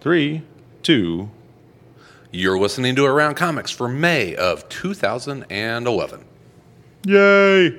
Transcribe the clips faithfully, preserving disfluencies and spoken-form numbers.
Three, two. You're listening to Around Comics for May of two thousand eleven. Yay!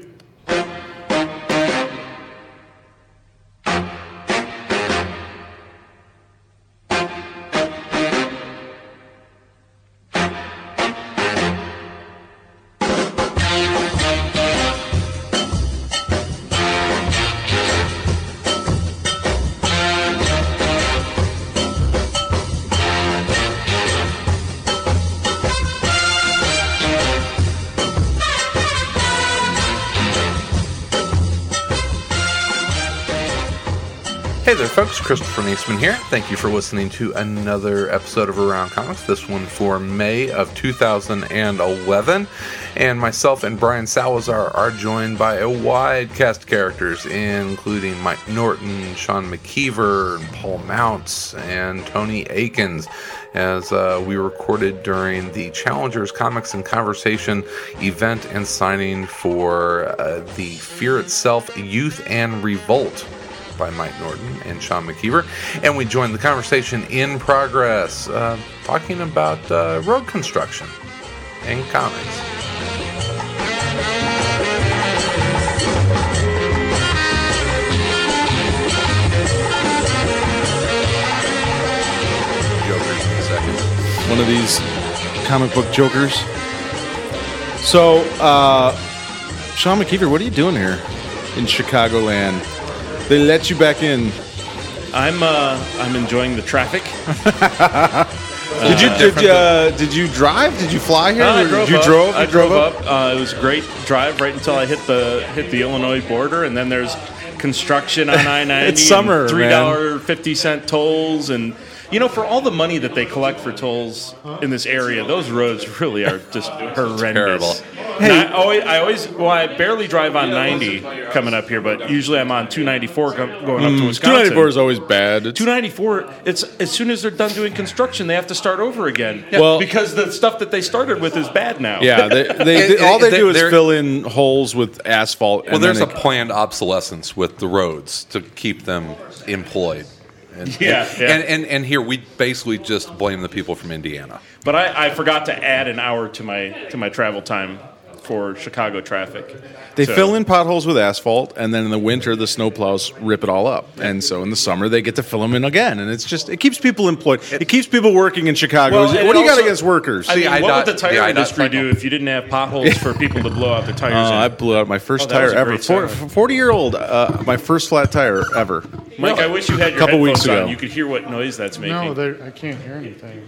Hey there, folks. Christopher Niesman here. Thank you for listening to another episode of Around Comics, this one for May of two thousand eleven. And myself and Brian Salazar are joined by a wide cast of characters, including Mike Norton, Sean McKeever, Paul Mounts, and Tony Akins, as uh, we recorded during the Challengers Comics and Conversation event and signing for uh, the Fear Itself Youth and Revolt by Mike Norton and Sean McKeever. And we joined the conversation in progress, uh, talking about uh, road construction and comics. Jokers in a second. One of these comic book jokers. So, uh, Sean McKeever, what are you doing here in Chicagoland? They let you back in. I'm uh, I'm enjoying the traffic. did you did you, uh, did you drive? Did you fly here? No, I drove you up. drove. You I drove, drove up. up. Uh, it was a great drive right until I hit the hit the Illinois border, and then there's construction on I ninety. It's summer, three dollar fifty cent tolls, and you know, for all the money that they collect for tolls in this area, those roads really are just horrendous. Terrible. Hey. I always, I always, well, I barely drive on ninety coming up here, but usually I'm on two ninety-four going up to Wisconsin. two ninety-four is always bad. It's two ninety-four, it's as soon as they're done doing construction, they have to start over again. Well, because the stuff that they started with is bad now. Yeah, they, they, they, all they do is fill in holes with asphalt. Well, there's a it, planned obsolescence with the roads to keep them employed. And, yeah, and, yeah. And, and and here we basically just blame the people from Indiana. But I, I forgot to add an hour to my to my travel time for Chicago traffic. They so. fill in potholes with asphalt, and then in the winter the snowplows rip it all up. And so in the summer they get to fill them in again, and it's just it keeps people employed. It keeps people working in Chicago. Well, what do you also, got against workers? I mean, I what dot, would the tire yeah, industry do if you didn't have potholes for people to blow out their tires? Uh, in? I blew out my first Oh, that tire was a ever. great For, sound. forty-year-old, uh, my first flat tire ever. Mike, I wish you had your Couple headphones weeks ago. on. You could hear what noise that's making. No, there- I can't hear anything.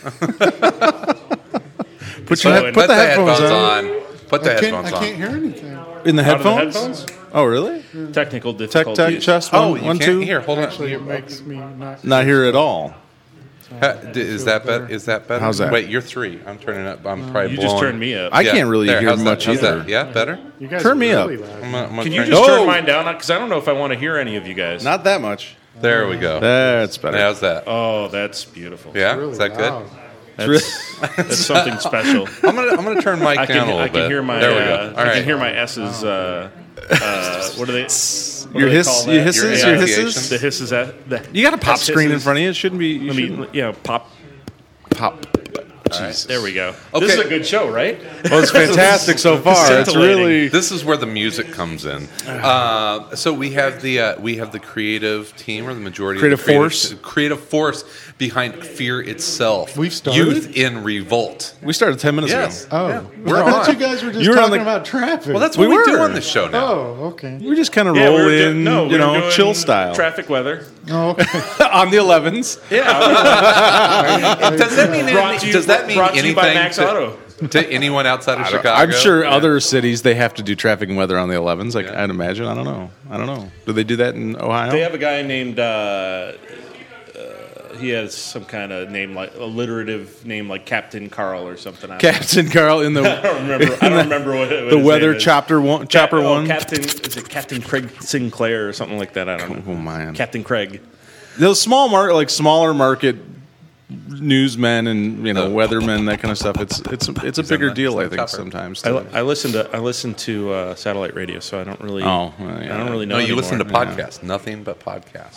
Put, So, your head, and put Put the headphones, on. on. Put the I can't, headphones I on. can't hear anything. In the Out of the headphones? headphones? Oh, really? Technical Tech, difficulties. tech, chest, Oh, one, you one can't two. here. Hold on. Actually, it makes me not. Not here at all. Ha- d- is that better? Is that better? How's that? Wait, you're three. I'm turning up. I'm probably You blowing. just turned me up. I Yeah, can't really there, hear how's that? much How's either. that? Yeah, better. You guys Turn are me really up. loud. I'm gonna, I'm gonna Can you turn- just Oh. turn mine down? Because I don't know if I want to hear any of you guys. Not that much. There we go. That's better. How's that? Oh, that's beautiful. Yeah, Really is that good? loud. That's, that's something special. I'm gonna I'm gonna turn Mike I down can, a little I can bit. hear my there we uh, go. All I right. can hear my S's. Uh, uh, what are they? What do Your they hiss, call your that? hisses, Your your enunciation. hisses. The hisses. That, the, You got a pop that's screen in hisses. front of you. It shouldn't be. You Let shouldn't me, you know, pop. pop. Jeez. There we go. Okay. This is a good show, right? Well, it's fantastic so far. It's Scintillating. really. This is where the music comes in. Uh, so we have the uh, we have the creative team, or the majority Creative of the force. creative force behind Fear Itself. We've started? Youth in Revolt. We started ten minutes Yes. ago. Oh, Yeah, we're we're I thought on. you guys were just You were on talking the- about traffic. Well, that's We what we, do were. on this show now. Oh, okay. We just kind of Yeah, roll we were do- in, no, we you were know, doing chill style Traffic weather. Oh, okay. on the elevens. Yeah. Does that mean brought anything? to you, Does that mean brought to anything you by Max to, Auto. to anyone outside of Chicago? I'm sure Yeah. other cities they have to do traffic and weather on the elevens. Like Yeah. I'd imagine. I don't know. I don't know. Do they do that in Ohio? They have a guy named. Uh, uh, he has some kind of name, like alliterative name, like Captain Carl or something. I don't Captain Carl in the know. I don't remember. I don't remember what, what the his weather name is. chopper one. Chopper Cap- oh, one. Captain is it Captain Craig Sinclair or something like that? I don't know. Oh man. Captain Craig. Those small market, like smaller market newsmen and you know The- weathermen, that kind of stuff. It's it's it's a He's in bigger the- deal, he's I in the think, chopper. sometimes. I, to- li- I listen to I listen to uh, satellite radio, so I don't really. Oh, well, yeah. I don't really know. No, you anymore. listen to Yeah. podcasts. Nothing but podcasts.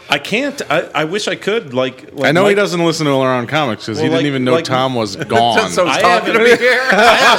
I can't. I, I wish I could. Like, like I know Mike, he doesn't listen to Around Comics because he Well, didn't like- even know like- Tom was gone. so I it's Tom haven't- going to be here.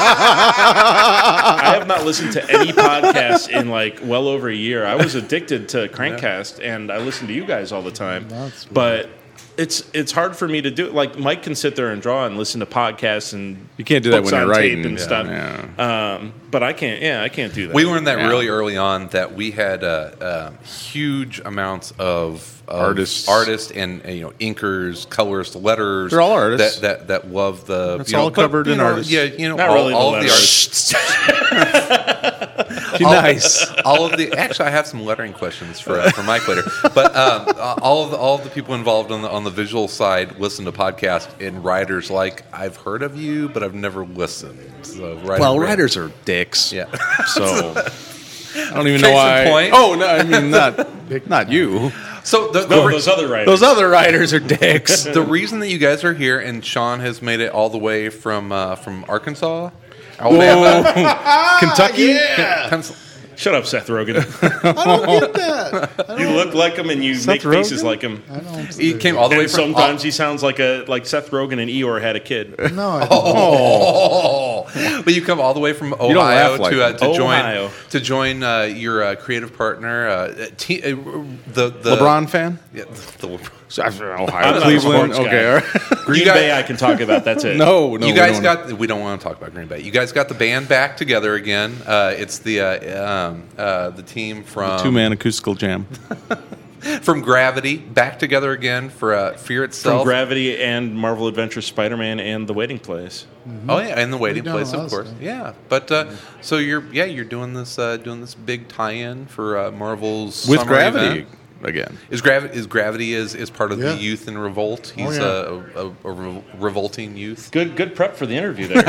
I have not listened to any podcast in like well over a year. I was addicted to Crankcast, and I listen to you guys all the time. That's weird. But it's it's hard for me to do. Like Mike can sit there and draw and listen to podcasts and You can't do that books when you're on writing. tape and Yeah, stuff. yeah. Um, but I can't. Yeah, I can't do that. We learned that Yeah. really early on that we had uh, uh, huge amounts of, of Artists. artists, and, and you know inkers, colorists, letters. They're all artists. that that, that love the. That's you know, all but, covered you in know, artists. Yeah, you know, Not all, really the all of the letters. artists. Be all, nice. all of the actually, I have some lettering questions for uh, for Mike later. But um, uh, all of the, all of the people involved on the on the visual side listen to podcasts, and writers like I've heard of you, but I've never listened. So writer- Well, writers are dicks. yeah. So I don't even Case know in why. point. Oh no, I mean not not you. So the, the No, re- those other writers. Those other writers are dicks. the reason that you guys are here, and Sean has made it all the way from uh, from Arkansas, Alabama, Kentucky. Pens- Shut up, Seth Rogen. I don't get that. You look like him and you Seth make faces Rogen? like him. I don't. he came all the way And from. sometimes he sounds like a like Seth Rogen and Eeyore had a kid. No, I don't. Oh, but you come all the way from don't Ohio laugh like to uh, him. to Ohio. join to join uh, your uh, creative partner, uh, te- uh, the the LeBron fan. Yeah, the LeBron. Ohio, I'm not a Cleveland. sports guy. Okay, all right. Green You got- Bay I can talk about. That's it. No, no. you we guys don't. got. We don't want to talk about Green Bay. You guys got the band back together again. Uh, it's the uh, um, uh, the team from two man acoustical jam. from Gravity back together again for uh, Fear From Itself. Gravity and Marvel Adventures Spider-Man and The Waiting Place. Oh yeah, and the Waiting We've done Place, a lot of of course. stuff. Yeah, but uh, so you're yeah you're doing this uh, doing this big tie-in for uh, Marvel's With summer Gravity event. again. Is Gravity is Gravity is, is part of Yeah. the youth in revolt? He's yeah. a, a, a re- revolting youth. Good good prep for the interview there.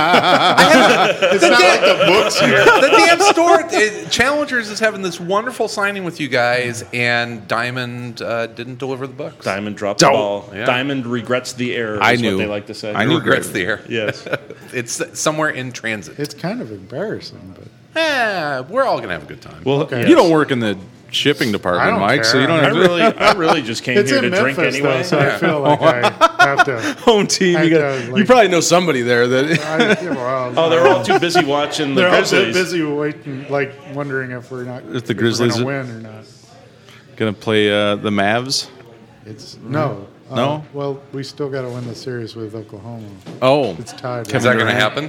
It's not like the books here. the damn store, it, Challengers is having this wonderful signing with you guys, and Diamond uh, didn't deliver the books. Diamond dropped the Don't. ball. Yeah. Diamond regrets the error. I is knew. what they like to say. I He knew regrets Gravity. the air. Yes. It's somewhere in transit. It's kind of embarrassing, but Eh, we're all gonna have a good time. Well, Okay. yes. You don't work in the shipping department, I don't Mike, so care. you don't I have to. really, I really just came it's here in to Memphis drink anyway. though, so I feel like I have to. home team. I You, got, does, you like- probably know somebody there that. I, well, Oh, they're all too busy watching the they're all Grizzlies. busy waiting, like wondering if we're not If the if Grizzlies we're are- gonna win or not. Gonna play uh, the Mavs. It's no, uh, No? Well, we still got to win the series with Oklahoma. Oh, It's tied. is right that now. gonna happen?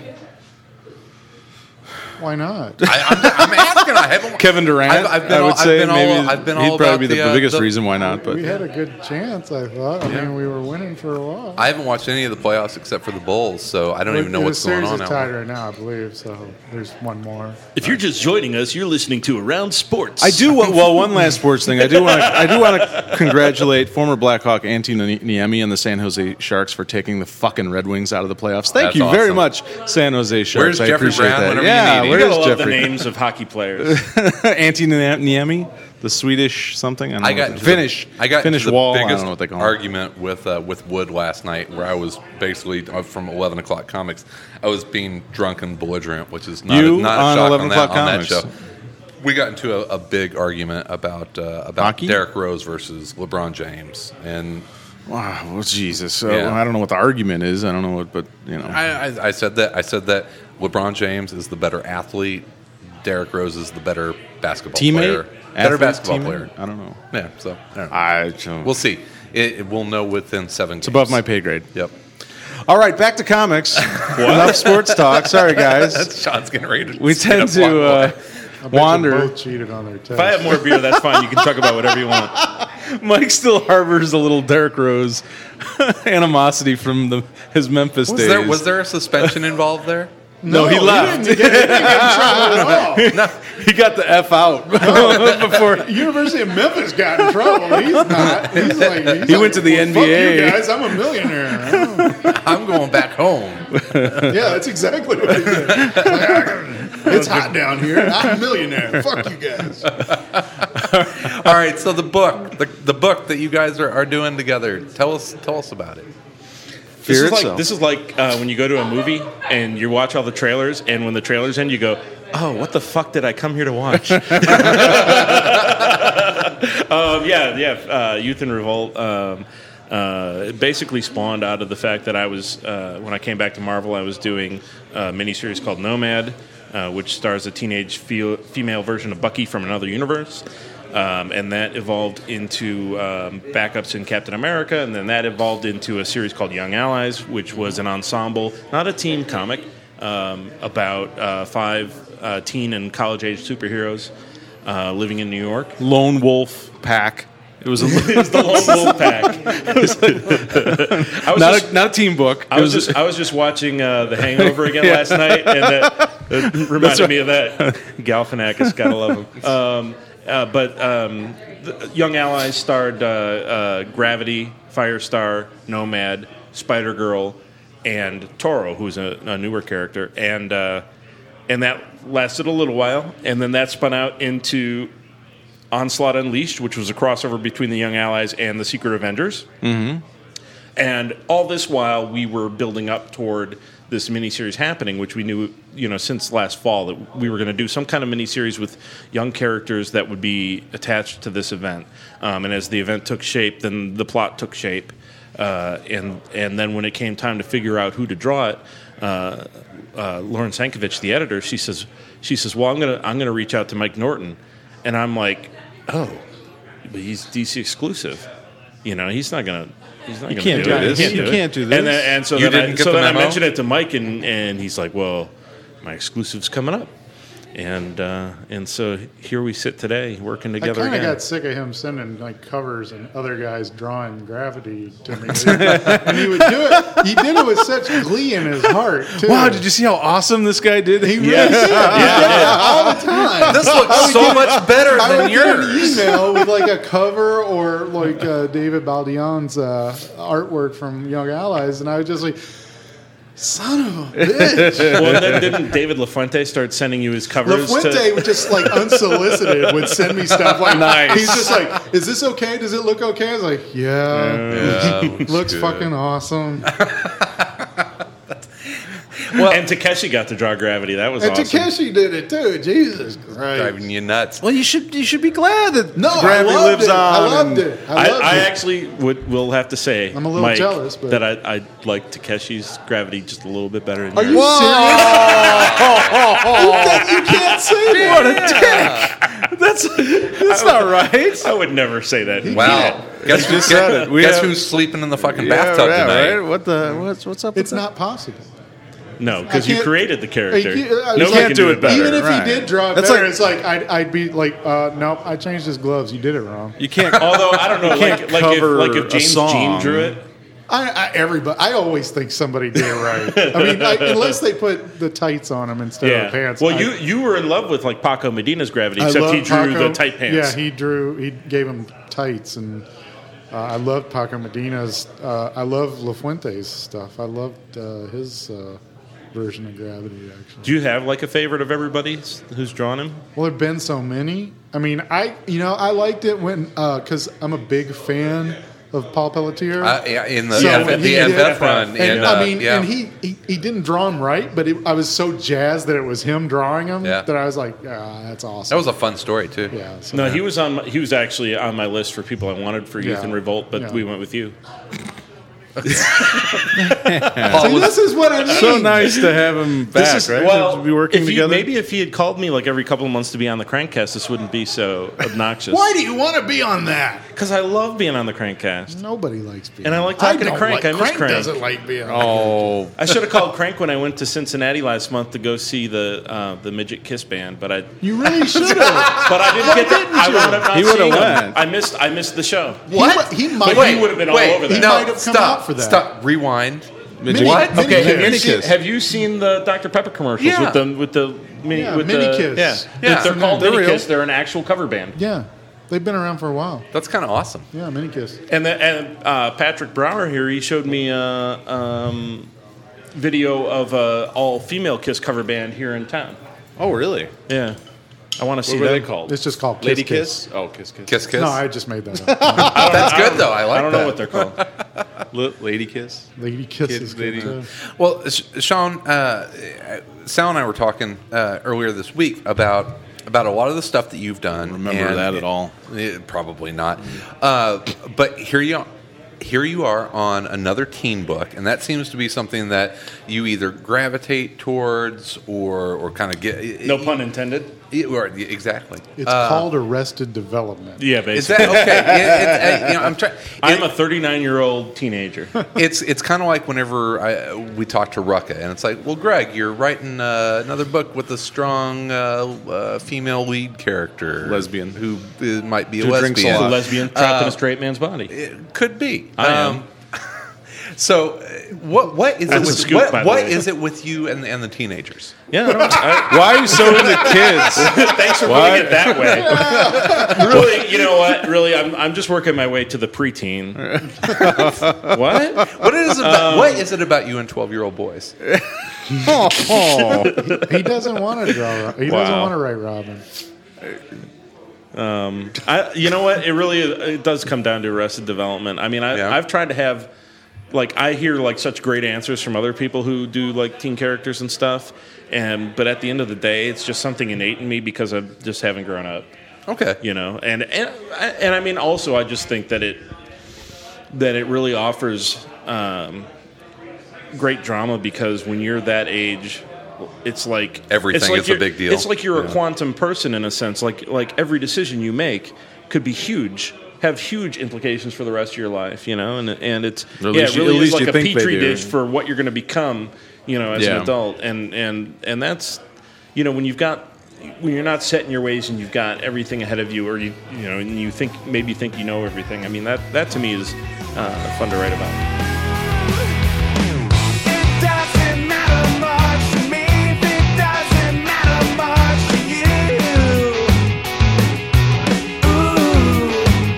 Why not? I, I'm, I'm asking. I haven't. Kevin Durant. I've, I've been I would all, say I've been maybe all, I've been he'd all probably about be the, the, uh, biggest the- reason why not. But we had a good chance, I thought. I mean, we were winning for a while. I haven't watched any of the playoffs except for the Bulls, so I don't even know the what's going series on is now. tied right now, I believe. So there's one more. If you're just joining us, you're listening to Around Sports. I do. wa- Well, one last sports thing. I do want to. I do want to congratulate former Blackhawk Antti Niemi and the San Jose Sharks for taking the fucking Red Wings out of the playoffs. Thank That's you very awesome. much, San Jose Sharks. Where's I Jeffrey appreciate Brown that. whenever you yeah, need him? You where gotta is love Jeffrey? the names of hockey players. Antti Niemi, the Swedish something. I, don't I know got what into the- Finnish. The, I got Finnish into the wall. I biggest don't know what they call it. argument with uh, with Wood last night, where I was basically uh, from eleven o'clock comics. I was being drunk and belligerent, which is not You a, not a on shock eleven on that, o'clock on that comics. show. We got into a, a big argument about uh, about Hockey? Derrick Rose versus LeBron James, and Wow, well, Jesus. So, Yeah. I don't know what the argument is. I don't know what, but you know. I, I, I said that I said that LeBron James is the better athlete. Derrick Rose is the better basketball Teammate, player. Better Athlete, basketball teammate? player. I don't know. Yeah, so I don't know. I don't- we'll see. It, it we'll know within seven. it's above my pay grade. Yep. All right, back to comics. Enough sports talk. Sorry, guys. Sean's getting ready. To We stand tend up, walk to away. uh, I bet you wander. both cheated on their test. If I have more beer, that's fine. You can talk about whatever you want. Mike still harbors a little Derrick Rose animosity from the, his Memphis Was days. there was there a suspension involved there? No, he left. He, didn't get, he didn't get in trouble at all. He got the F out before. University of Memphis got in trouble. He's not. He's like, he's He like, went to the well, N B A. Fuck you guys, I'm a millionaire. Oh. I'm going back home. Yeah, that's exactly what he did. It's, like, I gotta- it's hot down here. I'm a millionaire. Fuck you guys. All right, so the book, the, the book that you guys are, are doing together. Tell us tell us about it. This Fear is like itself. this is like uh, when you go to a movie and you watch all the trailers, and when the trailers end, you go, "Oh, what the fuck did I come here to watch?" um, yeah, yeah. Uh, Youth in Revolt. Um, uh, it basically spawned out of the fact that I was uh, when I came back to Marvel, I was doing a miniseries called Nomad, uh, which stars a teenage fe- female version of Bucky from another universe. Um, and that evolved into um, backups in Captain America, and then that evolved into a series called Young Allies, which was an ensemble, not a team comic, um, about uh, five uh, teen and college-age superheroes uh, living in New York. Lone Wolf Pack. It was, a, It was the Lone Wolf Pack. I was not, just, a, not a team book. I was just I was just watching uh, The Hangover again last night, and that, that reminded right. me of that. Galifianakis, gotta love him. Um, Uh, but um, the Young Allies starred uh, uh, Gravity, Firestar, Nomad, Spider-Girl, and Toro, who's a, a newer character. And uh, and that lasted a little while. And then that spun out into Onslaught Unleashed, which was a crossover between the Young Allies and the Secret Avengers. Mm-hmm. And all this while, we were building up toward this miniseries happening, which we knew, you know, since last fall, that we were going to do some kind of miniseries with young characters that would be attached to this event. Um, and as the event took shape, then the plot took shape. Uh, and and then when it came time to figure out who to draw it, uh, uh, Lauren Sankovich, the editor, she says, she says, well, I'm gonna I'm gonna reach out to Mike Norton, and I'm like, oh, but he's D C exclusive, you know, he's not gonna. He's not You gonna can't do, do it. this. He can't You do can't it. do this. And, then, and so You then, didn't I, get so the then I memo? mentioned it to Mike, and, and he's like, "Well, my exclusive's coming up," and uh, and so here we sit today, working I together kind of again. got sick of him sending like covers and other guys drawing Gravity to me, and he would do it. He did it with such glee in his heart, too. Wow, did you see how awesome this guy did? He really Yeah. did. He Yeah, did yeah. it all the time. This looks so much better I than would get an yours. email with like a cover or like uh, David Baldion's uh, artwork from Young Allies, and I was just like, son of a bitch. Well, and then didn't David LaFuente start sending you his covers? LaFuente to, would just like unsolicited would send me stuff like Nice. He's just like, is this okay? Does it look okay? I was like, yeah, Yeah, looks looks good. fucking awesome. and Takeshi got to draw Gravity. That was And awesome. Takeshi did it too. Jesus Christ. Driving you nuts. Well, you should you should be glad that No, Gravity I loved lives it. on. I loved and- it. I I, loved I it. actually would will have to say, I'm a little Mike, jealous, but- that I, I like Takeshi's Gravity just a little bit better than Are yours. you serious? You can't say that. What a dick! That's that's not right. I would never say that. Wow. Guess, who, just said guess, it. We guess have- who's sleeping in the fucking Yeah, bathtub yeah, tonight? right? What the what's what's up? It's with not possible. No, because you can't- created the character. You can't- Nobody can't can do do it it better. Even if right. he did draw it That's better, like- it's like I'd, I'd be like, uh, nope, I changed his gloves. You did it wrong. that? You can't. Although I don't know, can't like like if, cover like if a James song. Jean drew it. I, I everybody. I always think somebody did it right. I mean, I, unless they put the tights on him instead Yeah. of the pants. Well, I, you you were in love with like Paco Medina's Gravity, I except love he drew Paco. the tight pants. Yeah, he drew. He gave him tights, and uh, I loved Paco Medina's. Uh, I love LaFuente's stuff. I loved uh, his uh, version of Gravity. Actually, Do you have like a favorite of everybody who's drawn him? well, there've been so many. I mean, I you know I liked it when because I'm a big fan of Paul Pelletier. Uh, yeah, in the, So F- when the he N did- V F run. And, And, I uh, mean, yeah. and he, he he didn't draw him right, but it, I was so jazzed that it was him drawing him Yeah. that I was like, yeah, that's awesome. That was a fun story, too. yeah. So No, he was on. My, he was actually on my list for people I wanted for Youth Yeah. in Revolt, but Yeah. we went with you. Paul See, was- this is what I mean. So nice to have him back, This is, right? well, to be working if he, together. maybe if he had called me like every couple of months to be on the Crankcast, this wouldn't be so obnoxious. Why do you want to be on that? Because I love being on the Crankcast. Nobody likes being. And I like talking to don't Crank. Like, I miss Crank Crank. doesn't like being. on. Oh, I should have called Crank when I went to Cincinnati last month to go see the uh, the Midget Kiss band, but I You really should have. but I didn't get that. I wound up not He would've seeing them. went. I missed I missed the show. What? He, he might. But he would have been all Wait, over that. He no, might have come stop, out for that. Stop. Rewind. Midget- What? Mini Okay, have you, Kiss. seen, Kiss. have you seen the Doctor Pepper commercials Yeah. with the with the mini Yeah, with Mini the Kiss. yeah Yeah. They're called They're Mini real. Kiss. They're an actual cover band. Yeah, they've been around for a while. That's kind of awesome. Yeah, Mini Kiss. And the, and uh, Patrick Brower here, he showed me a um, video of a all female Kiss cover band here in town. oh, really? Yeah, I want to see What were that. they called? It's just called Kiss Lady Kiss. Kiss. Oh, Kiss Kiss. Kiss, kiss. No, I just made that up. That's good, though. I like I don't that. know what they're called. Li- Lady Kiss. Lady Kiss Kid, is good lady. too. Well, Sh- Sean, uh, Sal and I were talking uh, earlier this week about about a lot of the stuff that you've done. Remember and that at all? It, probably not. Uh, but here you are. Here you are on another teen book, and that seems to be something that you either gravitate towards or or kind of get. No pun intended. It, or, exactly. It's Uh, called Arrested Development. Yeah, Is basically. that okay? It, it, you know, I'm trying. I'm a thirty-nine-year-old teenager. It's it's kind of like whenever I, we talk to Rucka, and it's like, well, Greg, you're writing uh, another book with a strong uh, uh, female lead character, Lesbian. who uh, might be a Who drinks a lesbian. lot. A lesbian trapped in Uh, a straight man's body. It could be. I am. Um, so, uh, what what is That's it a with scoop, what, by the what way. is it with you and and the teenagers? Yeah, I don't, I, Why are you so into kids? thanks for Why? putting it that way. Really, you know what? Really, I'm I'm just working my way to the preteen. What? What is it Um, about, what is it about you and twelve year old boys? Oh, He doesn't want to draw. He doesn't Wow. want to write Robin. I, you know what? It really it does come down to Arrested Development. I mean, I, Yeah. I've tried to have, like, I hear like such great answers from other people who do like teen characters and stuff, and but at the end of the day, it's just something innate in me because I just haven't grown up, Okay. you know. And and and I mean, also, I just think that it that it really offers um, great drama because when you're that age. It's like Everything it's like is a you're- big deal. It's like you're Yeah. a quantum person in a sense. Like like every decision you make could be huge, have huge implications for the rest of your life. You know, and and it's Or at yeah, least it you- really at is least like you a think they petri do. dish for what you're going to become. You know, as Yeah. an adult, and and and that's you know when you've got when you're not set in your ways and you've got everything ahead of you, or you you know, and you think maybe you think you know everything. I mean that that to me is uh, fun to write about. It doesn't matter much to me if it doesn't matter much to you. Ooh.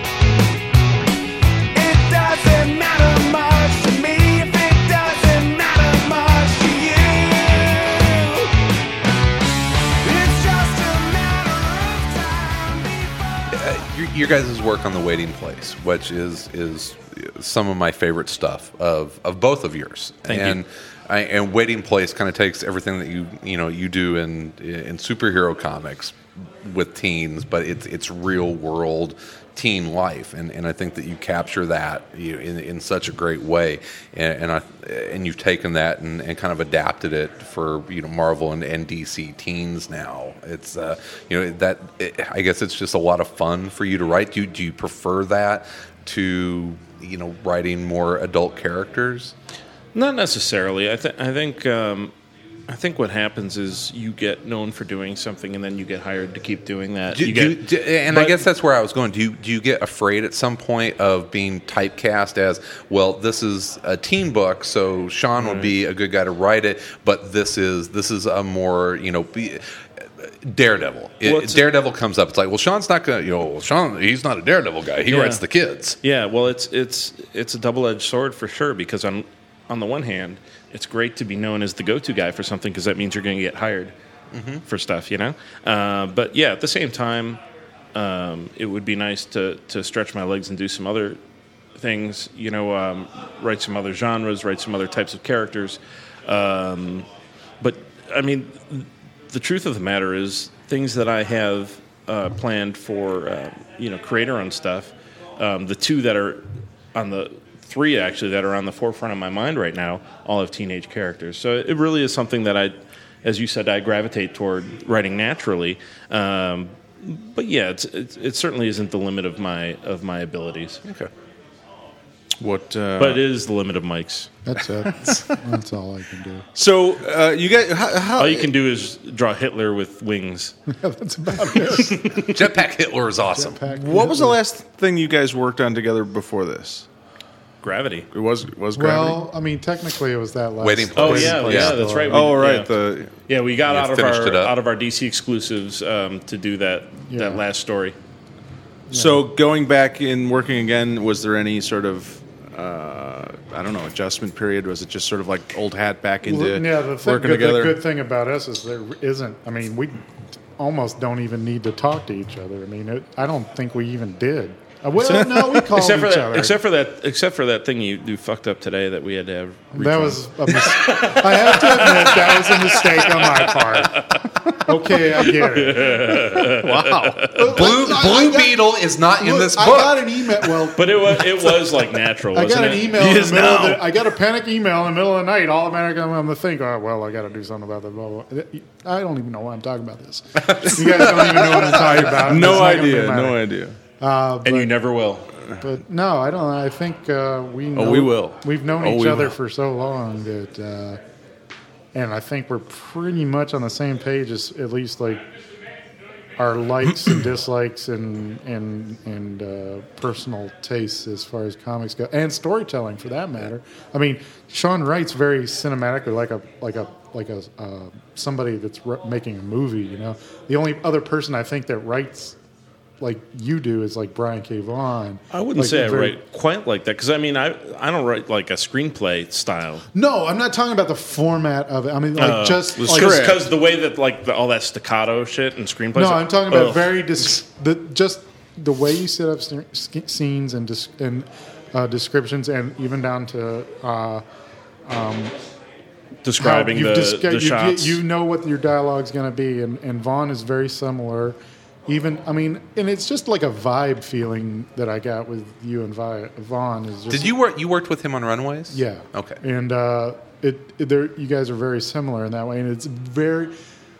It doesn't matter much to me if it doesn't matter much to you. It's just a matter of time before. Uh, your, your guys' work on The Waiting Place, which is is some of my favorite stuff of, of both of yours. Thank you. and I, and Waiting Place kind of takes everything that you you know you do in in superhero comics with teens, but it's it's real world teen life, and, and I think that you capture that you know, in in such a great way, and, and I and you've taken that and, and kind of adapted it for you know Marvel and, and D C teens now. It's uh, you know that it, I guess it's just a lot of fun for you to write. Do you, do you prefer that to you know writing more adult characters? Not necessarily. I, th- I think um, I think what happens is you get known for doing something, and then you get hired to keep doing that. Do, you do, get, do- and I but- guess that's where I was going. Do you, do you get afraid at some point of being typecast as, well, this is a teen book, so Sean would be a good guy to write it, but this is this is a more, you know, be, Daredevil. It- Well, it's- Daredevil comes up. It's like, well, Sean's not going to, you know, well, Sean, he's not a Daredevil guy. He Yeah. writes the kids. Yeah, well, it's it's it's a double-edged sword for sure. Because on on the one hand, it's great to be known as the go-to guy for something because that means you're going to get hired for stuff, you know. Uh, but yeah, at the same time, um, it would be nice to to stretch my legs and do some other things, you know, um, write some other genres, write some other types of characters. Um, but I mean, the truth of the matter is, things that I have uh, planned for, uh, you know, creator-owned stuff. Um, the two that are on the three actually that are on the forefront of my mind right now all have teenage characters. So it really is something that I, as you said, I gravitate toward writing naturally. Um, but yeah, it's, it's, it certainly isn't the limit of my of my abilities. Okay. what? Uh, But it is the limit of Mike's. That's it. That's all I can do. so uh, you guys, how, how All you can do is draw Hitler with wings. Yeah, that's about it. Jetpack Hitler is awesome. Pack- What was the last thing you guys worked on together before this? Gravity. It was it was Gravity. Well, I mean, technically, it was that last. Waiting Oh Place. yeah, Place. yeah, that's right. We- oh right, yeah. the Yeah, we got You out of finished our it up. out of our D C exclusives um, to do that Yeah. that last story. so going back and working again. Was there any sort of uh, I don't know adjustment period? Was it just sort of like old hat back into Well, yeah, the thing, working good, together? the good thing about us is there isn't. I mean, we almost don't even need to talk to each other. I mean, it, I don't think we even did. Uh, well, no, we called Except for each that, other. except for that, except for that thing you, you fucked up today that we had to have. that was a mis- I have to admit that was a mistake on my part. Okay, I get it. Wow. Blue I- I Blue got- Beetle is not in Look, this I book. got an email. Well, But it was it was like natural. I Wasn't got an it? email in Yes, the middle of now. the, I got a panic email in the middle of the night. Automatically, I'm going to think, oh, well, I got to do something about that. Blah, blah, blah. I don't even know why I'm talking about this. You guys don't even know what I'm talking about. It's No not gonna idea. be matter. No idea. Uh, And you never will. But no, I don't. I think uh, we. Know, Oh, we will. We've known Oh, each we other will. for so long that, uh, and I think we're pretty much on the same page as at least like our likes and dislikes and and and uh, personal tastes as far as comics go, and storytelling for that matter. I mean, Sean writes very cinematically, like a like a like a uh, somebody that's re- making a movie. You know, the only other person I think that writes like you do is like Brian K. Vaughan. I wouldn't Like, say I very- write quite like that because I mean I I don't write like a screenplay style. No, I'm not talking about the format of it. I mean, like Uh, just like, script. because the way that like the, all that staccato shit and screenplays. no, I'm talking about Ugh. very dis- the just the way you set up st- sk- scenes and dis- and uh, descriptions, and even down to uh, describing how the, you've the you, shots. You, you know what your dialogue's going to be, and, and Vaughn is very similar. Even I mean, and it's just like a vibe feeling that I got with you and Vi- Vaughn. Is just Did you work? You worked with him on Runaways? Yeah. Okay. And uh, it, it there, you guys are very similar in that way, and it's very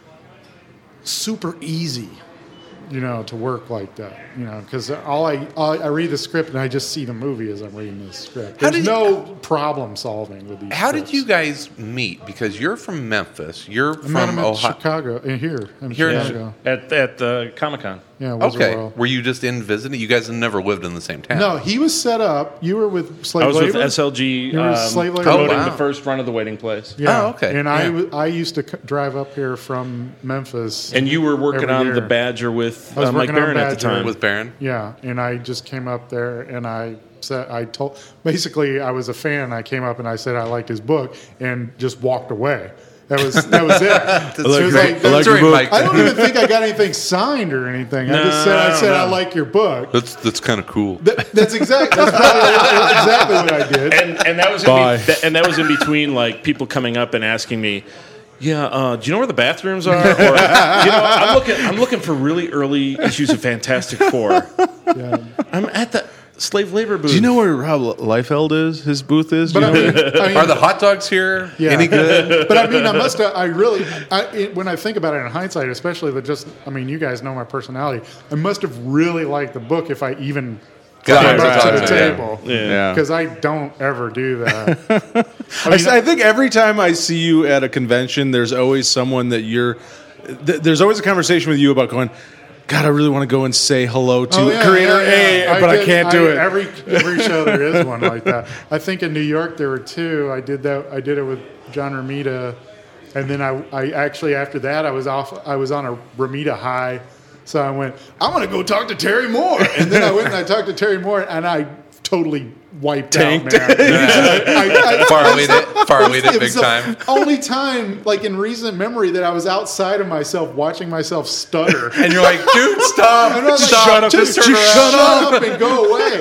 super easy, you know, to work like that. You know, because all I all, I read the script and I just see the movie as I'm reading the script. How There's did no problem solving with these. How scripts. did you guys meet? Because you're from Memphis. You're I met him from in Ohio. Chicago, in here in Here in Chicago. at at uh, Comic Con. Yeah, Wizard Okay. World. Were you just in visiting? You guys have never lived in the same town. No, he was set up. You were with slave I was labor. with S L G You were um, slave labor? promoting Oh, wow. the first run of the Waiting Place. Yeah. Oh, okay. And I Yeah. w I I used to c- drive up here from Memphis. And you were working every on year. the Badger with I was uh, Mike working on Barron at the Badger. time. With Baron? Yeah, and I just came up there and I said I told basically I was a fan. I came up and I said I liked his book and just walked away. That was that was it. That's It was your- like- I like That's your right, book. Mike. I don't even think I got anything signed or anything. I just No, said I I, don't said I know. like your book. That's that's kind of cool. That, that's exact. That's probably exactly what I did. and and that was in Bye. be, that, and that was in between like people coming up and asking me, yeah, uh, do you know where the bathrooms are? Or you know, I'm looking I'm looking for really early issues of Fantastic Four. Yeah. I'm at the slave labor booth. Do you know where Rob Liefeld is? His booth is? Do But you I know? mean, I mean, Are the hot dogs here Yeah. any good? But I mean, I must have. I really, I, it, when I think about it in hindsight, especially the just. I mean, you guys know my personality. I must have really liked the book if I even Got came to up talk to the to him. table. Yeah. Yeah. Because I don't ever do that. I, s- I think every time I see you at a convention, there's always someone that you're. Th- there's always a conversation with you about going, God, I really want to go and say hello to Oh, yeah, creator yeah, yeah. A, but I did- can't do it. Every every show there is one like that. I think in New York there were two. I did that. I did it with John Romita, and then I, I actually after that I was off. I was on a Romita high, so I went. I'm going to go talk to Terry Moore, and then I went and I talked to Terry Moore, and I totally wiped Tanked. out, man. I, I, Far away it, far away it it big was the time. only time, like in recent memory, that I was outside of myself watching myself stutter. And you're like, dude, stop, And I was like, stop, shut up, just just turn shut around. shut up and go away.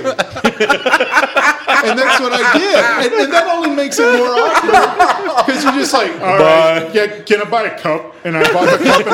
And that's what I did. And, and that only makes it more awkward. Because you're just like, all right, yeah, can I buy a cup? And I bought the cup and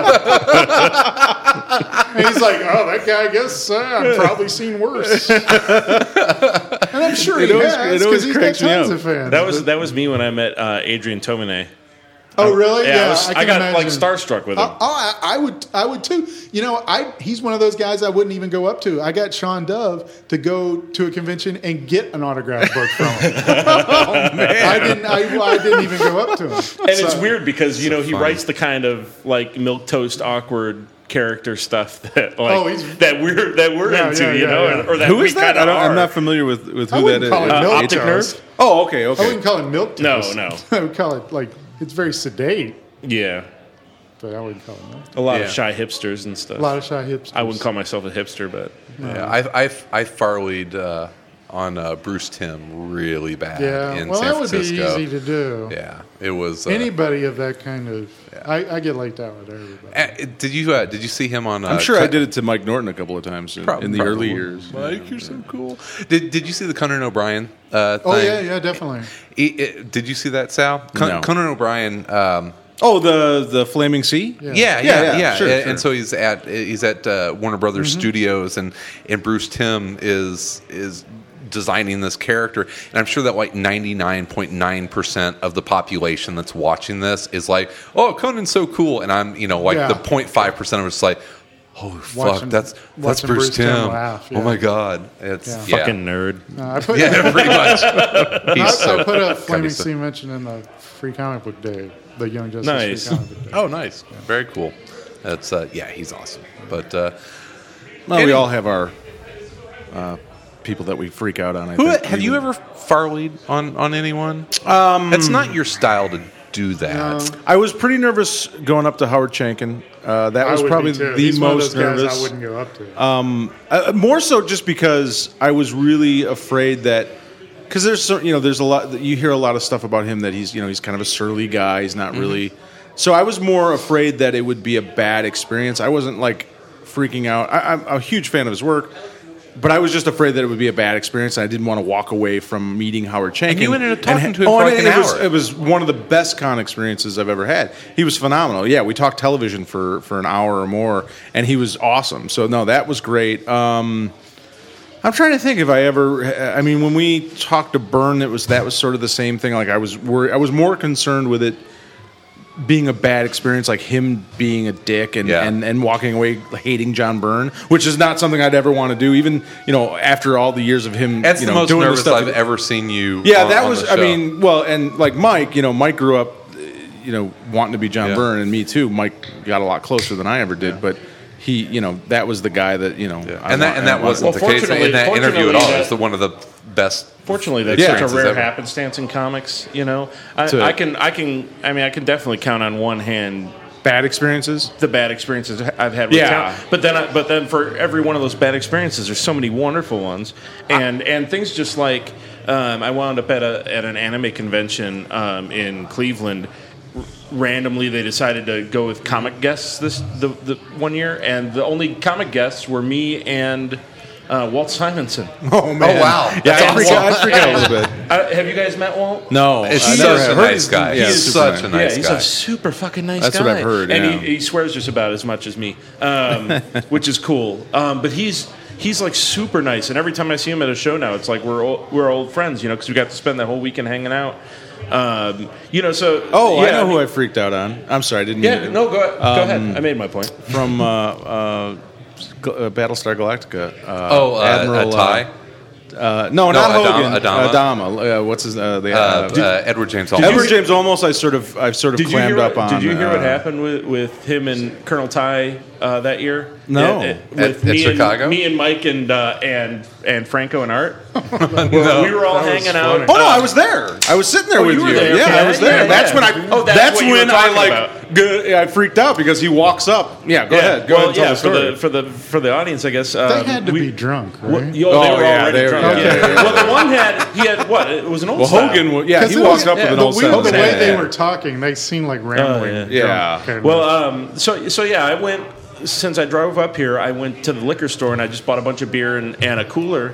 I left. And he's like, oh, that guy, I guess uh, I've probably seen worse. And I'm sure It he always- has, it always because he's got cracks me tons up. of fans. That was that was me when I met uh, Adrian Tomine. oh, really? Yeah, I, was, I, I, can got imagine. like starstruck with him. Oh, I, I would, I would too. You know, I he's one of those guys I wouldn't even go up to. I got Sean Dove to go to a convention and get an autographed book from him. oh man! I didn't, I, I didn't even go up to him. And it's weird because you know he funny. writes the kind of like milk toast awkward character stuff that like Oh, he's- that we're that we're Yeah, into, yeah, you yeah, know, yeah. and- or that Who we is that? kinda I don't, I'm are. not familiar with, with I who that wouldn't is. call it Uh, milk Optic toast. Nerd? Oh, okay, I okay. wouldn't call it milk No, toast. no. I would call it like it's very sedate, Yeah, but I wouldn't call it milk. a lot Yeah. of shy hipsters and stuff. A lot of shy hipsters. I wouldn't call myself a hipster, but Yeah, I I I farleyed uh, on uh, Bruce Timm really bad Yeah, in well, San that would be Francisco. easy to do. Yeah, it was. Uh, Anybody of that kind of, I, I get like that with everybody. uh, did you uh, did you see him on? Uh, I'm sure I Cut- did it to Mike Norton a couple of times in, Prob- in the probably. early years. Mike, you're so cool. Did Did you see the Conan O'Brien? Uh, Oh thing? yeah, yeah, definitely. It- it- did you see that, Sal? Con- No. Conan O'Brien um, Oh, the the Flaming Sea. Yeah, yeah, yeah. Yeah, yeah, sure, and, sure. and so he's at he's at uh, Warner Brothers Mm-hmm. Studios, and and Bruce Timm is is designing this character, and I'm sure that like ninety-nine point nine percent of the population that's watching this is like, oh, Conan's so cool, and I'm you know like Yeah. the zero point five percent of it's like, holy fuck, Watching- that's that's watching Bruce, Bruce Timm Timm. laugh, Oh yeah. my god, it's Yeah. yeah. Fucking nerd. Uh, I put, yeah, pretty much. He's I, so I put a Flaming gotta say- Sea mention in the Free Comic Book Day, the Young Justice Nice. Free Comic Book Day. Oh, nice, very cool. That's uh, yeah, he's awesome. But uh, Well, we Any- all have our uh, people that we freak out on. I who think. have you ever farleyed on on anyone? Um, That's not your style to do that. I was pretty nervous going up to Howard Chankin. Uh, that I was would probably be too. the He's one of most those guys nervous. I wouldn't go up to. Uh, more so just because I was really afraid that because there's so, you know there's a lot you hear a lot of stuff about him that he's you know he's kind of a surly guy. He's not really. So I was more afraid that it would be a bad experience. I wasn't like freaking out. I, I'm a huge fan of his work. But I was just afraid that it would be a bad experience. And I didn't want to walk away from meeting Howard Chankin. And you ended up talking And- to him oh, for and like it, an it was, hour. it was one of the best con experiences I've ever had. He was phenomenal. Yeah, we talked television for, for an hour or more, and he was awesome. So, no, that was great. Um, I'm trying to think if I ever. I mean, when we talked to Byrne, it was that was sort of the same thing. Like I was, worried, I was more concerned with it being a bad experience, like him being a dick and, Yeah. and, and walking away hating John Byrne, which is not something I'd ever want to do. Even you know after all the years of him, That's you the know, most doing nervous the stuff. I've ever seen you. Yeah, on- that on was. the I show. mean, well, and like Mike, you know, Mike grew up, uh, you know, wanting to be John Yeah. Byrne, and me too. Mike got a lot closer than I ever did, but he, you know, that was the guy that you know, I and that want- and that I wasn't wanted- Well, the case fortunately- in that interview at all. fortunately It's the one of the best. Fortunately, that's Yeah. such a experiences rare ever. happenstance in comics. You know, I, To- I can, I can, I mean, I can definitely count on one hand bad experiences. the bad experiences I've had with Yeah. talent. But then, I, but then for every one of those bad experiences, there's so many wonderful ones, and and things just like um, I wound up at a at an anime convention um, in Cleveland. R- randomly, they decided to go with comic guests this the, the one year, and the only comic guests were me and uh, Walt Simonson. Oh man! Oh, wow. Yeah, That's I freak, awesome. out, I freak out a little bit. Uh, have you guys met Walt? No, He's I such never a have. Heard nice he's- guy. yeah, He's super such nice. a nice yeah, he's guy. a super fucking nice That's guy. what I've heard, and yeah. he, he swears just about as much as me, um, which is cool. Um, but he's he's like super nice, and every time I see him at a show now, it's like we're old, we're old friends, you know, because we got to spend that whole weekend hanging out. Um, you know, so Oh, yeah, I know who mean- I freaked out on. I'm sorry, I didn't. Yeah, mean- no, go, go ahead. I made my point. from uh, uh, Gal- uh, Battlestar Galactica. Uh, Oh, uh, Admiral uh, Ty? Uh, no, No, not Adama- Hogan. Adama. Adama. Uh, what's his? Uh, the, Uh, uh, did- uh, Edward James Olmos. Edward James Olmos. I sort of, I've sort of Did you clammed hear? up What, on. did you hear what uh, happened with, with him and Colonel Ty uh, that year? No. At, At- with at me Chicago? And, me and Mike and uh, and and Franco and Art. No. We were all That was hanging out. funny. Oh no, I was there. I was sitting there Oh, with you you. were there. Yeah, Okay. I was there. Yeah, that's yeah. when I. Oh, that's what you were when I talking like. about. Go, I freaked out because he walks up. Yeah, go Yeah, ahead. Go well, ahead. And tell yeah, the for story. the for the for the audience, I guess. They Um, had to we, be drunk, Well, right? yo, Oh, they were yeah, already they were- drunk. yeah, yeah. yeah, yeah. Well, the one had he had what? It was an old well, style. Hogan. wa- Yeah, 'Cause he it walked was- up yeah, with an the old The, way- seven. the way Yeah, they yeah. were talking, they seemed like rambling. yeah. drunk Yeah. kind of- Well, um, so so yeah, I went since I drove up here. I went to the liquor store and I just bought a bunch of beer and, and a cooler.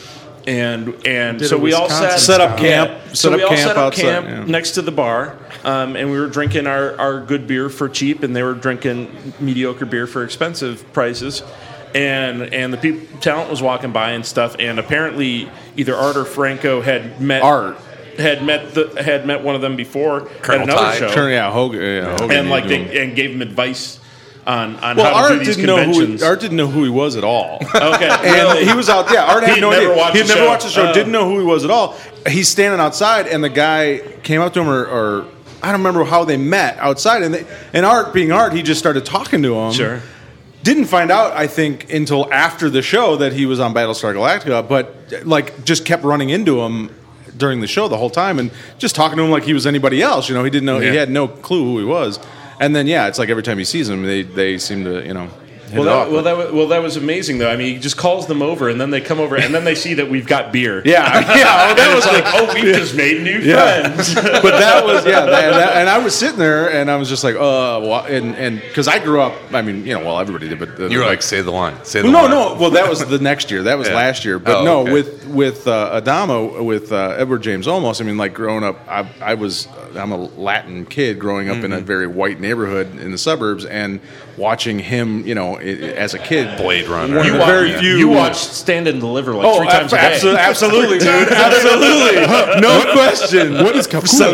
And and Did so a we all Wisconsin sat Set up yeah. camp. So Set we up all camp set up outside, camp yeah. next to the bar, um, and we were drinking our, our good beer for cheap, and they were drinking mediocre beer for expensive prices. And and the peop talent was walking by and stuff, and apparently either Art or Franco had met Art. had met the had met one of them before Colonel at another Ty. show, Turn, yeah, Hogan. Yeah, Hogan and like knew they him. and gave him advice on on Well, how to do Art these didn't know who conventions. he, Art didn't know who he was at all. Okay, And really? he was out. Yeah, Art had He'd no never idea. watched He had the never show. watched the show. Oh. Didn't know who he was at all. He's standing outside, and the guy came up to him, or, or I don't remember how they met outside. And they, and Art, being Art, he just started talking to him. Sure. Didn't find out, I think, until after the show that he was on Battlestar Galactica. But like, just kept running into him during the show the whole time, and just talking to him like he was anybody else. You know, he didn't know. Yeah. He had no clue who he was. And then yeah, it's like every time he sees him, they they seem to you know. Well, that, well, that was, well, that was amazing though. I mean, he just calls them over, and then they come over, and then they see that we've got beer. Yeah, yeah. That was like, oh, we've just made new Yeah. friends. But that was yeah, that, and, that, and I was sitting there, and I was just like, uh, wha- and and because I grew up, I mean, you know, well, everybody did, but the, You were like, say the line. Say the no, line. no. Well, that was the next year. That was Yeah. last year. But Oh, no, okay. with with uh, Adamo, with uh, Edward James Olmos. I mean, like growing up, I, I was I'm a Latin kid growing up Mm-hmm. in a very white neighborhood in the suburbs, and watching him, you know, i- as a kid, Blade Runner. One of You, the wa- very you- few. you watched Stand and Deliver like Oh, three times ab- a day. abso- absolutely, dude. Absolutely. No question. What is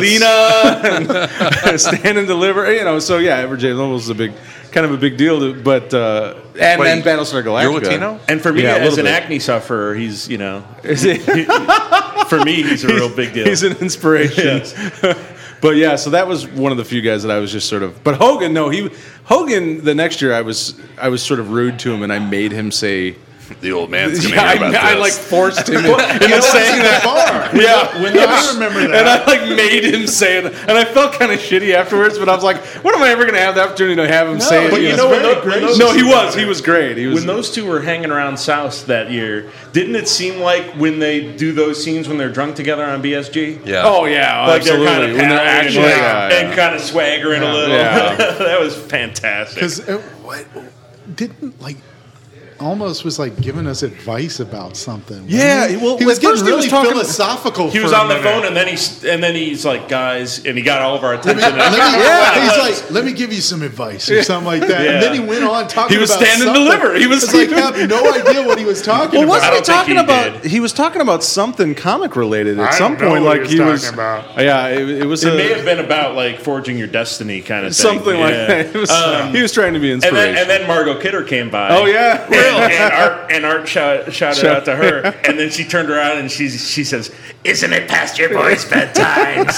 Selena, and Stand and Deliver, you know, so yeah, Edward James Olmos is a big, kind of a big deal, to, but, uh, and Wait, then Battlestar Galactica. You're Latino? And for me, Yeah, a as little an bit. acne sufferer, he's, you know, Is it- for me, he's a real big deal. He's an inspiration. But yeah, so that was one of the few guys that I was just sort of. But Hogan, no, he Hogan. The next year, I was I was sort of rude to him, and I made him say. The old man's going to Yeah, hear about I, I this. like forced him in, into saying that. Yeah, when I remember that. and I like made him say it, and I felt kind of shitty afterwards. But I was like, when am I ever going to have the opportunity to have him say it? but you know? know when tho- when those- no, he was. He was great. He was. When those two were hanging around South that year, didn't it seem like when they do those scenes when they're drunk together on B S G? Yeah. oh yeah, Like absolutely. they're kind of when they're actually and, yeah, yeah. and kind of swaggering a little. Yeah. That was fantastic. Because what didn't like almost was like giving us advice about something. Yeah, wasn't he? well, he was at first getting he was really talking- philosophical. He was for a on the minute. phone, and then he's and then he's like, "Guys," and he got all of our Let me, attention. let me- Yeah, he's it like, let me give you some advice or something like that. Yeah. And then he went on talking He was about stand and something. deliver. He was- It's like I have no idea what he was talking Well, about. wasn't I he don't think talking he about? did. He was talking about something comic related at I some don't know point. what Like he he was was. talking about. Yeah, it, it was It a, may have been about like forging your destiny kind of thing. something like Yeah. that. It was, he was trying to be And inspirational. then, and then Margot Kidder came by. Oh, yeah? and, and Art and Art shout, shouted Shout- out to her, and then she turned around and she she says, "Isn't it past your boys' bedtimes?"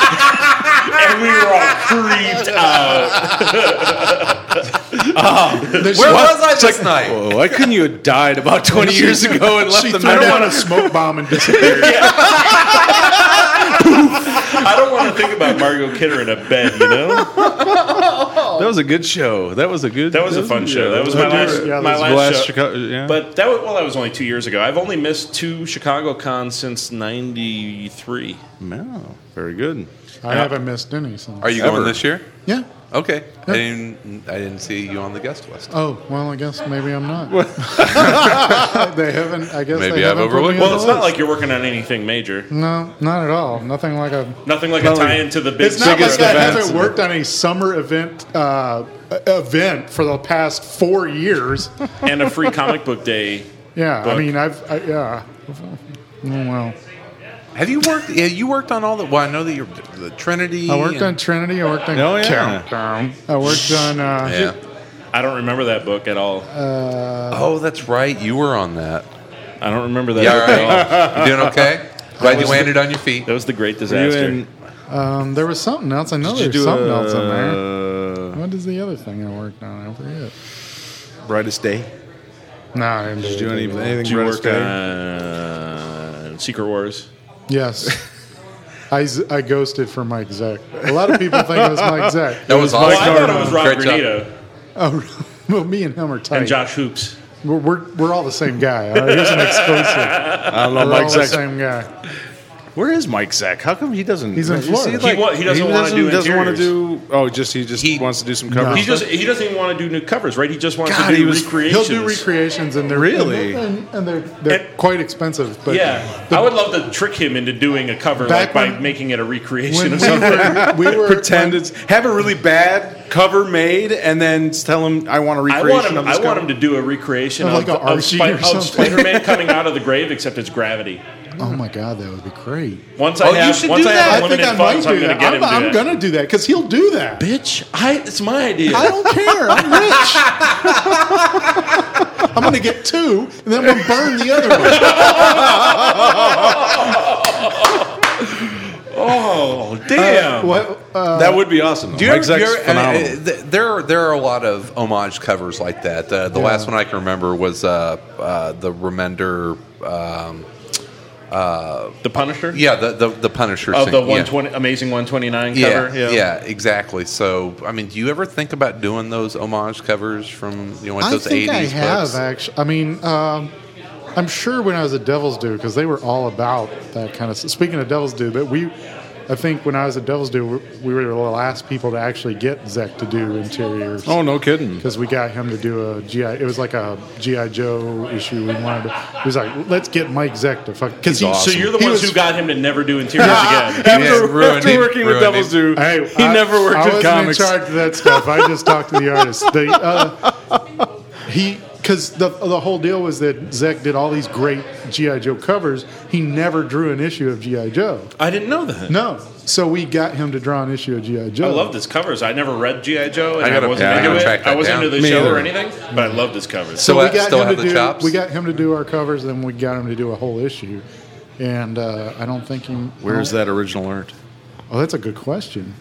And we were all creeped out. There's- Where what? was I this night? Whoa, why couldn't you have died about twenty years ago and left She the threw metal? down a smoke bomb and disappeared. I don't want to think about Margot Kidder in a bed, you know. That was a good show. That was a good. That was a fun show. That was my Oh, last, yeah, my that was last, last show. Chicago. Yeah. But that was, well, that was only two years ago. I've only missed two Chicago cons since ninety-three. no, very good. I haven't missed any. So. Are you Ever. going this year? Yeah. Okay. I didn't. I didn't see you on the guest list. Oh well, I guess maybe I'm not. they haven't. I guess Maybe they I've haven't put me overlooked on Well, the it's not list. like you're working on anything major. No, not at all. Nothing like a. Nothing like a Well, tie into the big. It's not biggest like I events. haven't worked on a summer event uh, event for the past four years. and a free comic book day. Yeah, Book. I mean, I've I, yeah. Oh, well, Have you worked? Yeah, you worked on all the. Well, I know that you're the Trinity. I worked and- on Trinity. I worked on Oh, yeah. Countdown. I worked on. Uh, Yeah. I don't remember that book at all. Oh, that's right. You were on that. I don't remember that Yeah. book All at all. right. You doing okay? Glad you landed on your feet. That was the Great Were you Disaster. in- Um, there was something else. I know did you there's do something a, else in there. uh, What is the other thing I worked on? I forget. Brightest Day? No, I didn't Did you do do any, anything. anything Did you Brightest work Day? on Secret Wars? Yes. I, z- I ghosted for Mike Zeck. A lot of people think it was Mike Zeck. That was Well, awesome. I thought it was Rob Great job. Granito Oh, well, me and him are tight. and Josh Hoops. We're, we're, we're all the same guy. All right? Here's an exclusive. I don't know, We're Mike all the Zeck. same guy. Where is Mike Zeck? How come he doesn't? He's in is Florida. He wa- he doesn't wanna do doesn't want to interiors. do. Oh, just he just He- wants to do some covers. He just he doesn't even want to do new covers, right? He just wants God, to do he was- He'll recreations. do recreations, and they're Really? and, and they're they're And- quite expensive. But Yeah, the- I would love to trick him into doing a cover Back like by when- making it a recreation when of we something. were, we were pretend when- it's have a really bad cover made and then tell him I want a I recreation want him. of this I want cover. him to do a recreation Of of, like a of, Archie Spi- or of something. Spider-Man coming out of the grave, except it's gravity. Oh my god, that would be great. Once Oh, I you have, should once do I that. have I think unlimited I might funds, do I'm going to that. get I'm, him to do I'm that. gonna do that because he'll do that. Bitch, I, it's my idea. I don't care. I'm rich. I'm gonna get two, and then I'm gonna burn the other one. Oh, damn. What? Uh, That would be awesome. Do you Mike ever, Zeck's you're- I mean, phenomenal. uh, th- there, are, there are a lot of homage covers like that. Uh, the Yeah. last one I can remember was uh, uh, the Remender. Um, The Punisher. Yeah, the the, the Punisher Of scene. the yeah. one twenty, Amazing one twenty-nine Yeah, cover. yeah, exactly. So, I mean, do you ever think about doing those homage covers from you know like I those think I eighties have books? actually. I mean, um, I'm sure when I was at Devil's Due, because they were all about that kind of. Speaking of Devil's Due, but we, I think when I was at Devil's Due, we were the last people to actually get Zek to do interiors. Oh, no kidding. Because we got him to do a G I. It was like a G I Joe issue. We wanted. To, he was like, "Let's get Mike Zek to fuck." Because he. So you're the he ones was- who got him to never do interiors again. After, Yeah, ruined after him, working with ruined Devil's Due, Hey, he I- never worked I in wasn't comics. in charge of that stuff. I just talked to the artist. They, uh, he, because the the whole deal was that Zek did all these great G I Joe covers. He never drew an issue of G I Joe. I didn't know that. No, so we got him to draw an issue of G I Joe. I loved his covers. I never read G I Joe, and I I, gotta- wasn't yeah, I into gotta it. track that I wasn't down. into the Me show either. or anything, but I loved his covers. So Still we ha- got still him have to the do. chops? We got him to do our covers, and we got him to do a whole issue. And uh, I don't think he. Where's that original art? Oh, that's a good question.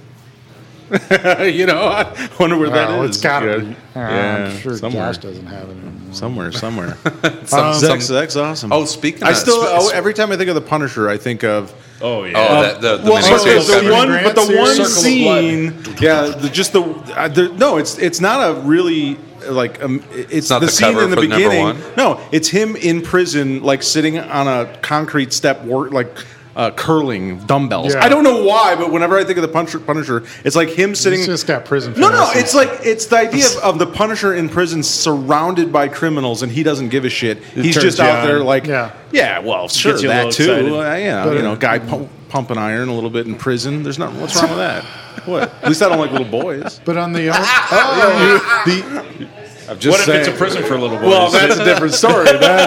you know, I wonder where that Well, is. it's got to Yeah. be. Uh, Yeah, I'm sure somewhere. Josh doesn't have it anymore. Somewhere, somewhere. Some- Zach, some- Zach's awesome. oh, speaking I of still sp- oh, every time I think of the Punisher, I think of oh yeah. oh, that, the, the well, miniseries okay, the cover. one, Grant but the series? one Circle of scene, yeah, the, just the, uh, the no, it's it's not a really like um, it's not the, the scene cover in the for number beginning. one? No, it's him in prison, like sitting on a concrete step, work like. Uh, curling dumbbells. Yeah. I don't know why, but whenever I think of the Punisher, Punisher it's like him sitting. He's just got prison. No, no, fantasy. it's like it's the idea of, of the Punisher in prison, surrounded by criminals, and he doesn't give a shit. He's turns just you out on. there, like, Yeah. yeah, well, sure, you a that little too. excited. Uh, yeah, But, you know, uh, guy pump, pumping iron a little bit in prison. There's not. What's wrong with that? What? At least I don't like little boys. But on the oh, the I'm just What if it's a prison for little boys? Well, that's a different story.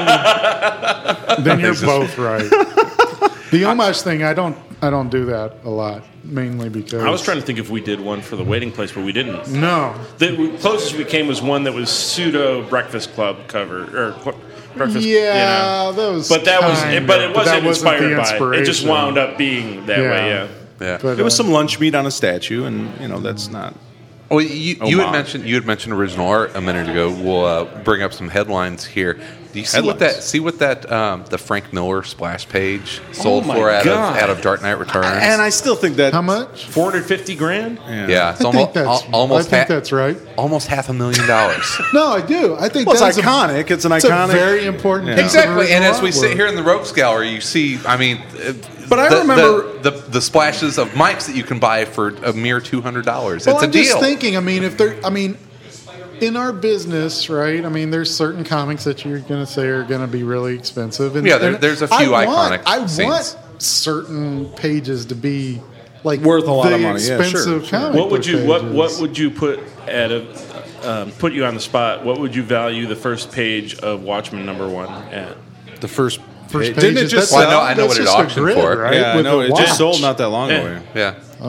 Then, then you're both right. The homage thing, I don't, I don't do that a lot, mainly because I was trying to think if we did one for the waiting place, but we didn't. No, The closest we came was one that was pseudo Breakfast Club cover or cl- breakfast. yeah, you know. those. But that was, kind but of- it but that wasn't wasn't inspired the by. It It just inspiration. wound up being that Yeah. way. Yeah. Yeah. But, it was uh, some lunch meat on a statue, and you know that's not. Well, you, you had Homage. mentioned you had mentioned original art a minute ago. We'll uh, bring up some headlines here. Do you see what Headlines. that see what that um, the Frank Miller splash page sold Oh my for out of God. out of Dark Knight Returns? And I still think that how much? Four hundred fifty grand. yeah, it's I almost think that's. al- almost I think ha- that's right. almost half a million dollars. No, I do. I think Well, it's that's a- iconic. It's an it's iconic. a very important. Yeah. piece of Exactly, and original as we sit artwork. here in the Rogues Gallery, you see, I mean, uh, But I the, remember- the, the the splashes of mics that you can buy for a mere two hundred dollars. Well, It's a I'm deal. just thinking. I mean, if there, I mean, in our business, right? I mean, there's certain comics that you're going to say are going to be really expensive. And, Yeah, there- and there's a few I want, iconic I scenes. want certain pages to be like Worth a lot the of money. Yeah, sure, expensive sure. comic What would book you what pages. what would you put at a um, put you on the spot? What would you value the first page of Watchmen number one at? the first. First page- didn't it pages, just Well, I know- sell? I know That's what it just a auctioned grid, for. right? Yeah, I With know. the It just watch. sold not that long Yeah. ago. yeah.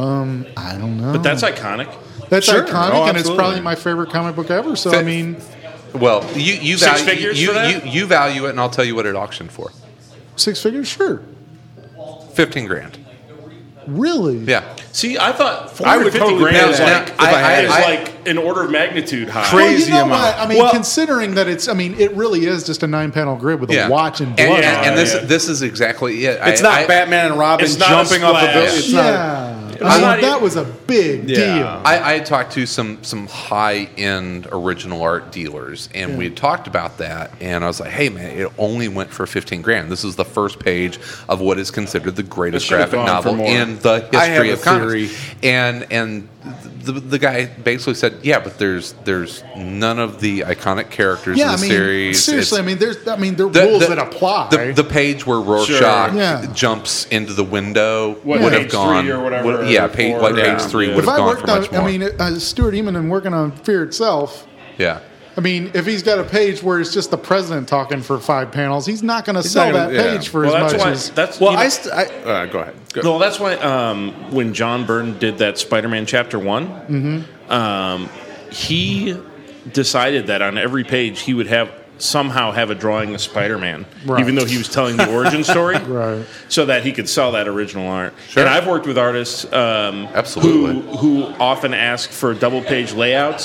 I don't know. But that's iconic. that's Sure. iconic, Oh, and it's absolutely. probably my favorite comic book ever. So Fa- I mean, Well, you you Six value figures you, for that? you you value it, and I'll tell you what it auctioned for. six figures, sure. Fifteen grand. Really? Yeah. See, I thought four I hundred would fifty totally grand pay is that. like If I had is it. like an order of magnitude high. Well, Crazy you know amount. what? I mean, Well- considering that it's, I mean, it really is just a nine-panel grid with Yeah. a watch and And, blood. and, and this Yeah. this is exactly it. It's I- not I- Batman and Robin It's not a jumping off a splash. building. It's yeah. not. I mean, not that e- was a big Yeah. deal. I, I had talked to some some high end original art dealers, and we had talked about that. And I was like, "Hey, man, it only went for fifteen grand. This is the first page of what is considered the greatest It should have graphic gone for novel more. in the I have history a of comics." theory. And and the, the guy basically said, "Yeah, but there's there's none of the iconic characters yeah, in I the mean, series. seriously, I It's- mean, there's, I mean, there are the- rules the- that apply. The, the page where Rorschach Sure. Yeah. jumps into the window What, would page have gone. three or whatever, would- yeah, or page, four, like yeah. page three Yeah. would if have I gone worked for on, much more. I mean, uh, Stuart Eman working on Fear itself. yeah. I mean, if he's got a page where it's just the president talking for five panels, he's not going to sell not that gonna- yeah. page for Well, as that's much why. as. That's Well, you know- I, st- I uh, go ahead. Go. Well, that's why um, when John Byrne did that Spider-Man Chapter One, Mm-hmm. um, he decided that on every page he would have somehow have a drawing of Spider-Man, Right. even though he was telling the origin story, Right. so that he could sell that original art. Sure. And I've worked with artists um, Absolutely. who who often ask for double page layouts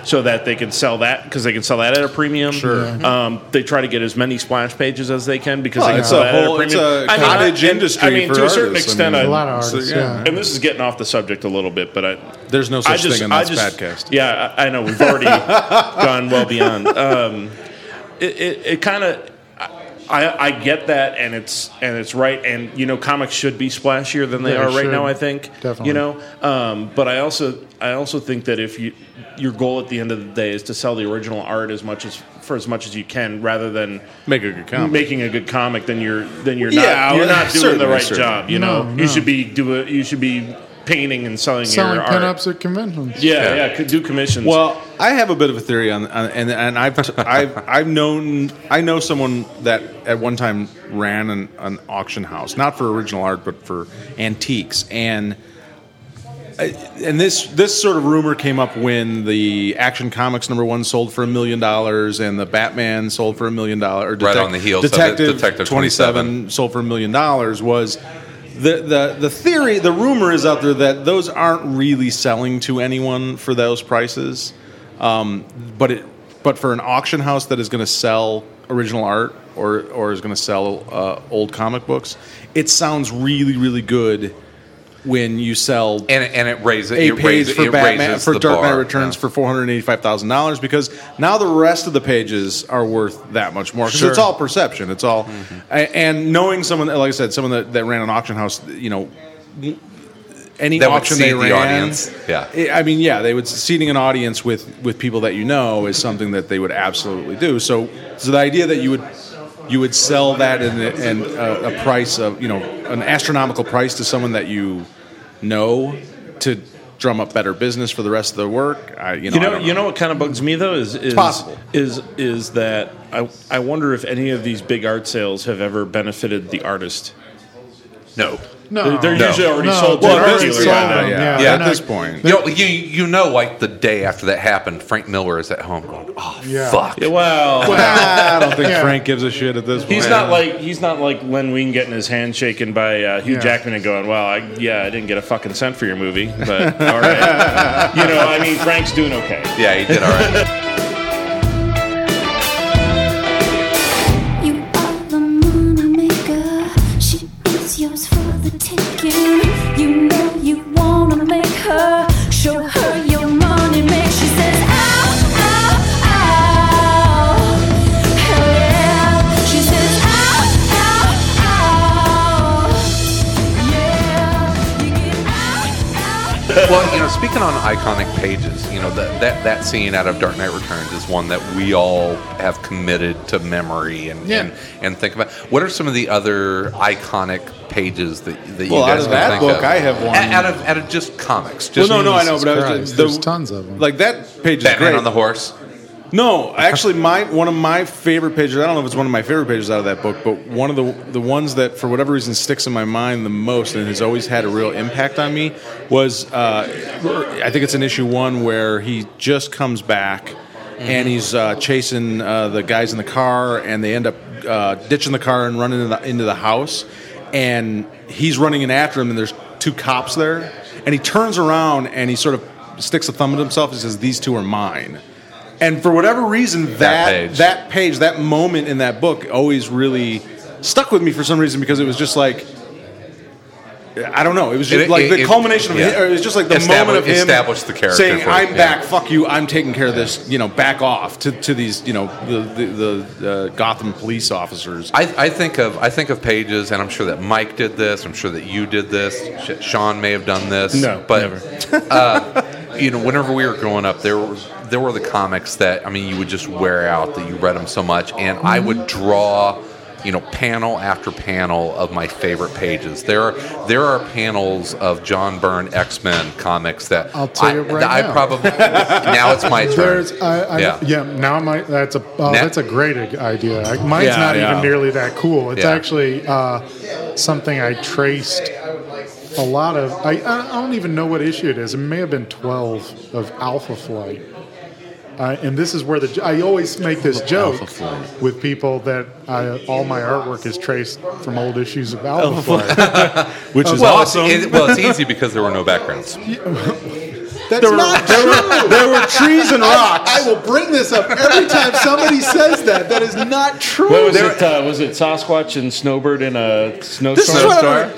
so that they can sell that because they can sell that at a premium. Sure. Yeah. Um, they try to get as many splash pages as they can because Well, they can it's sell a that at a whole- it's premium. a I mean, cottage I- and- industry I mean, for to a certain artists. I extent, mean, I, A lot of So, artists, yeah. yeah. and this is getting off the subject a little bit, but I. There's no I such just, thing on I this just, podcast. Yeah, I, I know we've already gone well beyond. Um, it it, it kind of, I, I get that, and it's and it's right, and you know, comics should be splashier than they They are right should. now. I think, Definitely. you know, um, but I also I also think that if you your goal at the end of the day is to sell the original art as much as for as much as you can, rather than Make a good comic. making a good comic, then you're then you're Yeah, not you're well, not doing the certainly, right certainly. job. You No, know, no. you should be do it. You should be painting and selling, Selling your art. pinups at conventions. Yeah, Yeah. yeah, could do commissions. Well, I have a bit of a theory on, on and and I've t- I've I've known I know someone that at one time ran an, an auction house, not for original art but for antiques, and I- and this this sort of rumor came up when the Action Comics number one sold for a million dollars and the Batman sold for a million dollars. Right on the heels of it, Detective, Detective twenty-seven twenty-seven sold for a million dollars. Was the, the the theory, the rumor is out there that those aren't really selling to anyone for those prices, um, but it but for an auction house that is going to sell original art or or is going to sell uh, old comic books, it sounds really really good when you sell And and it raises a it page raises, for it Batman raises for the Dark Knight bar. Returns Yeah. for four hundred eighty-five thousand dollars because now the rest of the pages are worth that much more because Sure. it's all perception. It's all Mm-hmm. a- and knowing someone like I said, someone that, that ran an auction house, you know. Any That would auction seed they the ran, audience. Yeah. I I mean, yeah, they would seeding an audience with, with people that you know is something that they would absolutely do. So, so the idea that you would you would sell that in a, in a, a price of you know an astronomical price to someone that you know to drum up better business for the rest of the work. I, you know, You I know, don't you know what kind of bugs me though is is possible. is is that I I wonder if any of these big art sales have ever benefited the artist. No. No, They're, they're No. usually already No, sold to well, an they're art already dealer. sold by now. them, yeah, yeah. yeah, at They're this not- point. You know, you you know, like the day after that happened, Frank Miller is at home going, "Oh Yeah. fuck." Yeah, well, I don't think Yeah. Frank gives a shit at this point. he's not like he's not like Len Wein getting his hand shaken by uh, Hugh Yeah. Jackman and going, "Well, I, yeah, I didn't get a fucking cent for your movie, but all right." You know, I mean, Frank's doing okay. Yeah, he did all right. You are the money maker. She is yours for the taking. You know you wanna make her. Show her your money make. She says, ow, ow, ow. Hell yeah. She says, ow, ow, ow. Yeah. You get ow, ow. Well, you know, speaking on iconic pages, you know, that, that that scene out of Dark Knight Returns is one that we all have committed to memory and Yeah. and, and think about. What are some of the other iconic pages that, that Well, you out guys of can that think book, of? I have one. A- Out of out of just comics. Well, Just no, no, I know, but I was Christ, the- there's tons of them. Like that page is Batman great. on the horse. No, actually, my one of my favorite pages. I don't know if it's one of my favorite pages out of that book, but one of the the ones that, for whatever reason, sticks in my mind the most and has always had a real impact on me was uh, I think it's in issue one where he just comes back and he's uh, chasing uh, the guys in the car, and they end up uh, ditching the car and running into the, into the house, and he's running in after him, and there's two cops there, and he turns around and he sort of sticks a thumb at himself and says, "These two are mine." And for whatever reason, that That that page. page. that moment in that book, always really stuck with me for some reason because it was just like, I don't know, it was just It- like it- the it- culmination of yeah. it. It was just like the Establish- moment of him establish the character saying, for it, "I'm yeah. back, fuck you, I'm taking care of this." You know, back off to, to these, you know, the the, the, the Gotham police officers. I, I think of I think of pages, and I'm sure that Mike did this. I'm sure that you did this. Sh- Sean may have done this. No, but never. uh, you know, whenever we were growing up, there was there were the comics that I mean, you would just wear out that you read them so much, and I would draw, you know, panel after panel of my favorite pages. There are there are panels of John Byrne X-Men comics that I'll tell I, you right that I now. probably now it's my turn. There's, I, I, Yeah. yeah. Now my that's a oh, Now- that's a great idea. I, mine's Yeah, not yeah. even nearly that cool. It's Yeah. actually uh, something I traced a lot of. I, I don't even know what issue it is. It may have been twelve of Alpha Flight. Uh, and this is where the I always make this joke Alpha Flight. with people that I, all my artwork is traced from old issues of Alpha Flight. Which is well, awesome. It's, it, well, it's easy because there were no backgrounds. That's There were, not there, true. were, there were trees and rocks. I will bring this up every time somebody says that. That is not true. What was There- it? Uh, was it Sasquatch and Snowbird in a snowstorm? This is what I-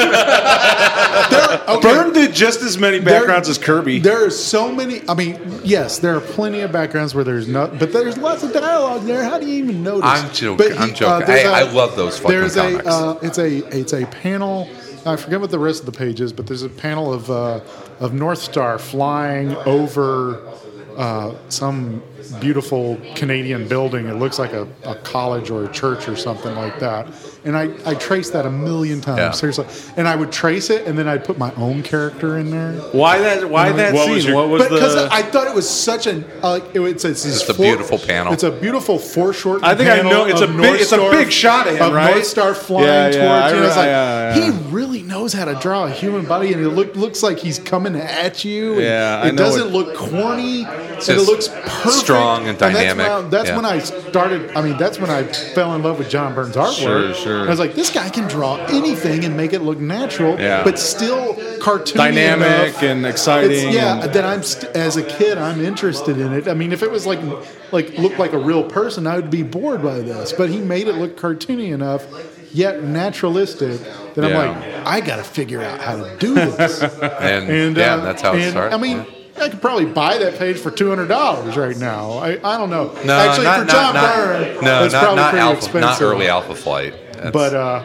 there- okay. Byrne did just as many backgrounds as Kirby. There are so many. I mean, yes, there are plenty of backgrounds where there's not, but there's lots of dialogue there. How do you even notice? I'm joking. But I'm joking. there's I- I love those fucking there's comics. A, uh, it's a it's a panel. I forget what the rest of the page is, but there's a panel of uh, of North Star flying over uh, some beautiful Canadian building. It looks like a, a college or a church or something like that. And I, I traced that a million times, Yeah. seriously. And I would trace it, and then I'd put my own character in there. Why that? Why that What scene? was your- what was But because the? I thought it was such an uh, it, it's it's, It's a beautiful panel. It's a beautiful foreshortened. I think I panel know- it's of a big- North it's a Star- big shot of him, of right? North Star flying Yeah, yeah, towards I you. And it's re- like yeah, yeah. he really knows how to draw a human body, and it look, looks like he's coming at you. and Yeah, I it know doesn't it- look corny, and it just looks perfect, strong and dynamic. that's, when I, that's Yeah. when I started. I mean, that's when I fell in love with John Burns' artwork. Sure, sure. I was like, this guy can draw anything and make it look natural, Yeah. but still cartoony Dynamic enough. and exciting. It's, yeah, and- that I'm st- as a kid, I'm interested in it. I mean, if it was like like looked like a real person, I would be bored by this. But he made it look cartoony enough, yet naturalistic, that I'm Yeah. like, I got to figure out how to do this. and, and yeah, uh, that's how it and, started. I mean. I could probably buy that page for two hundred dollars right now. I, I don't know. no, Actually, not, for not, John not, Byrne, no, it's not, probably not pretty alpha, expensive. not early Alpha Flight. That's- But uh,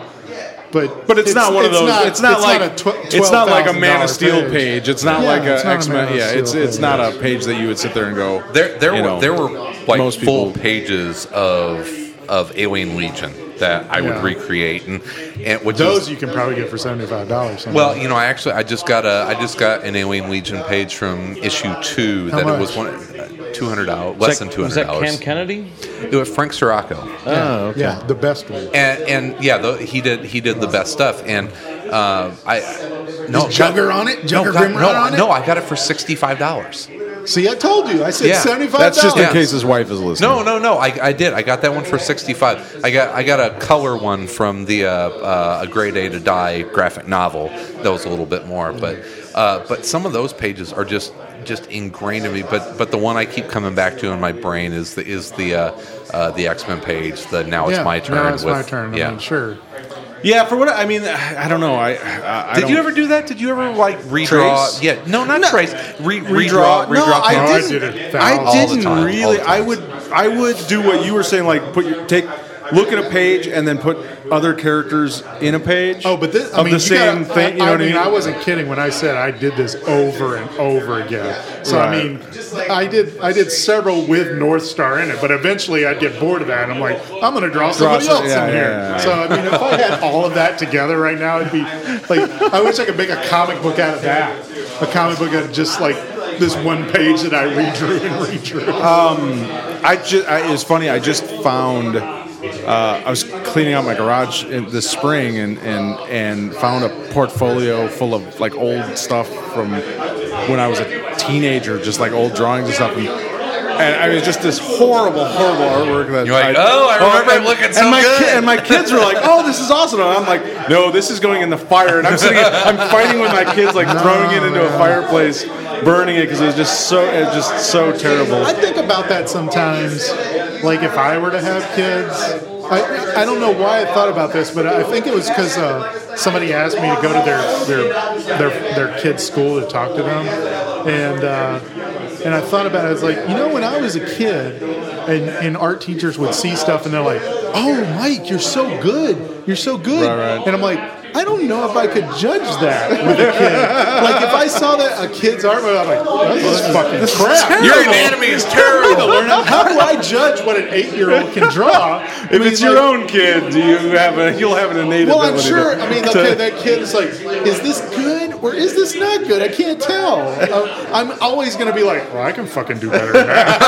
but But it's, not one of those. it's not like a tw- it's not like a Man of $twelve thousand Steel page. page. It's not Yeah, like it's a not a X Man Men. of Yeah, Steel it's it's page. not a page that you would sit there and go. There, there you were know, there were like most full people- pages of of Alien Legion that I would Yeah. recreate, and and which Those is, you can probably get for seventy five dollars. well, you know, I actually I just got a I just got an Alien Legion page from issue two How that it was much? one two hundred dollars, less than two Was hundred that Cam dollars. Kennedy? It was Frank Sirocco. Oh, okay. Yeah, the best one. And, and yeah, the, he did he did the best stuff. And uh, I no Is Jugger on it? No, Jugger God, Grimrod no, on it? no, I got it for sixty five dollars. See, I told you. I said Yeah. seventy five That's dollars. just in Yeah. case his wife is listening. No, no, no. I, I did. I got that one for sixty five. I got I got a color one from the uh, uh, A Grey Day to Die graphic novel. That was a little bit more, but uh, but some of those pages are just just ingrained in me. But but the one I keep coming back to in my brain is the is the uh, uh, the X Men page. The now it's Yeah, my turn. Now it's with, my turn. I Yeah. mean, sure. Yeah, for what I mean, I don't know. I, I, I Did don't, you ever do that? Did you ever like redraw? Trace? Yeah, no, not No. trace. Re- redraw? redraw, No, redraw. I Oh, I pages. did didn't. it I thousands. All the didn't time, all really. the I time. would. I would do what you were saying, like put your take, look at a page and then put other characters in a page. Oh, but this, I of mean, the you same gotta- thing. You know I, what I mean, mean? I wasn't kidding when I said I did this over and over again. So I Right. mean, I did I did several with North Star in it, but eventually I'd get bored of that, and I'm like, I'm going to draw somebody some- else yeah, in here. yeah, yeah. So I mean, if I had all of that together right now, it'd be like I wish I could make a comic book out of that. A comic book of just like this one page that I redrew and redrew. I just. I, it's funny. I just found. Uh, I was cleaning out my garage in this spring and, and and found a portfolio full of like old stuff from when I was a teenager, just like old drawings and stuff. And, and I mean, just this horrible, horrible artwork that You're like, "Oh, I remember it looking so and my good." ki- and my kids were like, "Oh, this is awesome!" And I'm like, "No, this is going in the fire." And I'm sitting, I'm fighting with my kids, like throwing it into a fireplace, burning it because it was just so, it was just so terrible. I think about that sometimes. Like if I were to have kids, I, I don't know why I thought about this, but I think it was because uh, somebody asked me to go to their their their their kid's school to talk to them, and uh, and I thought about it. I was like, you know, when I was a kid, and, and art teachers would see stuff, and they're like, "Oh, Mike, you're so good, you're so good," Right, right. and I'm like, I don't know if I could judge that with a kid. Like if I saw that a kid's artwork, I'm like, oh, this is fucking crap. Your anatomy is terrible. How do I judge what an eight-year-old can draw? If it's your own kid, you have a, you'll have an innate Well, I'm ability. sure. to- I mean, to- okay, that kid is like, is this good or is this not good? I can't tell. Uh, I'm always going to be like, well, I can fucking do better than that.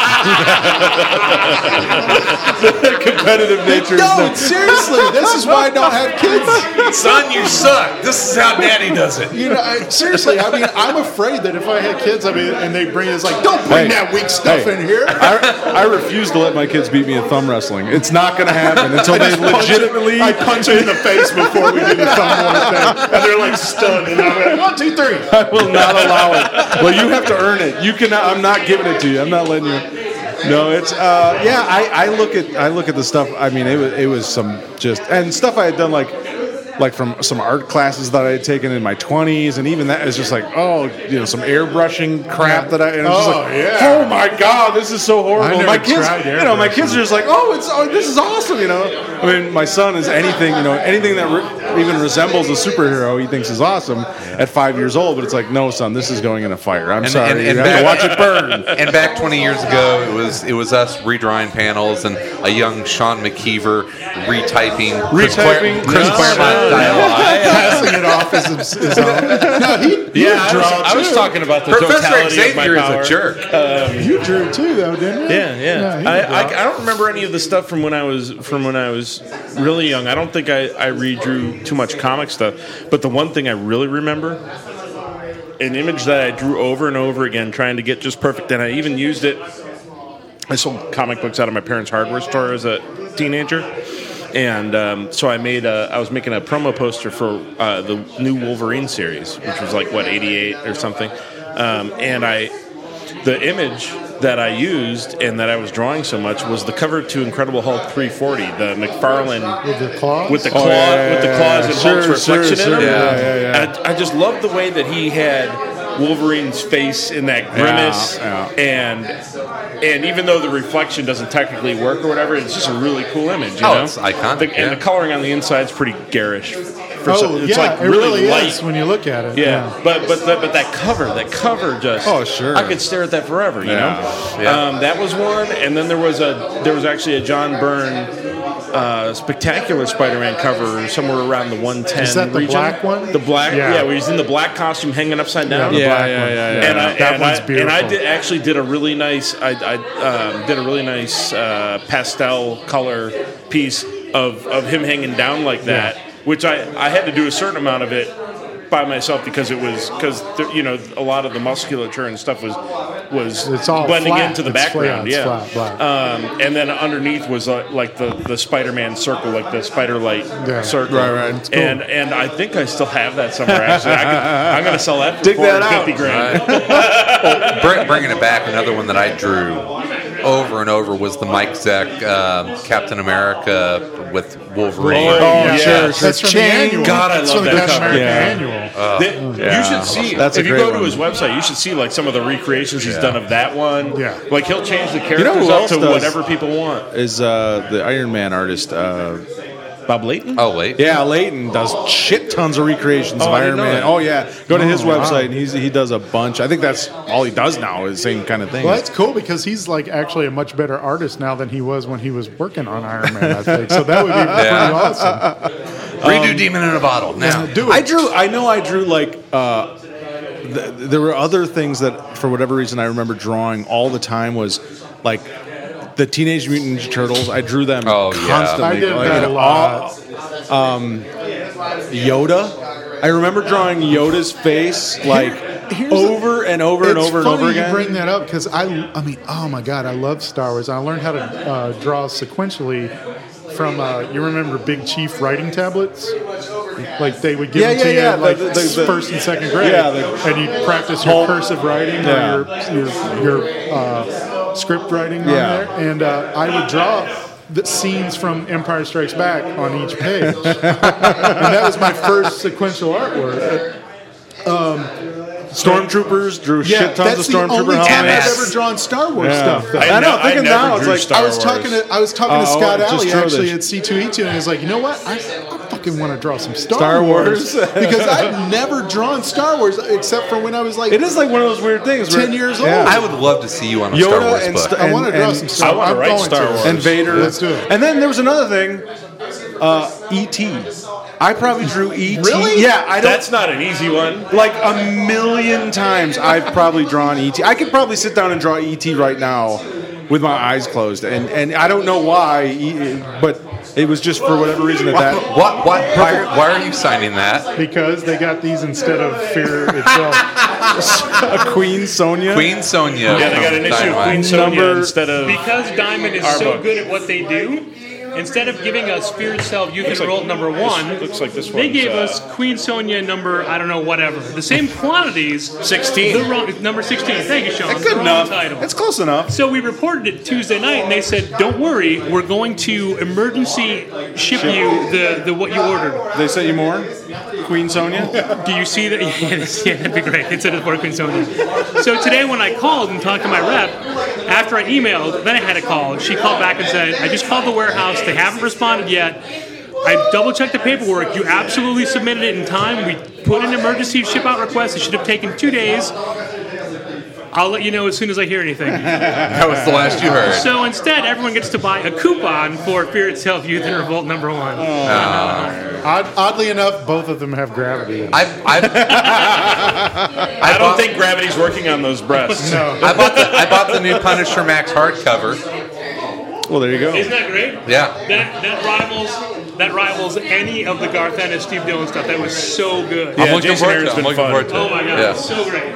competitive nature. is No, not- seriously, this is why I don't have kids. Son, you suck. This is how Daddy does it. You know, I, seriously, I mean, I'm afraid that if I had kids, I mean, and they bring it, it's like, don't bring Hey, that weak stuff hey, in here. I, I refuse to let my kids beat me in thumb wrestling. It's not going to happen until they legitimately. I punch them in the face before we do the thumb war thing, and they're like stunned. and I'll be like, one, two, three. I will not allow it. Well, you have to earn it. You cannot. I'm not giving it to you. I'm not letting you. No, it's uh, yeah. I, I look at I look at the stuff. I mean, it was it was some just and stuff I had done like like from some art classes that I had taken in my twenties, and even that is just like oh, you know, some airbrushing crap that I. And it was just Oh, like, yeah. oh my god, this is so horrible. I never My kids, tried you know, my airbrushing. kids are just like, oh, it's oh, this is awesome. You know, I mean, my son is anything you know anything that re- even resembles a superhero, he thinks is awesome at five years old. But it's like, no, son, this is going in a fire. I'm And- sorry, and- and you have to back- watch it burn. And back twenty years ago, it was it was us redrawing panels and a young Sean McKeever retyping Chris, Retyping? Clar- Chris No, Claremont no, dialogue. Passing it off as his, his own. No, he, he Yeah, I was, drew I was too. talking about the Professor totality of my Xavier power. is a jerk. You drew too, though, didn't you? Yeah, yeah. he I, drew. I, I don't remember any of the stuff from when I was from when I was really young. I don't think I, I redrew too much comic stuff. But the one thing I really remember, an image that I drew over and over again, trying to get just perfect, and I even used it. I sold comic books out of my parents' hardware store as a teenager. And um, so I made a, I was making a promo poster for uh, the new Wolverine series, which was like, what, eighty-eight or something. Um, and I, the image that I used and that I was drawing so much was the cover to Incredible Hulk three forty, the McFarlane With the claws? with the Oh, claw, yeah, yeah, with the yeah, claws yeah. and Sure, Hulk's sure, reflection sure. in them. Yeah, yeah, yeah. And I, I just loved the way that he had Wolverine's face in that grimace, Yeah, and and even though the reflection doesn't technically work or whatever, it's just a really cool image. You Oh, know? it's iconic, The, yeah. And the coloring on the inside is pretty garish. For Oh, some, it's yeah, like it really, really light. is when you look at it. Yeah, but but that, but that cover, that cover just. Oh, sure. I could stare at that forever. You Yeah. know. Yeah. Um, that was one, and then there was a there was actually a John Byrne uh, spectacular Spider-Man cover somewhere around the one ten. Is that the region. black one? The black, Yeah. yeah. where he's in the black costume, hanging upside down. the Yeah, black yeah, one. yeah, yeah. And I, That and one's I, and I beautiful. did, actually did a really nice, I, I um, did a really nice uh, pastel color piece of, of him hanging down like that, which I, I had to do a certain amount of it by myself because it was because you know a lot of the musculature and stuff was was It's all blending flat. into the It's background. flat, it's yeah, flat, black. Um, and then underneath was uh, like the, the Spider-Man circle, like the Spider Light Yeah. circle. Right, right. It's cool. And and I think I still have that somewhere. Actually, I could, I'm going to sell that for Dig that out. fifty grand. Bring, bringing it back, another one that I drew over and over was the Mike Zeck um, Captain America with Wolverine. Oh, yeah. sure, sure. That's from the Chang. annual. God, I That's love from the that Captain cover. America Yeah. annual. The- Yeah. You should see. That's a if you great go to one. his website, you should see like some of the recreations he's done of that one. Yeah. like he'll change the characters know who up else to does? whatever people want. Is uh, the Iron Man artist? Uh, Bob Layton. Oh, wait. yeah, Leighton does shit tons of recreations Oh, of I Iron didn't know Man. that. Oh yeah, go to his Oh, wow. website and he's he does a bunch. I think that's all he does now is the same kind of thing. Well, that's cool because he's like actually a much better artist now than he was when he was working on Iron Man. I think so. That would be Yeah. pretty awesome. Redo Demon in a Bottle. Now, Do it. I drew. I know I drew like. Uh, th- there were other things that, for whatever reason, I remember drawing all the time. Was like the Teenage Mutant Ninja Turtles. I drew them Oh, yeah. constantly. I did Like, that you a know, lot. all- um, Yoda. I remember drawing Yoda's face like Here's a- over and over and It's over and funny over again. you bring that up because I, I mean, oh my god, I love Star Wars. I learned how to uh, draw sequentially from. Uh, you remember Big Chief writing tablets? Like they would give Yeah, them to yeah, you yeah. in like The- the- the- first and second grade, Yeah, the- and you practice your Hulk. cursive writing Yeah. or your your, your uh, script writing on Yeah. there, and uh, I would draw the scenes from Empire Strikes Back on each page, and that was my first sequential artwork. Stormtroopers drew Yeah, shit tons that's of the Stormtrooper only time helmets. I've ever drawn Star Wars Yeah. stuff. though. I I know. ne- Thinking I never now, it's drew like Star I was Wars. talking to I was talking to Oh, Scott just Alley draw actually this. at C two E two, and he was like, you know what? I, I fucking want to draw some Star, Star Wars, Wars. because I've never drawn Star Wars except for when I was like It is like one of those weird things. where- ten years old. Yeah. I would love to see you on a Star Yoda Wars and book. Sta- I want to draw and- some Star I wanna I'm write going Star to. Wars. and Vader. Let's do it. And then there was another thing, uh, E T. I probably drew E T. Really? Yeah, I don't. That's not an easy one. like a million times I've probably drawn E T. I could probably sit down and draw E T right now with my eyes closed, and and I don't know why, E- but it was just for whatever reason that What, that. what, what, why, are, why are you signing that? Because they got these instead of Fear itself. A Queen Sonia. Queen Sonia. Yeah, they got from an issue of Dynamite. Queen Sonia Number- instead of Because Diamond is Our so book. good at what they do, instead of giving us Spirit Self Youth and Revolt number one, This looks like this they one's, gave uh, us Queen Sonia number, I don't know, whatever. The same quantities. sixteen. The wrong, number sixteen. Thank you, Sean. That's The good wrong enough. title. It's close enough. So we reported it Tuesday night, and they said, "Don't worry, we're going to emergency ship you the, the what you ordered." They sent you more, Queen Sonia. Do you see that? Yeah, that's- yeah, that'd be great. They said it's more Queen Sonia. So today, when I called and talked to my rep, after I emailed, then I had a call. She called back and said, "I just called the warehouse. They haven't responded yet. I double checked the paperwork. You absolutely submitted it in time. We put an emergency ship out request. It should have taken two days. I'll let you know as soon as I hear anything." That was the last you heard. So instead, everyone gets to buy a coupon for Fear Itself Youth and Revolt number one. Odd, oddly enough, both of them have gravity. In them. I've, I've, I, I don't bought, think gravity's working on those breasts. no. I bought the I bought the new Punisher Max hardcover. Well, there you go. Isn't that great? Yeah. That that rivals that rivals any of the Garth Ennis, Steve Dillon stuff. That was so good. I'm looking Jason forward to Aaron's it. I'm been looking fun. forward to it. Oh my god, Yeah. so great.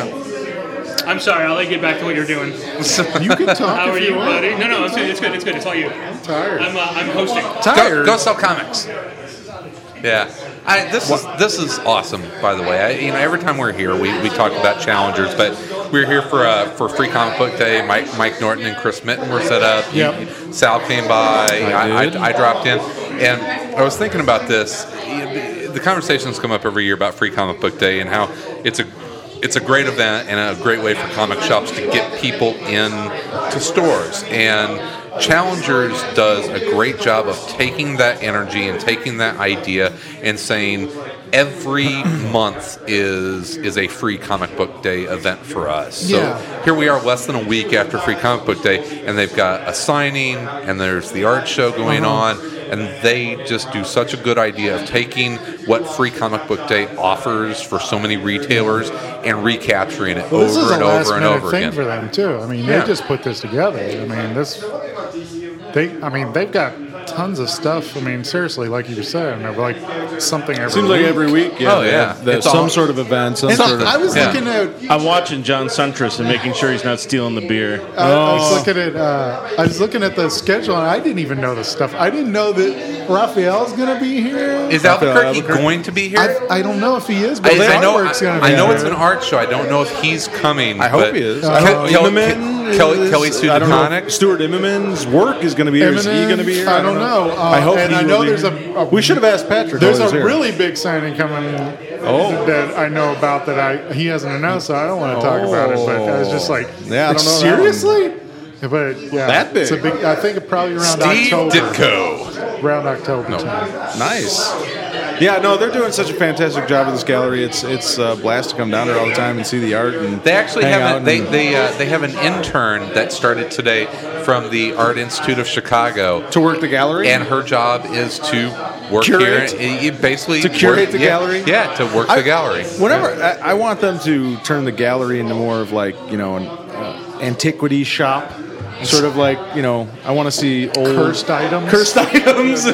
I'm sorry, I'll let you get back to what you're doing. You can talk How are if you, you want. buddy? No, no, it's good. It's good. It's good. It's all you. Tired. I'm uh, I'm hosting. Go, Tired. go sell comics. Yeah, I, this is this is awesome. By the way, I, you know, every time we're here, we, we talk about challengers, but we're here for uh, for Free Comic Book Day. Mike Mike Norton and Chris Mitten were set up. You- Yep. Sal came by. I, did. I, I dropped in, and I was thinking about this. The conversations come up every year about Free Comic Book Day and how it's a it's a great event and a great way for comic shops to get people in to stores. And Challengers does a great job of taking that energy and taking that idea and saying every month is is a Free Comic Book Day event for us. So Yeah. here we are less than a week after Free Comic Book Day, and they've got a signing and there's the art show going on, and they just do such a good idea of taking what Free Comic Book Day offers for so many retailers and recapturing it Well, this is over a and last over and minute over thing again. for them too. I mean, Yeah. they just put this together. I mean, this they. I mean, they've got tons of stuff. I mean, seriously, like you were saying, they're like something every. Seems like week. every week. Yeah, Oh, they yeah. have- they have It's some all- sort of event. Some And sort of. I was Yeah. looking at. I'm watching John Suntress and making sure he's not stealing the beer. I, I was looking at. Uh, I was looking at the schedule, and I didn't even know this stuff. I didn't know that Raphael's going to be here. Is Raphael Albuquerque Albuquerque. going to be here? I, I don't know if he is, but I, the I know. artwork's going to I, be. I know there. it's an art show. I don't know if he's coming. I hope but he is. Ke- I hope Kelly, Immerman Kelly, is- Kelly Sue I don't know. DeConnick. if Stuart Immerman's work is going to be here. Is he Eminem? going to be here? I don't know. Uh, I hope and he I will know be there's here. a, a We should have asked Patrick. There's while a he was here. really big signing coming Oh. that I know about that I he hasn't announced, so I don't want to talk about it. But I was just like, Yeah, I like, don't know that one. seriously? But yeah, That big? It's a big. I think probably around Steve October. Ditko. Around October time. Nice. Yeah, no, they're doing such a fantastic job with this gallery. It's it's a blast to come down there all the time and see the art. And They actually hang have out a, they and- they uh, they have an intern that started today from the Art Institute of Chicago, to work the gallery. and her job is to work Curate? here, and, uh, basically To curate work- the yeah, gallery? Yeah, to work I- the gallery. Whenever I, I want them to turn the gallery into more of like you know an uh, antiquity shop, sort of like you know I want to see old Cursed items. cursed items,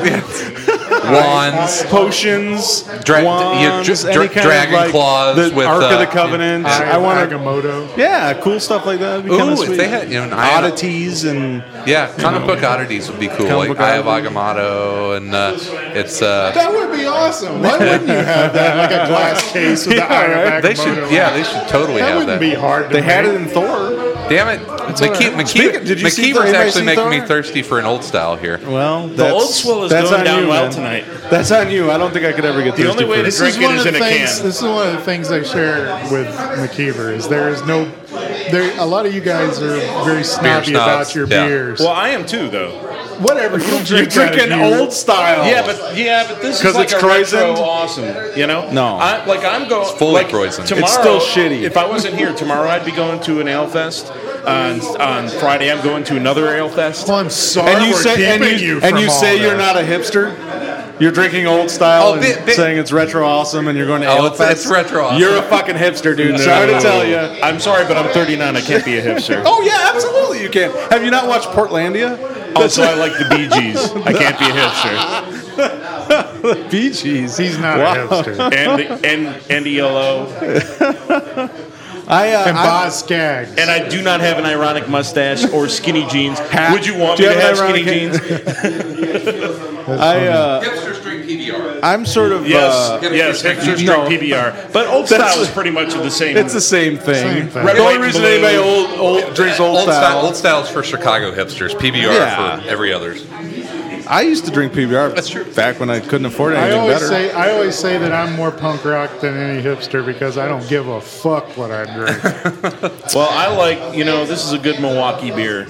Wands. potions, Dra- wands, yeah, dra- any kind dragon of like claws the with, Ark uh, of the Covenant. Eye I of want to, Agamotto. yeah, cool stuff like that. Would be Ooh, kinda if sweet. they had, you know, an eye of- oddities and Yeah, comic book oddities would be cool. Comic Like book Eye of oddities. Agamotto, and uh, it's uh, That would be awesome. Why wouldn't you have that? Like a glass case with the Eye of Agamotto. they should. Yeah, they should totally That have wouldn't that. be hard to they had make. it in Thor. Damn it, McKee- McKee- Speaking- did you see Thor? McKeever's Anybody actually see making Thor? me thirsty for an old style here. Well, The old swill is going down well tonight. That's on you. I don't think I could ever get The thirsty only way for to it. This drink is it one is of in the a things. can. This is one of the things I share with McKeever. Is there is no. There, a lot of you guys are very snobby snobs, about your yeah. beers. Well, I am too, though. Whatever. You don't You're drink out of drinking you. old style. Yeah, but yeah, but this is 'Cause like it's a retro Croissant? awesome. You know? No. I, like I'm going. It's fully like, Croissant. Tomorrow, It's still shitty. If I wasn't here tomorrow, I'd be going to an ale fest. On, on Friday, I'm going to another ale fest. Well, I'm sorry. And you we're say and keeping you, you and from you all say you're that. not a hipster. You're drinking old style Oh, and bit- bit- saying it's retro awesome, and you're going to Oh, ale it's- fest. it's retro awesome. You're a fucking hipster, dude. Sorry to tell you. I'm sorry, but I'm thirty-nine. I can't be a hipster. Oh yeah, absolutely you can. Have you not watched Portlandia? Also, I like the Bee Gees. I can't be a hipster. Bee Gees. He's not Wow. a hipster. And and and E L O. I, uh, and I- Boz Skaggs. And I do not have an ironic mustache or skinny jeans. Would you want Do me you to have have an skinny ironic- jeans? I, uh, Hipsters drink P B R. I'm sort of. Yes, Uh, yes. Hipsters No. drink P B R, but old That's- style is pretty much the same. it's the same thing. Same thing. The Red, only white, reason blue. anybody old, old drinks old, Old style. style. Old style's for Chicago hipsters. P B R Yeah. for every others. I used to drink P B R. That's true. Back when I couldn't afford I anything always better. say I always say that I'm more punk rock than any hipster because I don't give a fuck what I drink. Well, I like, you know, this is a good Milwaukee beer.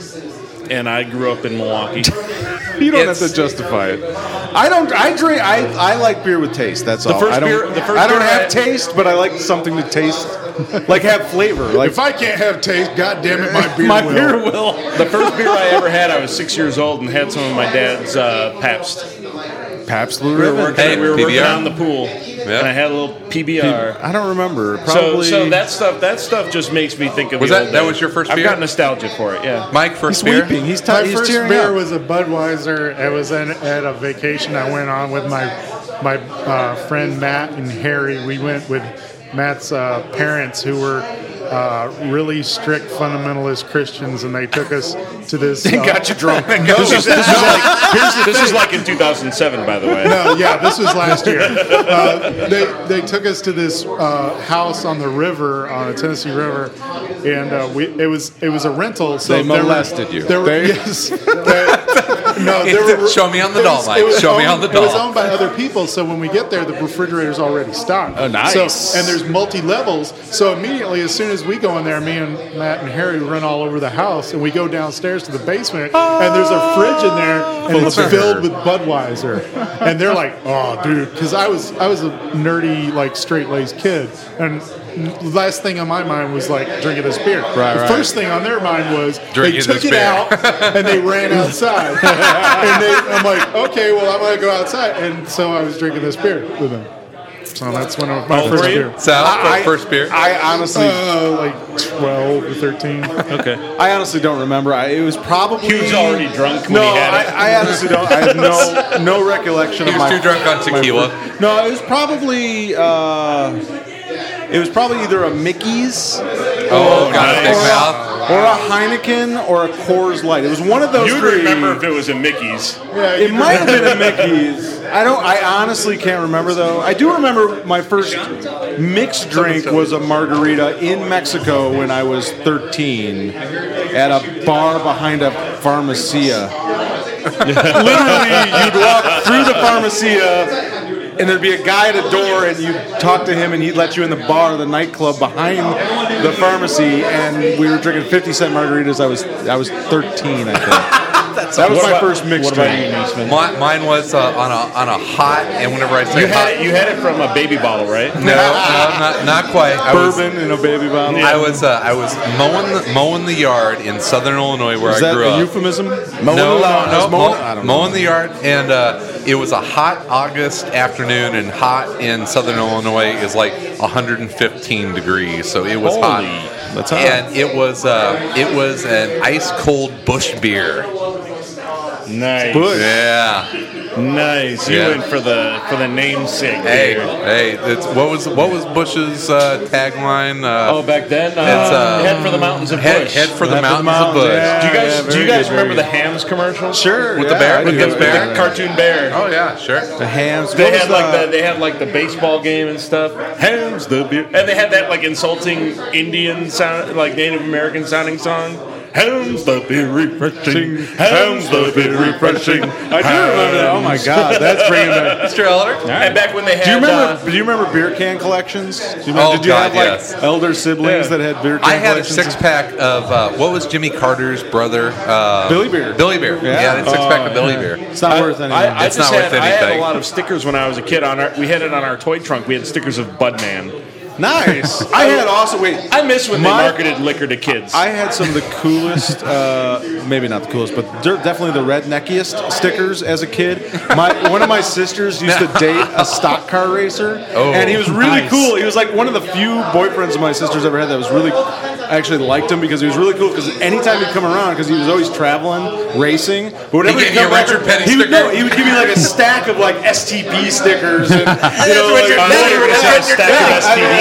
And I grew up in Milwaukee. you don't It's- have to justify it. I don't. I drink. I, I like beer with taste. That's all. first I don't, beer- the first I don't beer have I- taste, but I like something to taste, like have flavor. Like if I can't have taste, God damn it, my beer my will. beer will. The first beer I ever had, I was six years old and had some of my dad's uh, Pabst. Pabst Blue We were Ribbon. working, Hey, we were P B working R? on the pool, and I had a little P B R. I don't remember. So, Probably. so that stuff, that stuff just makes me think of Was the that- old that days. was your first I've beer? got nostalgia for it. Yeah. Mike, he's first beer. weeping. He's, t- My he's first tearing beer up. was a Budweiser. It was in, at a vacation I went on with my my uh, friend Matt and Harry. We went with Matt's uh, parents, who were uh, really strict fundamentalist Christians, and they took us to this. They uh, got you drunk. This is, this is like here's the, this is like in two thousand seven, by the way. No, yeah, this was last year. Uh, they they took us to this uh, house on the river, on the Tennessee River, and uh, we it was it was a rental. So They there were- molested you. There were, They- yes. They- no, there were, Show me on the it doll, was- Mike. it was Show me owned- on the It was doll. owned by other people, so when we get there, the refrigerator's already stocked. Oh, nice. So, and there's multi levels. So immediately, as soon as we go in there, me and Matt and Harry run all over the house, and we go downstairs to the basement, and there's a fridge in there, and Full it's of filled beer. with Budweiser, and they're like, "Oh, dude," because I was I was a nerdy, like straight laced kid, and the last thing on my mind was like drinking this beer. Right, the right. first thing on their mind was Drinking they took this it beer. out and they ran outside, and they, I'm like, okay, well I'm gonna go outside, and so I was drinking this beer with them. So that's when I was my old first were you? beer. Sal, I- first beer. I honestly, Uh, like twelve or thirteen. Okay. I honestly don't remember. I, it was probably. He was already drunk when No, he had it. I, I honestly don't. I have no no recollection He of was my. too drunk on my tequila. first- no, it was probably. Uh, it was probably either a Mickey's Oh, got a big mouth. or a Heineken or a Coors Light. It was one of those You would three. remember if it was a Mickey's. Yeah, It you might have been a Mickey's. I don't. I honestly can't remember though. I do remember my first mixed drink was a margarita in Mexico when I was thirteen at a bar behind a pharmacia. Literally, you'd walk through the pharmacia. And there'd be a guy at a door, and you'd talk to him, and he'd let you in the bar, the nightclub behind the pharmacy. And we were drinking fifty cent margaritas. I was I was thirteen, I think. That was What my about- first mixed What about drink. you, Neesman? Mine, mine was uh, on a on a hot, and whenever I say You hot, had it. You had it from a baby bottle, right? no, no, not not quite. I was, Bourbon in a baby bottle. I was uh, I was mowing the, mowing the yard in Southern Illinois where Is I that grew a up. euphemism? Mowing no, the lawn. no, I no, was mowing- mow- I don't know. mowing the yard, and uh, it was a hot August afternoon, and hot in Southern Illinois is like one hundred fifteen degrees, so it was hot. That's hot. And it was uh, it was an ice cold Bush beer. Nice. Bush. Yeah. Nice. You Yeah. went for the for the namesake. Hey, beer. hey, it's, what was what was Bush's uh, tagline? Uh, Oh, back then, uh, It's, uh, head for the mountains of head, Bush. head for the Head for the mountains of mountains, Bush. yeah. do you guys do you very guys good, very remember the good. Hams commercial? Sure. With the yeah, bear? I With do. the With bear? the cartoon bear. Oh yeah, sure. The hams. They What was had like the- the they had like the baseball game and stuff. Hams the beer, and they had that like insulting Indian sound, like Native American sounding song. Hams the beer refreshing. Hams the beer refreshing. I do remember that. Oh my God, that's bringing back. Mister Elder? And back when they had, Do you remember? uh, do you remember beer can collections? Do you remember, Oh, did you God, have like yes. elder siblings Yeah. that had beer can I had a collections? six pack of uh, what was Jimmy Carter's brother? Uh, Billy Beer. Billy Beer. Yeah. Yeah, I had a six pack Oh, of Billy yeah. Beer. It's not worth anything. I, I It's just not had, worth I had anything. a lot of stickers when I was a kid. On our, we had it on our toy trunk. We had stickers of Budman. nice. I had also wait. I miss when My- they marketed liquor to kids. I had some of the coolest, uh, maybe not the coolest, but de- definitely the redneckiest stickers as a kid. My one of my sisters used to date a stock car racer, Oh, and he was really nice. cool. He was like one of the few boyfriends my sister's ever had that was really. I actually liked him because he was really cool. Because anytime he'd come around, because he was always traveling, racing, but whenever He he'd gave you come a back, Richard Petty he would, sticker? no, he would give me like a stack of like S T P stickers. And, you know, Richard like, Petty. you were gonna say a stack of yeah, S T Ds. I-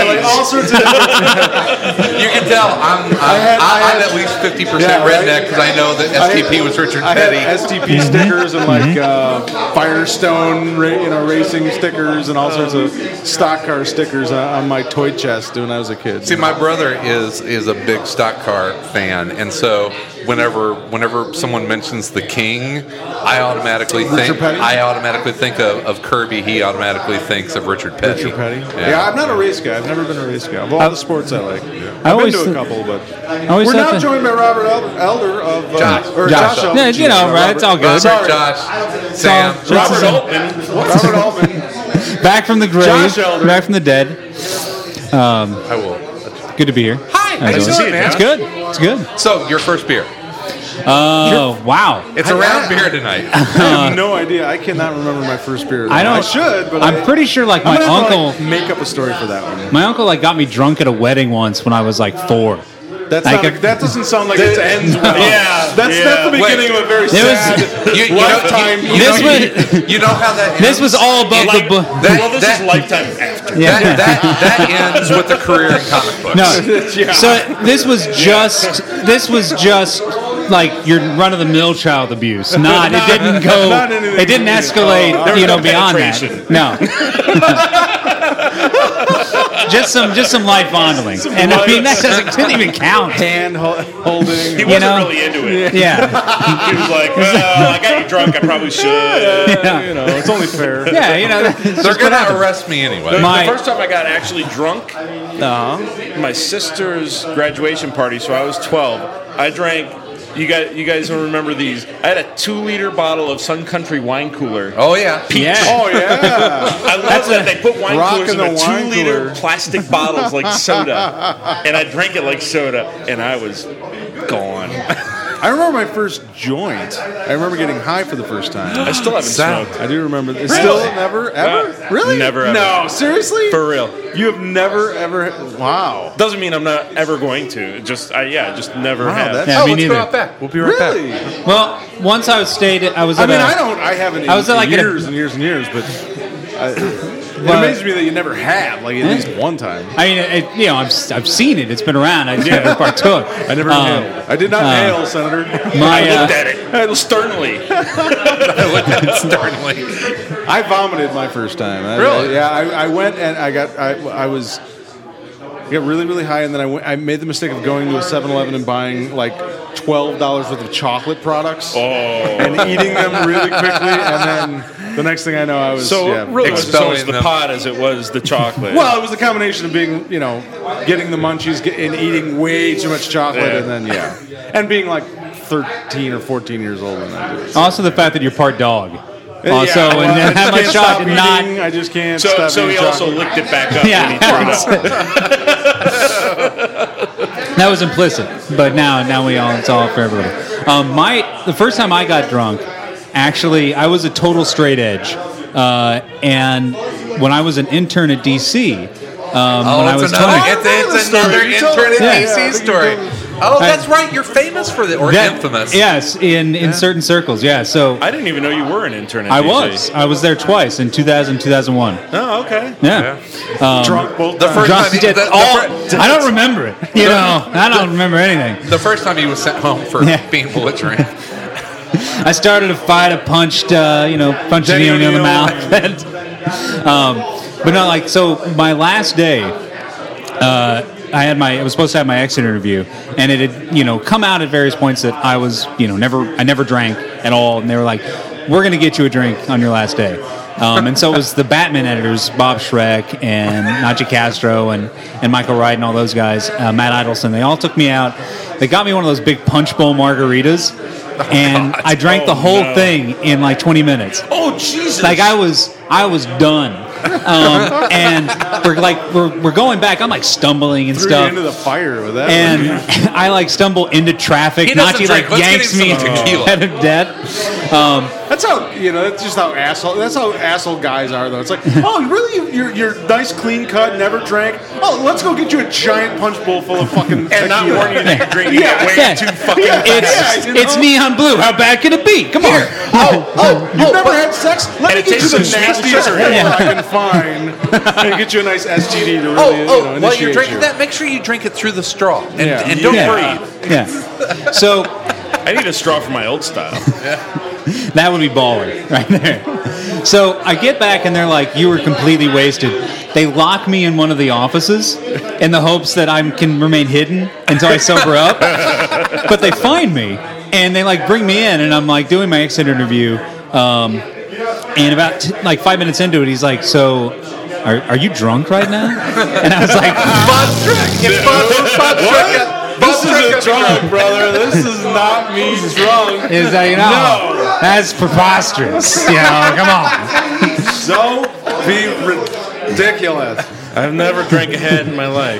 like all sorts of different. You can tell I'm, I'm, had- I I'm had- at least fifty percent Yeah, right? redneck because I know that I S T P had- was Richard I had Petty. S T P stickers and like uh, Firestone, ra- you know, racing stickers and all sorts of stock car stickers on, on my toy chest when I was a kid. See, my brother is is a big stock car fan, and so whenever whenever someone mentions the King, I automatically Richard think Petty? I automatically think of, of Kirby. He automatically thinks of Richard Petty. Richard Petty. Yeah. Yeah. I'm not a race guy. I've never been a race guy. Of all the sports I like, I've always been to a th- couple, but I always we're thought now that- joined by Robert El- Elder of uh, Josh. or Josh. Elder. Yeah, you know, Jeez, right? It's all good. Robert, Sorry. Josh, Sam. It's Robert all- Altman. Robert Altman. Back from the grave, Josh Elder. back from the dead. Um, I will. good to be here. Hi, How's it nice to going? see you, man. It's good. It's good. So, your first beer. Oh, wow. It's a round beer tonight. I have no idea. I cannot remember my first beer. I don't. I should, but I'm I, pretty sure. Like I'm my gonna have to, uncle, like, make up a story for that one. my uncle like got me drunk at a wedding once when I was like four. That's Like not. a- A, that doesn't sound like it ends well. Yeah, that's yeah. that's the beginning Wait. of a very There was- sad You, you know, lifetime. you, you, This know, was- you, you know how that ends? This was all above Like- the book. That- well, this that- is lifetime after. Yeah. That, that, that ends with a career in comic books. No. So this was just this was just like your run of the mill child abuse. Not it didn't go. Not anything It didn't weird. escalate. Oh, all you know right. beyond Penetration. that. No. just some just some light fondling, and I mean that doesn't didn't even count. hand ho- holding. He wasn't know? really into it. Yeah. He was like, well, I got you drunk. I probably should. Yeah. You know, it's only fair. Yeah. You know. That's They're just what going to happens. arrest me anyway. The, My- the first time I got actually drunk, Uh-huh. my sister's graduation party. So I was twelve. I drank. You guys, you guys don't remember these? I had a two-liter bottle of Sun Country wine cooler. Oh, yeah. Yeah. Oh yeah. I love that they put wine Rockin' coolers in the a wine two-liter cooler. plastic bottles like soda, and I drank it like soda, and I was gone. I remember my first joint. I remember getting high for the first time. I still haven't Sad. smoked. I do remember. It's Really? still never ever. Uh, really? never, ever. No, seriously. For real. You have never ever. Wow. Doesn't mean I'm not ever going to. It just, I, yeah, just never Wow, have. that's- Yeah, oh, me let's neither. go out back. We'll be right Really? back. Well, once I was stayed. I was I at mean, a- I don't. I haven't. In, I was at, like, in at a- years and years and years, but I, it But- amazes me that you never have. Like at least one time. I mean, it, you know, I've I've seen it. It's been around. I just never partook. I never Um, inhaled. I did not uh, inhale, Senator. My I looked uh, at it sternly. I looked at it sternly. I vomited my first time. I- Really? yeah, I, I went and I got. I, I was. I got really, really high, and then I, went, I made the mistake of going to a seven eleven and buying like twelve dollars worth of chocolate products Oh. and eating them really quickly, and then the next thing I know, I was So yeah, really, it was so much expelling the them. pot as it was the chocolate. Well, it was the combination of being, you know, getting the munchies get, and eating way too much chocolate, Yeah. and then yeah, and being like thirteen or fourteen years old when I did it. also the fact that you're part dog. Also, Yeah, well, and I then just how much can't shot stop did not. eating, I just can't so, stop so he eating also chocolate. licked it back up Yeah. when he threw it up. That was implicit, but now now we all it's all for everybody. Um, my the first time I got drunk, actually, I was a total straight edge, uh, and when I was an intern at D C, um, Oh, when I it's was another, twenty, it's, it's another You told intern me. at Yeah, D C yeah, I think story. you told me. Oh, that's right. You're famous for the, or that- infamous. yes, in in certain circles, yeah. So I didn't even know you were an intern at I D C. was I was there twice in two thousand, two thousand one. Oh, okay. Yeah. Um, Drunk both The times. first drunk time, he, did the, the all, fir- I don't remember it. You know, I don't remember anything. the first time he was sent home for Yeah. being belligerent. I started a fight. I punched, uh, you know, punched Denny Neil in the O'Neil. mouth. And, um, but no, like, so my last day, uh, I had my, I was supposed to have my exit interview, and it had, you know, come out at various points that I was, you know, never, I never drank at all, and they were like, we're going to get you a drink on your last day. Um, and so it was the Batman editors, Bob Schreck and Nacho Castro and, and Michael Wright and all those guys, uh, Matt Idelson. They all took me out. They got me one of those big punch bowl margaritas, and I drank the Oh, whole no. thing in like twenty minutes. Oh, Jesus. Like I was, I was done. Um, and we're like, we're, we're going back. I'm like stumbling and Threw you stuff. into the fire with that. And I like stumble into traffic. He doesn't Nachi like drink. Let's get yanks him me some tequila. out of death. Um, That's how you know. That's just how asshole. That's how asshole guys are, though. It's like, oh, really? You're you're nice, clean cut, never drank. Oh, let's go get you a giant punch bowl full of fucking And not tequila. warn you that you're drinking Yeah. it way Yeah. too fucking Yeah. It's Yeah, you know? it's neon blue. How bad can it be? Come on. Oh, oh, you've never had sex? Let And me it get you tastes the so sweet and nastiest sugary. hole Yeah. I can find, and get you a nice S T D to really, Oh, you oh! know, While initiate you're drinking you. that, make sure you drink it through the straw and, Yeah. and don't Yeah. breathe. Yeah. So I need a straw for my old style. that would be baller right there. So I get back and they're like, "You were completely wasted." They lock me in one of the offices in the hopes that I can remain hidden until I sober up. But they find me and they like bring me in, and I'm like doing my exit interview. Um, and about t- like five minutes into it, he's like, "So, are, are you drunk right now?" And I was like, Bob's trick. It's Bob's, Bob's trick. This is a drunk, brother. This is not me drunk. "Is that you know? No. That's preposterous. You know, come on." So be ridiculous. I've never drank a head in my life.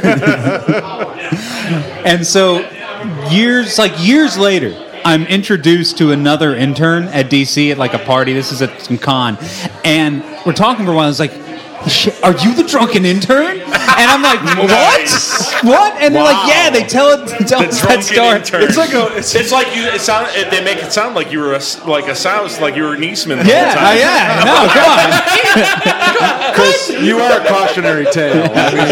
And so, years like years later, I'm introduced to another intern at D C at like a party. This is at some con, and we're talking for a while. It's like, "Shit, are you the drunken intern?" And I'm like, "What? What?" And they're like, "Yeah." They tell it, tell The us that drunken story. intern. It's like a. It's, It's like you. It sound. It, they make it sound like you were a, s- like a sounds like you were an Eastman. The Yeah, whole uh, time. yeah. No, come on. Chris, you are a cautionary tale.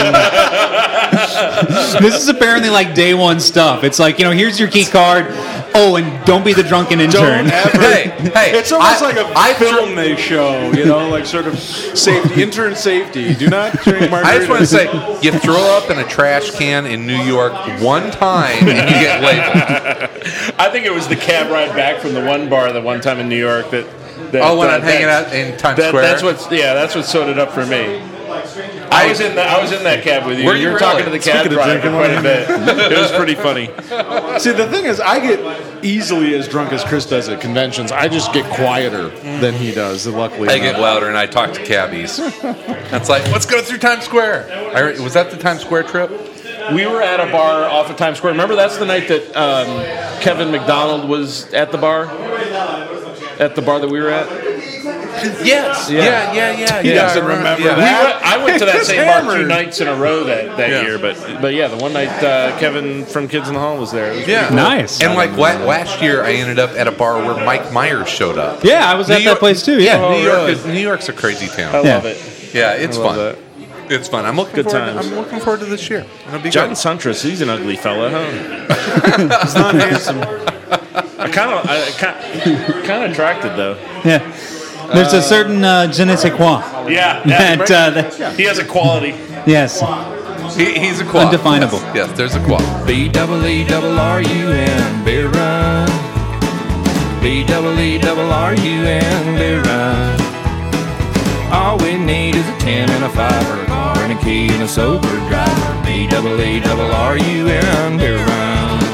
I mean, This is apparently like day one stuff. It's like, you know, here's your key card. Oh, and don't be the drunken intern. don't ever. Hey, hey! It's almost I- like a I film they show, you know, like sort of safety, intern safety. Do not drink margaritas. I just want to say, you throw up in a trash can in New York one time and you get labeled. I think it was the cab ride back from the one bar the one time in New York that. that Oh, when uh, I'm hanging that- out in Times that, Square? That's what. Yeah, that's what sewed it up for me. I was in the, I was in that cab with you. Were you were really? talking to the cab Speaking of driver drinking, quite a bit. It was pretty funny. See, the thing is, I get easily as drunk as Chris does at conventions. I just get quieter than he does, luckily. I enough. get louder and I talk to cabbies. That's like, let's go through Times Square. I, was that the Times Square trip? We were at a bar off of Times Square. Remember, that's the night that um, Kevin McDonald was at the bar. At the bar that we were at. Yes. Yeah. Yeah, yeah, yeah. He yeah, doesn't I remember. remember Yeah. We that. went, I went to that It's same bar two hammered. nights in a row that, that Yeah. year, but but yeah, the one night uh, Kevin from Kids in the Hall was there. It was Yeah. pretty cool. Nice. And like la- last year, I ended up at a bar where Mike Myers showed up. Yeah, I was New at York- that place too. Yeah. Oh, New York really? is New York's a crazy I town. Yeah. love it. Yeah, it's I love fun. that. It's fun. I'm looking Good forward. times. I'm looking forward to this year. It'll be John good. Suntress, he's an ugly fella, huh? He's not handsome. I kind of, I kind of attracted though. Yeah. There's a certain uh, je ne sais quoi. Yeah, That, uh, that- he has a quality. yes. He, he's a quad. Undefinable. Yes, yes, there's a quad. B double E double R U N beer run. B double E double R U N beer run. All we need is a ten and a five, or a car and a key and a sober driver. B double E double R U N beer run.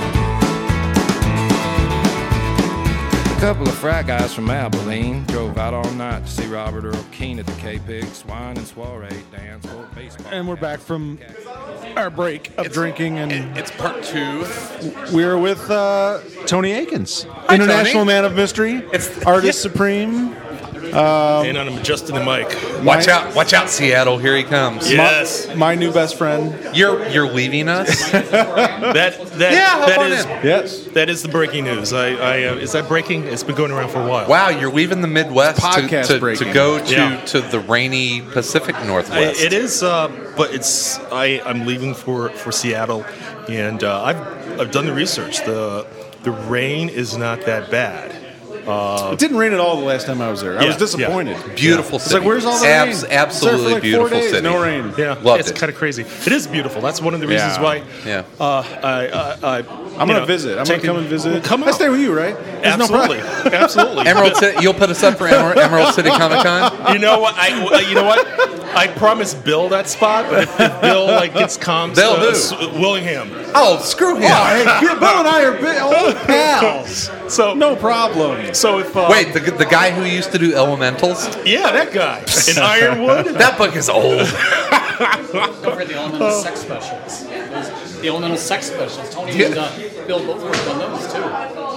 A couple of frat guys from Abilene drove out all night to see Robert Earl Keen at the K-Pigs Wine and Soiree Dance for baseball. And we're back from our break of drinking, and It's part two. we're with uh, Tony Akins, Hi, International Tony. Man of Mystery, It's- Artist Supreme. And I'm adjusting the mic. Watch out! Watch out, Seattle! Here he comes. Yes, My new best friend. You're you're leaving us. That that Yeah, hop that on is in. Yes. that is the breaking news. I, I uh, is that breaking? It's been going around for a while. Wow, you're leaving the Midwest to, Podcast to, to breaking. go to, Yeah. to the rainy Pacific I, Northwest. it is, uh, but it's I I'm leaving for, for Seattle, and uh, I've I've done the research. the The rain is not that bad. It didn't rain at all the last time I was there. I Yeah, was disappointed. Beautiful It's city. like, where's all the Abs- rain? Absolutely It's there for like beautiful four days, city. No rain. Yeah, Loved it's it. kind of crazy. It is beautiful. That's one of the reasons Yeah. why. Yeah. Uh, I, I, I I'm gonna visit. I'm gonna come and visit. Come I out. stay with you, right? There's no Absolutely, problem. absolutely. Emerald City, you'll put us up for Emer- Emerald City Comic Con? You know what? I uh, you know what? I promised Bill that spot, but if, if Bill like gets comms, Bill uh, who? S- Willingham. Oh, screw him. Hey, Bill and I are big old pals. So No problem. So if uh, Wait, the, the guy who used to do Elementals? yeah, that guy in Ironwood. That book is old. Over the Elemental Sex Specials. The Elemental Sex Specials. Tony and uh, Bill both worked on those too.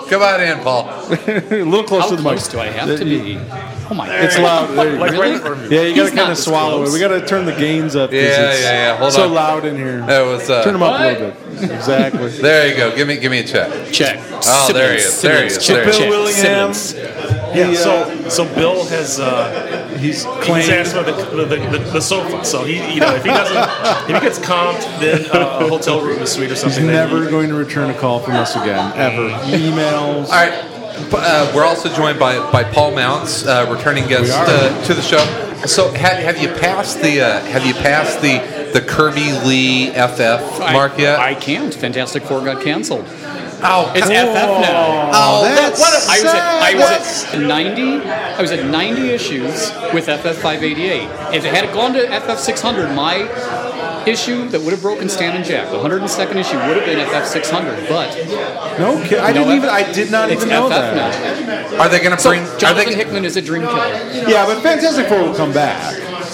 Come on in, Paul. A little close How to the mic. close do I have to be? Oh my god. It's loud. There you go. Like Really? right in front of you. Yeah, you gotta He's not kind of this swallow close. it. We gotta turn the gains up. 'cause Yeah, it's yeah, yeah. Hold so on. loud in here. That was. Uh, Turn them up What? a little bit. Exactly. There you go. Give me, give me a check. Check. Oh, there he is. There he is. There he is. Bill Willingham. Yeah, He, uh, so so Bill has uh, He's he's claimed. asked for the the, the, the sofa. So he you know if he doesn't if he gets comped, then uh, a hotel room, a suite or He's something. then never he- going to return a call from us again, ever. Emails. All right. Uh, we're also joined by, by Paul Mounts, uh, returning guest uh, to the show. So, ha- have you passed the uh, have you passed the the Kirby Lee F F mark I, yet? I can't. Fantastic Four got canceled. oh, It's come- F F now. oh, that, that's what a, I was at I sad. was at ninety. I was at ninety issues with F F five eighty-eight. If it had gone to F F six hundred, my issue that would have broken Stan and Jack, the one hundred second issue, would have been F F six hundred. But No kidding. I no didn't even. F F I did not it's even know F F that. now. are they going to So bring? Are Jonathan they? Hickman is a dream killer. Yeah, but Fantastic Four will come back.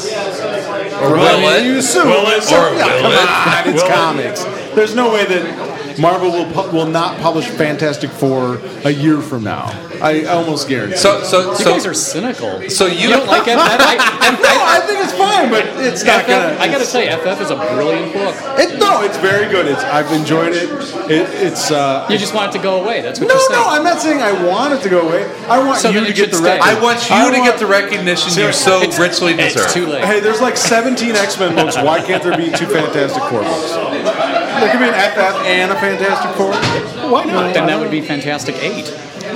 Or will I mean, it? you assume. Will it? So- Or yeah, will come it? on, it's Will it? comics. There's no way that Marvel will pu- will not publish Fantastic Four a year from now. I almost guarantee. So, so, You so, guys are cynical. so you, You don't like F F? I, no, I think it's fine, but it's not F F gonna. I gotta say, F F is a brilliant book. It, no, it's very good. It's I've enjoyed it. it it's. Uh, You just want it to go away. That's what no, you're saying. no, I'm not saying I want it to go away. I want So you then to it get should the stay. record. I want you I to want- get the recognition you so It's- richly deserve. It's too late. Hey, there's like seventeen X-Men books. Why can't there be two Fantastic Four books? There could be an F F and a Fantastic Four. Why not? Then that would be Fantastic Eight.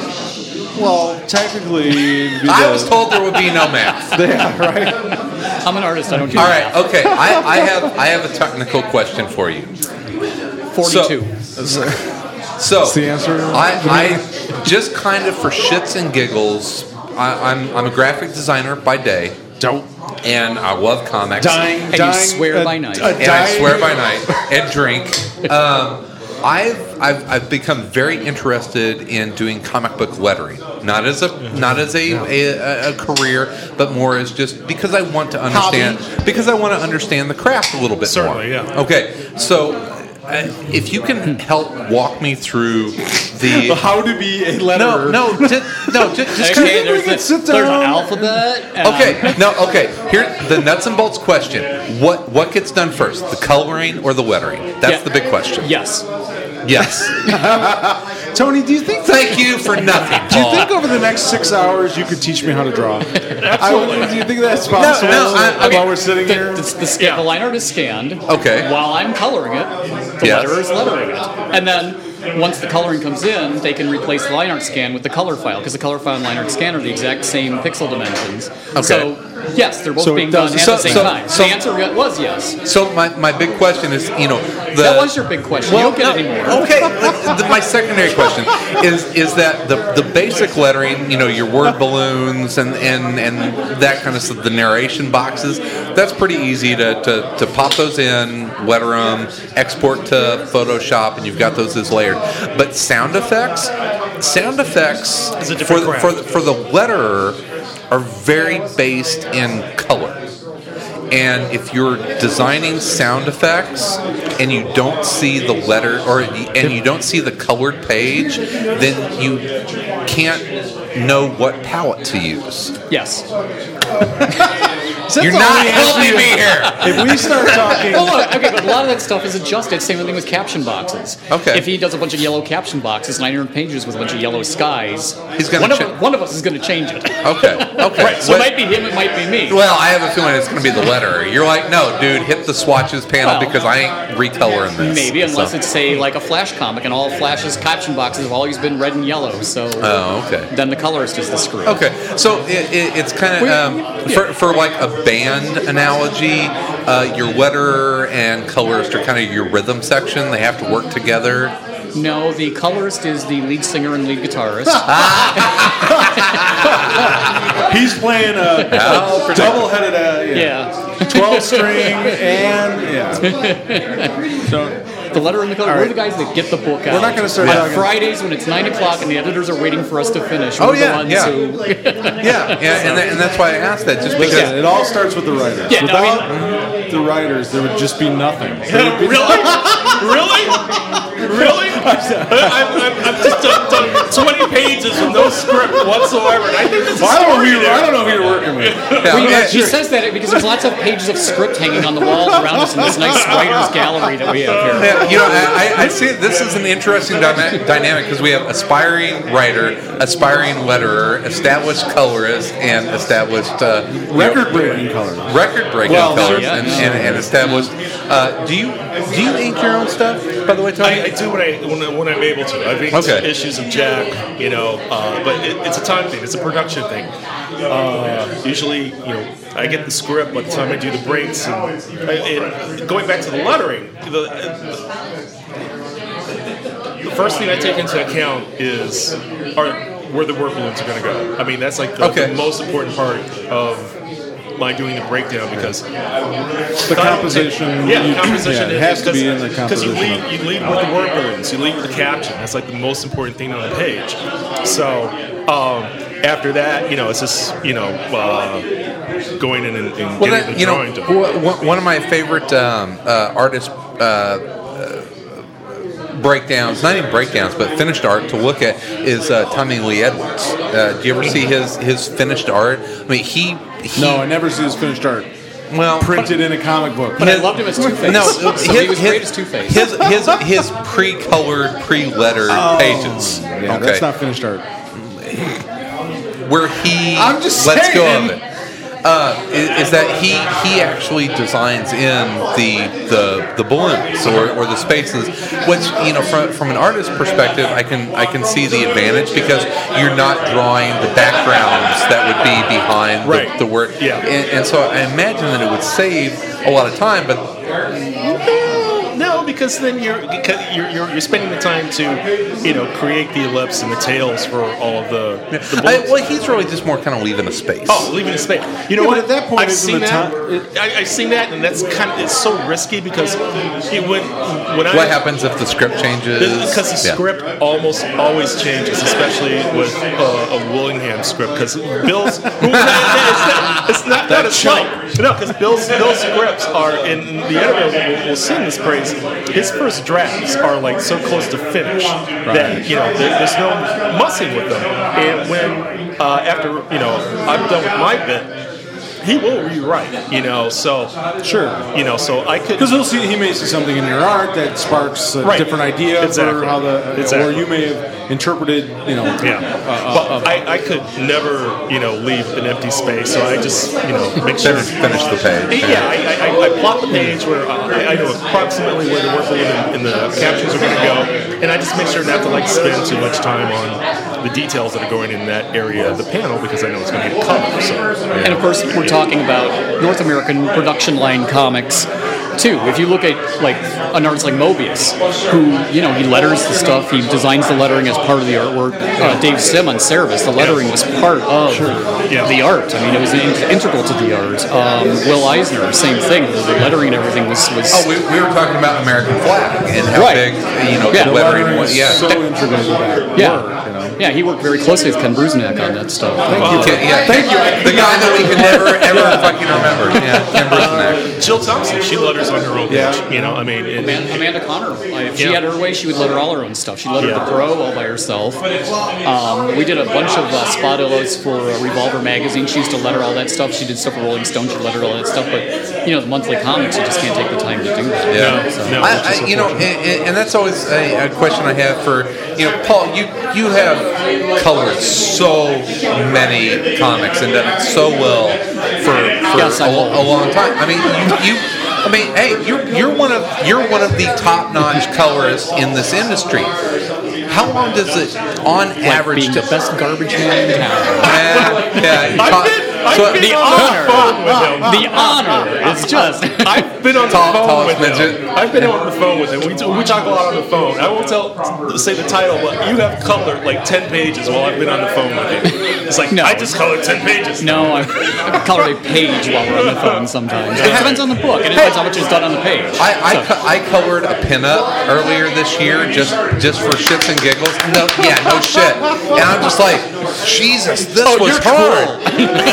Well, technically, it'd be I the- was told there would be no math. Yeah, right. I'm an artist. I don't do All right, okay. I, I have I have a technical question for you. forty-two. So, That's the answer? I, I just kind of for shits and giggles, I, I'm I'm a graphic designer by day, Don't and I love comics, dying. And you dying, swear uh, by night. uh, and I dying- swear by night and drink. Um, I've, I've I've become very interested in doing comic book lettering, not as a not as a, a, a career, but more as just because I want to understand because I want to understand the craft a little bit Certainly, more. yeah. Okay, so. Uh, if you can help walk me through the How to be a no letterer. no just, no just, just Okay, we there's, can the, sit there's an down. alphabet. and- Okay, no, okay. Here, the nuts and bolts question: What what gets done first, the coloring or the lettering? That's Yeah. the big question. Yes. Yes. Tony, do you think? Thank you for nothing, Do you Paul. think over the next six hours you could teach me how to draw? Absolutely. do you think that's possible? no, I- okay. While we're sitting The, here. the, the, sca- the line art is scanned. Okay. While I'm coloring it, the Yes. letterer is lettering it. And then once the coloring comes in, they can replace the line art scan with the color file because the color file and line art scan are the exact same pixel dimensions. Okay. So yes, they're both So it being done does- at so- the same so- time. so- the answer was yes. So my, my big question is, you know, the That was your big question. Well, you don't get no, it anymore. Okay, the, my secondary question is is that the the basic lettering, you know, your word balloons and, and, and that kind of stuff, the narration boxes, that's pretty easy to, to, to pop those in, letter them, export to Photoshop, and you've got those as layered. But sound effects, sound effects It's a for different the, craft. for the, for the letterer are very based in color. And if you're designing sound effects and you don't see the letter or and you don't see the colored page, then you can't know what palette to use. Yes. You're not helping me here. If we start talking, Well, look, okay, but a lot of that stuff is adjusted. Same thing with caption boxes. Okay. If he does a bunch of yellow caption boxes, nine hundred pages with a bunch of yellow skies, He's gonna one, cha- of, one of us is going to change it. Okay. Okay. Right. So What- it might be him, it might be me. well, I have a feeling it's going to be the letterer. You're like, no, dude, hit the swatches panel Well, because I ain't recoloring this. Maybe, unless So- it's, say, like a Flash comic, and all Flash's caption boxes have always been red and yellow, so Oh, okay. then the colorist is the screw. Okay, so it, it, it's kind of um, for, for like a band analogy. Uh, your letterer and colorist are kind of your rhythm section. They have to work together. No, the colorist is the lead singer and lead guitarist. he's playing a double-headed, uh, yeah, yeah. twelve string, and yeah. So The letter and the color. All We're right. the guys that get the book out. We're not gonna start on talking- Fridays when it's nine o'clock and the editors are waiting for us to finish. Oh, We're yeah, the ones yeah. who. Yeah, yeah, and, that, and that's why I asked that, just because. listen, it all starts with the writers. Yeah, no, I Without the writers, there would just be nothing. There would be Really? Really? Really? I've, I've, I've just done, done twenty pages with no script whatsoever. And I think this is Well, I don't know who story you're, I don't there. know who you're working with. Yeah, We- yeah, he sure. says that because there's lots of pages of script hanging on the walls around us in this nice writer's gallery that we have here. Yeah, you know, I, I- I see this is an interesting dyma- dynamic because we have aspiring writer, aspiring letterer, established colorist, and established uh, Record-breaking colors. record-breaking Well, colorist, yeah, and, yeah. and, and established. Uh, do you do you ink your own stuff? By the way, Tony. I, I do when I when, I- when I'm able to. I've inked Okay. issues of Jack, you know, uh, but it, it's a time thing. It's a production thing. Uh, usually, you know, I get the script by the time I do the breaks. And, and going back to the lettering, the, the first thing I take into account is are where the work balloons are going to go. I mean, that's like the, Okay. the most important part of my doing the breakdown because The composition. yeah, you- the composition yeah, it has to because- be in the because you composition. lead, you lead with the word balloons, you lead with the caption. That's like the most important thing on the page. So um, after that, you know, it's just you know uh, going in and, and Well, getting that, the you know, drawing done. one one of my favorite um, uh, artist uh, uh, breakdowns, not even breakdowns, but finished art to look at is uh, Tommy Lee Edwards. Uh, do you ever see his his finished art? I mean, he, he No, I never see his finished art. well Printed in a comic book. But I loved him as Two-Face. No, So his, he was his, great as Two-Face. His his his pre-colored, pre-lettered pages. Yeah, okay, that's not finished art. where he I'm just lets go saying. of it. Uh, is, is that he he actually designs in the the the balloons or, or the spaces, which you know from from an artist perspective, I can I can see the advantage because you're not drawing the backgrounds that would be behind the, Right. the work. Yeah. and, and so I imagine that it would save a lot of time, but No, because then you're because you're, you're you're spending the time to you know create the ellipse and the tails for all of the. the I, bullets. well, he's really just more kind of leaving a space. Oh, leaving it space. You know Yeah, what? but at that point, I've isn't seen the that. time- I, I've seen that, and that's kind of it's so risky because it, when when I What happens if the script changes? because the Yeah. script almost always changes, especially with uh, a Willingham script. Because Bill's, who, it's not, it's not that a slight. No, because Bill's Bill's scripts are, and the editor will, will sing this praise. His first drafts are like so close to finish that you know there, there's no mussing with them. And when uh, after you know I'm done with my bit, he will rewrite. You know, so Sure. you know, so I could. Because he'll see, he may see something in your art that sparks a Right. different idea Exactly. for how the, Exactly. or you may have interpreted, you know, Yeah, uh, but uh, I, I could never, you know, leave an empty space. So I just, you know, make sure. Finish, finish the page. Yeah, I, I, I, I plot the page where uh, I, I know approximately where the work and, and the captions are going to go, and I just make sure not to like spend too much time on the details that are going in that area of the panel because I know it's going to get covered. So, And of course, we're talking about North American production line comics too. If you look at like an artist like Mobius, who you know he letters the stuff, he designs the lettering as part of the artwork. Uh, Dave Sim on Cerebus, the lettering was part of the art. I mean, it was in- integral to the art. Um, Will Eisner, same thing. The lettering and everything was was. Oh, we, we were talking about American flag and how Right. big, you know, Yeah. the The lettering lettering was. is Yeah. so integral to that yeah, work, you know. yeah. He worked very closely with Ken Brusniak on that stuff. Okay, yeah. Thank you. The guy that we can never, ever fucking remember. Yeah, Ken Brusniak. Jill Thompson, she letters on her own page. Yeah. You know, I mean, it, Amanda, Amanda Connor. Like, if she Yeah. had her way, she would letter all her own stuff. She lettered Yeah. the Pro all by herself. Um, we did a bunch of uh, spot illos for uh, Revolver magazine. She used to letter all that stuff. She did stuff for Rolling Stone. She lettered all that stuff. But you know, the monthly comics, you just can't take the time to do that. Yeah. No, So- no. I, I, you know, and, and that's always a, a question I have for you know, Paul. You you have colored so many comics and done it so well for, for Yes, I a, will. a long time. I mean, you. you I mean, hey, you're you're one of you're one of the top-notch colorists in this industry. How long does it, on Like average, being to, the best garbage man in town. yeah, yeah, you I've talk- been, I've so- been the on honor. the phone with him. The honor. It's just. I've been on the Tall- phone tallest with him. midget. I've been on the phone with him. We, we talk a lot on the phone. I won't tell say the title, but you have colored like ten pages while I've been on the phone with him. It's like No. I just colored ten pages. No, I, I color a page while we're on the phone sometimes. It depends on the book. It depends how much is done on the page. I, I, So- co- I colored a pinup earlier this year just just for shits and giggles. No, yeah, no shit. And I'm just like, Jesus, this Oh, was you're hard.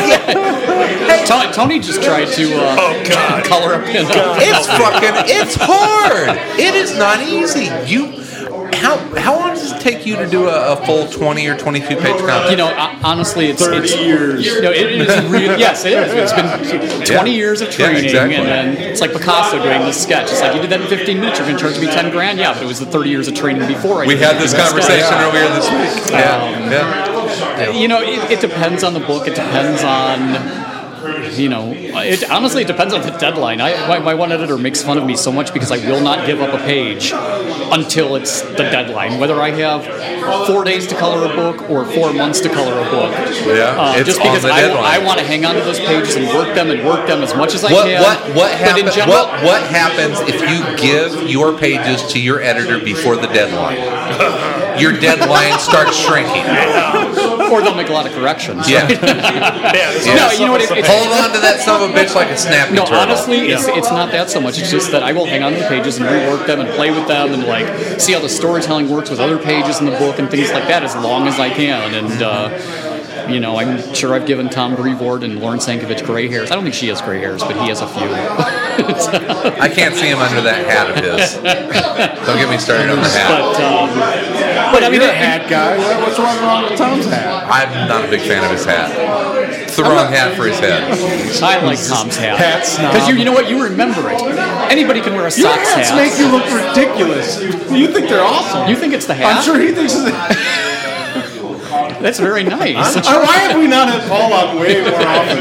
Tony, Tony just tried to uh, Oh, God. color a pin. It's fucking, it's hard. It is not easy. You, how how long does it take you to do a, a full twenty or twenty-two page comic? You know, uh, honestly, it's thirty it's, years. You know, it is really, yes, it is. It's been twenty Yeah. years of Yeah, training, exactly. and then it's like Picasso doing this sketch. It's like you did that in fifteen minutes. You're going to charge me ten grand. Yeah, but it was the thirty years of training before. I We did had that this sketch. conversation earlier this week. Yeah, Um, yeah. You know, it, it depends on the book. It depends on. You know, it honestly it depends on the deadline. I my, my one editor makes fun of me so much because I will not give up a page until it's the deadline. Whether I have four days to color a book or four months to color a book, Yeah, uh, it's just because on the I, deadline. I want to hang on to those pages and work them and work them as much as I What can. what what But happens? in general, What what happens if you give your pages to your editor before the deadline? Your deadline starts shrinking. or they'll make a lot of corrections. Yeah. right? Yeah. No, you know what? It, it's, Hold on to that son of a bitch like a snappy No, turtle. honestly, it's, it's not that so much. It's just that I will hang on to the pages and rework them and play with them and like see how the storytelling works with other pages in the book and things like that as long as I can. And uh, you know, I'm sure I've given Tom Brevoort and Lauren Sankovich gray hairs. I don't think she has gray hairs, but he has a few. I can't see him under that hat of his. Don't get me started on the hat. But um, but I mean, You're a it- hat guy. What's wrong, wrong with Tom's hat? I'm not a big fan of his hat. It's the wrong hat for his head. I like Tom's hat Hat snob. because you you know what, you remember it. Anybody can wear a Your socks hats hat. make you look ridiculous. You think they're awesome. You think it's the hat? I'm sure he thinks it's. That's very nice. Uh, Why have we not had Paul on way more often?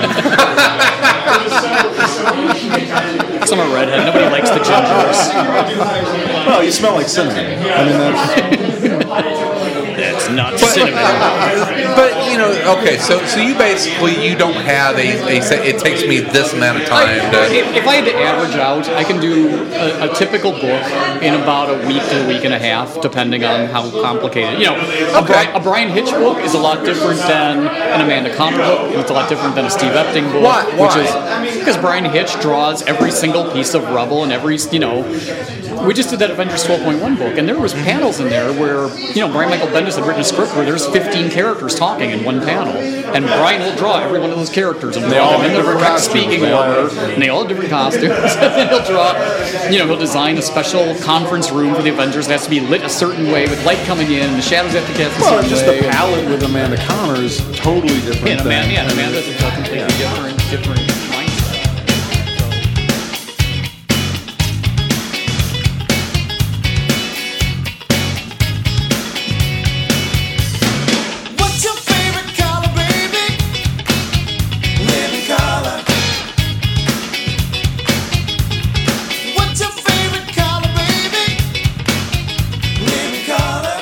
I'm a redhead. Nobody likes the gingers. Well, you smell like cinnamon. I mean, that's. That's not But, cinnamon. but you know, okay, so so you basically you don't have a, a say, it takes me this amount of time to. If, if I had to average out, I can do a, a typical book in about a week to a week and a half, depending on how complicated. You know, a, Bri- a Brian Hitch book is a lot different than an Amanda Connor book, and it's a lot different than a Steve Epting book. Why? Which Why? is because Brian Hitch draws every single piece of rubble and every, you know. We just did that Avengers twelve point one book, and there was panels in there where, you know, Brian Michael Bendis had written a script where there's fifteen characters talking in one panel, and Brian will draw every one of those characters and draw them in the correct speaking order, and they all have different costumes. And then he'll draw, you know, he'll design a special conference room for the Avengers that has to be lit a certain way with light coming in, and the shadows have to cast a Well, certain just way. the palette with Amanda Connor is totally different. and, yeah, than, Amanda, yeah, Amanda's a completely different, different mindset. What's your favorite color, baby? Living color. What's your favorite color, baby? Living color.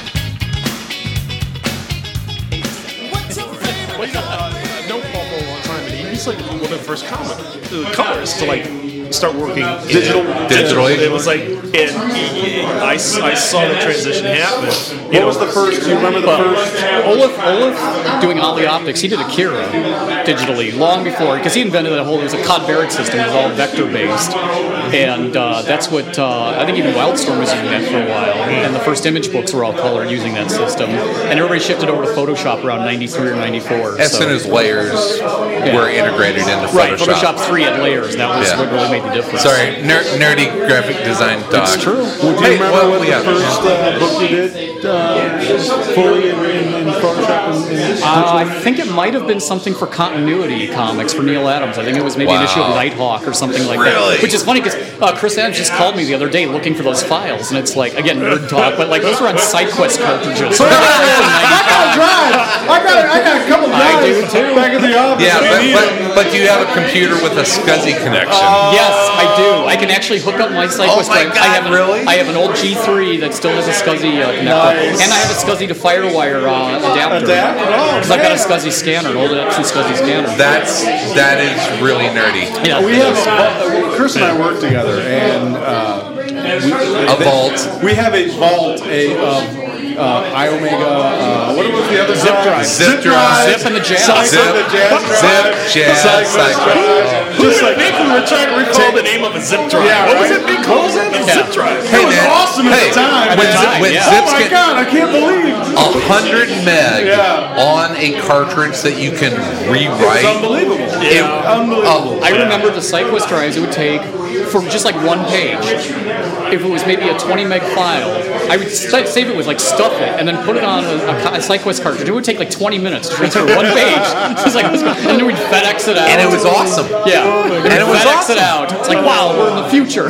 What's your favorite color? I've known Paul for a long time, and he's like one of the first comic uh, colorists to like start working in- Digital. Digitally. It was like, and he, I, s- I saw the transition happen. You What know, was the first? Do you remember the first? Olaf, Olaf doing Ollie Optics, he did Akira digitally long before, because he invented that whole, it was a Cod Barrett system, it was all vector based. And uh, that's what, uh, I think even Wildstorm was using that for a while. And the first image books were all colored using that system. And everybody shifted over to Photoshop around ninety-three or ninety-four. As so. soon as layers were integrated into Photoshop. Right, Photoshop three had layers, and that was Yeah. what really made the difference. Sorry, ner- nerdy graphic design dog. It's true. Well, do you Hey, remember well, what the yeah. first uh, book you did uh, fully in, in, in Photoshop? And, and Uh, I think it might have been something for Continuity Comics for Neil Adams. I think it was maybe an Wow. issue of Nighthawk or something like Really? that. Which is funny because uh, Chris Adams just called me the other day looking for those files, and it's like, again, nerd talk, but like those were on SideQuest cartridges. I got a drive. I got a, I got a couple I do drives too. back in the office. Yeah, but, but but do you have a computer with a SCSI connection? Yes, I do. I can actually hook up my SideQuest. Oh my drive. God, I have an, really? I have an old G three that still has a SCSI uh, connector, Nice. and I have a SCSI to FireWire uh, adapter. Adapter? Oh, Because I've got a man. SCSI scanner, an old Epson SCSI scanner. That's that is really nerdy. yeah, We have uh, Chris and I work together, and uh, we, A vault. We have a vault, a um, uh, iOmega. Uh, what was the other Zip drive. Zip drive. Zip and the Jazz. Cycle, Zip. the jazz Zip, drive, jazz, Cyclist cycle. drive. Just like Nick, we were trying to recall the name of a zip drive. Yeah, what was right? it being called? A zip drive. Hey, it was man. awesome at Hey, the time. When, At the Zip- time, when yeah. Zips Oh my get- god, I can't believe. I'll, hundred meg Yeah. on a cartridge that you can rewrite. It's unbelievable. It- Unbelievable. I remember the SyQuest drives it would take for just like one page. If it was maybe a twenty meg file, I would st- save it with like stuff it and then put it on a, a, a SyQuest cartridge. It would take like twenty minutes to transfer one page. Just like, and then we'd FedEx it out. And it was awesome. Yeah, And it was FedEx awesome. it out. It's like, wow, we're in the future.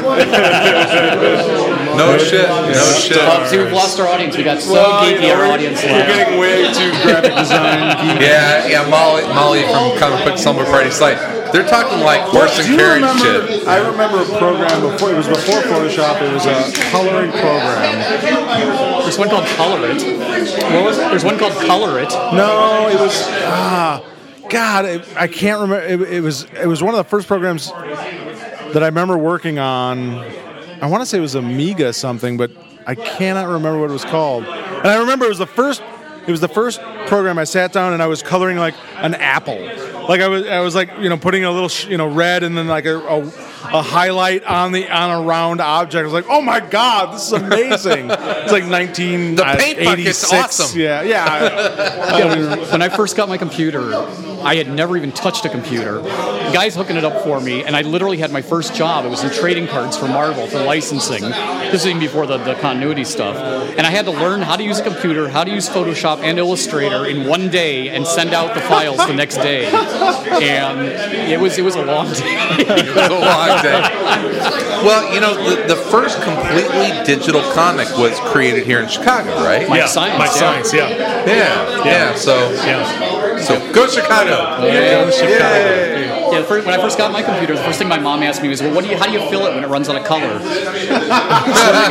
No shit. No shit. Oh, see, we've lost our audience. We got so Well, you geeky, know, our we're- audience We're left. getting way too graphic design. geeky. Yeah, yeah. Molly, Molly from Comic Book Slumber Party site. They're talking like horse and Do you carriage remember? shit. I remember a program before. It was before Photoshop. It was a coloring program. There's one called Color It. What was it? There's one called Color It. No, it was ah, God, it, I can't remember. It, it was it was one of the first programs that I remember working on. I want to say it was Amiga something, but I cannot remember what it was called. And I remember it was the first. It was the first program I sat down and I was coloring like an apple. Like I was, I was like, you know, putting a little, sh- you know, red and then like a, a, a highlight on the on a round object. I was like, oh my God, this is amazing. It's like nineteen The paint bucket's eighty-six. awesome. Yeah, yeah. When I first got my computer, I had never even touched a computer. The guy's hooking it up for me, and I literally had my first job. It was in trading cards for Marvel for licensing. This was even before the, the continuity stuff. And I had to learn how to use a computer, how to use Photoshop and Illustrator in one day and send out the files the next day. And it was it was a long day. It was a long day. Well, you know, the, the first completely digital comic was created here in Chicago, right? Mike yeah, Science, Mike yeah. Science, yeah. Yeah, yeah. So, Yeah. so go Chicago. Yeah. Yay. Yeah, the first, when I first got my computer, the first thing my mom asked me was, "Well, what do you? How do you fill it when it runs out of color?" So we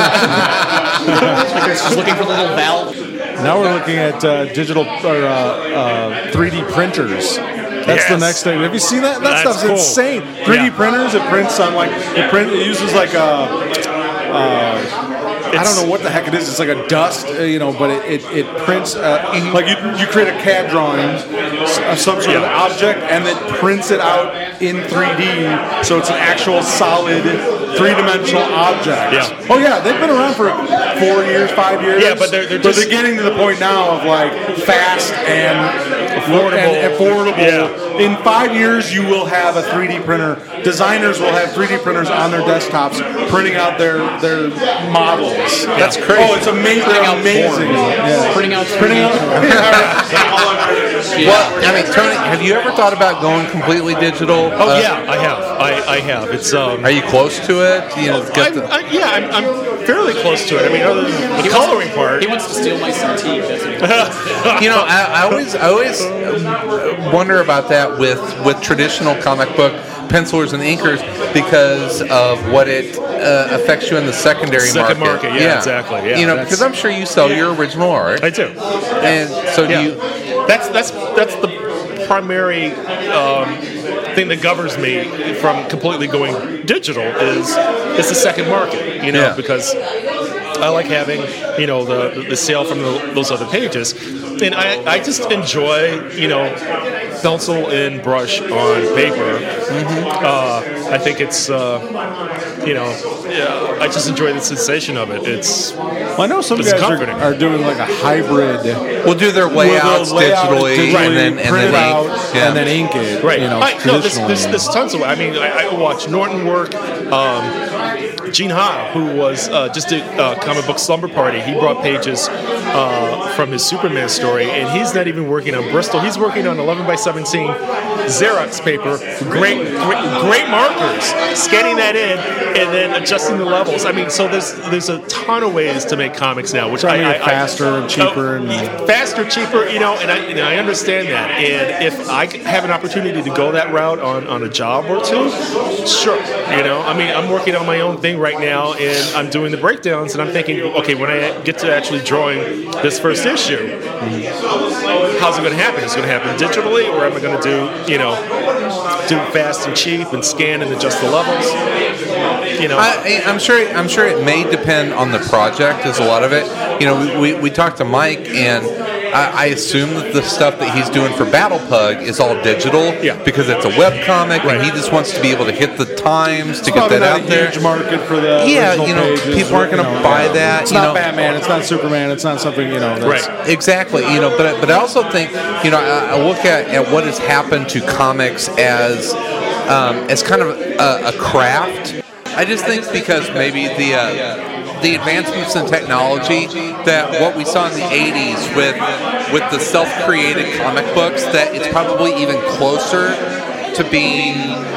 got it. She's looking for the little valve. Now we're looking at uh, digital or uh, uh, three D printers. That's the Yes. next thing. Have you seen that? That That's stuff's cool. insane. three D Yeah. printers. It prints on like it print. It uses like a. Uh, I don't know what the heck it is. It's like a dust, uh, you know, but it, it, it prints uh, like you you create a C A D drawing of some sort of Yeah. object and it prints it out in three D, so it's an actual solid three-dimensional object. Yeah. Oh yeah, they've been around for four years, five years. Yeah, but they're- they're but just- they're getting to the point now of like fast and affordable. And affordable. Yeah. In five years, you will have a three D printer. Designers will have three D printers on their desktops, printing out their their models. That's crazy. Oh, it's amazing! Printing out amazing. porn. Yeah. Printing out Printing out. Well, I mean, Tony, have you ever thought about going completely digital? Oh Uh, yeah, I have. I, I have. It's um. Are you close to it? You know, got I'm, the, I, yeah, I'm, I'm fairly close to it. I mean, other than the coloring part. He wants to steal my Cintiq. That's what he wants. you know, I, I always, I always um, wonder about that with with traditional comic book pencilers and inkers because of what it uh, affects you in the secondary Second market. market, yeah, exactly, yeah, you know, that's- because I'm sure you sell your original art. I do. And so do Yeah. you. That's that's that's the primary um, thing that governs me from completely going digital is it's the second market, you know, Yeah. because I like having, you know, the the sale from the, those other pages, and I, I just enjoy, you know, pencil and brush on paper. Uh, I think it's, uh, you know, yeah, I just enjoy the sensation of it. It's Well, I know some It's guys are, comforting. are doing like a hybrid. We'll do their where they'll layouts lay out it digitally, digitally, and then and print it then out ink. Yeah. and then ink it. Right. You know, I, no, there's, traditionally. there's, there's tons of. I mean, I, I watch Norton work. Um, Gene Ha, who was uh, just did uh, Comic Book Slumber Party, he brought pages uh, from his Superman story, and he's not even working on Bristol. He's working on eleven by seventeen Xerox paper, great, great, great markers, scanning that in, and then adjusting the levels. I mean, so there's there's a ton of ways to make comics now, which Trying to I, get I, faster I, and cheaper and- faster, cheaper, you know, and I, and I understand that. And if I could have an opportunity to go that route on, on a job or two, sure, you know. I mean, I'm working on my own thing right now, and I'm doing the breakdowns, and I'm thinking, okay, when I get to actually drawing this first issue, how's it going to happen? Is it going to happen digitally, or am I going to do, you know, do fast and cheap and scan and adjust the levels? You know, I, I'm sure. I'm sure it may depend on the project. Is a lot of it. You know, we, we, we talked to Mike, and I, I assume that the stuff that he's doing for Battle Pug is all digital, Yeah. because it's a web comic, Right. and he just wants to be able to hit the times to get Probably that not out a there. huge market for the Yeah, original you know, pages, people aren't you going to know, buy yeah. that. It's you not know. Batman. It's not Superman. It's not something you know. That's, Right. Exactly, you know, but but I also think, you know, I, I look at, at what has happened to comics as um, as kind of a, a craft. I just think because maybe the uh, the advancements in technology, that what we saw in the eighties with with the self-created comic books, that it's probably even closer to being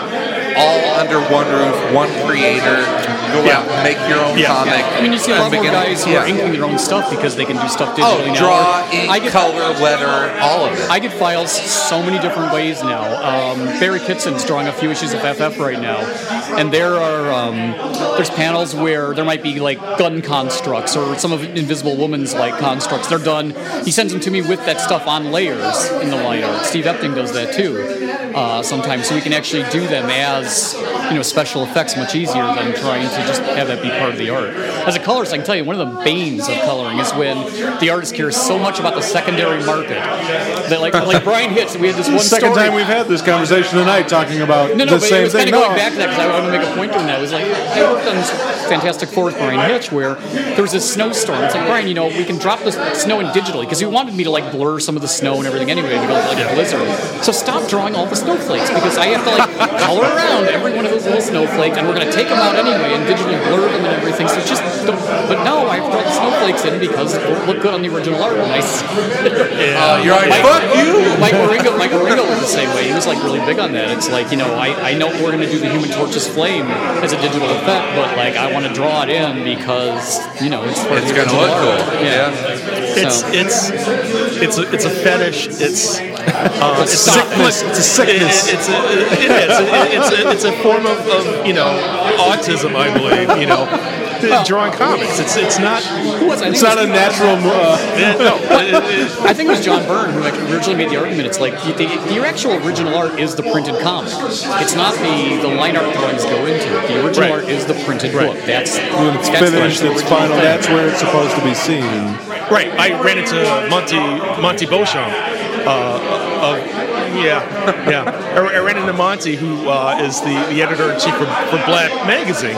all under one roof, one creator, go Yeah. out and make your own Yeah. comic. I mean, you see a from lot more beginning- guys who yeah. are inking their own stuff because they can do stuff Oh, digitally now. draw, Or ink, I get, color, letter, all of it. I get files so many different ways now. Um, Barry Kitson's drawing a few issues of F F right now, and there are um, there's panels where there might be like gun constructs or some of Invisible Woman's like constructs. They're done. He sends them to me with that stuff on layers in the line art. Steve Epting does that too uh, sometimes, so we can actually do them as you know special effects much easier than trying to just have that be part of the art. As a colorist, I can tell you one of the banes of coloring is when the artist cares so much about the secondary market that like like Brian Hitch, we had this one Second story. time we've had this conversation tonight talking about No, no, the but same it was thing. kind of going No. back to that because I wanted to make a point during that. It was like I worked on this Fantastic Four with Brian Hitch where there was this snowstorm. It's like, Brian, you know, we can drop the snow in digitally because he wanted me to like blur some of the snow and everything anyway to go with like a blizzard. So stop drawing all the snowflakes because I have to like color around every one of those little snowflakes and we're going to take them out anyway and digitally blur them and everything. So just, don't, but no, I have to draw the snowflakes in because it won't look good on the original art. Nice. Uh, you're like, Mike, fuck you! Mike Maringo, Mike Maringo was the same way. He was like really big on that. It's like, you know, I, I know we're going to do the Human Torch's flame as a digital effect, but like I want to draw it in because, you know, it's for It's the going to original look art. cool. Yeah. It's So- it's it's a, it's a fetish. It's uh, it's Stop. sickness. It's a sickness. It, it's a, it is. It, it's a, it's a form of, of you know autism, I believe. You know, Well- drawing comics. It's it's not. Who was it? I think It's it not was- a natural. Uh, It, no, it, it, I think it was John Byrne who like originally made the argument. It's like the, the, your actual original art is the printed comic. It's not the the line art drawings go into it. The original Right. art is the printed Right. book. That's when it's that's the finished, original it's final. thing. That's where it's supposed to be seen. right. I ran into Monty Monty Beauchamp. Uh, of, yeah, yeah. I, I ran into Monty, who uh, is the, the editor in chief for, for Black Magazine,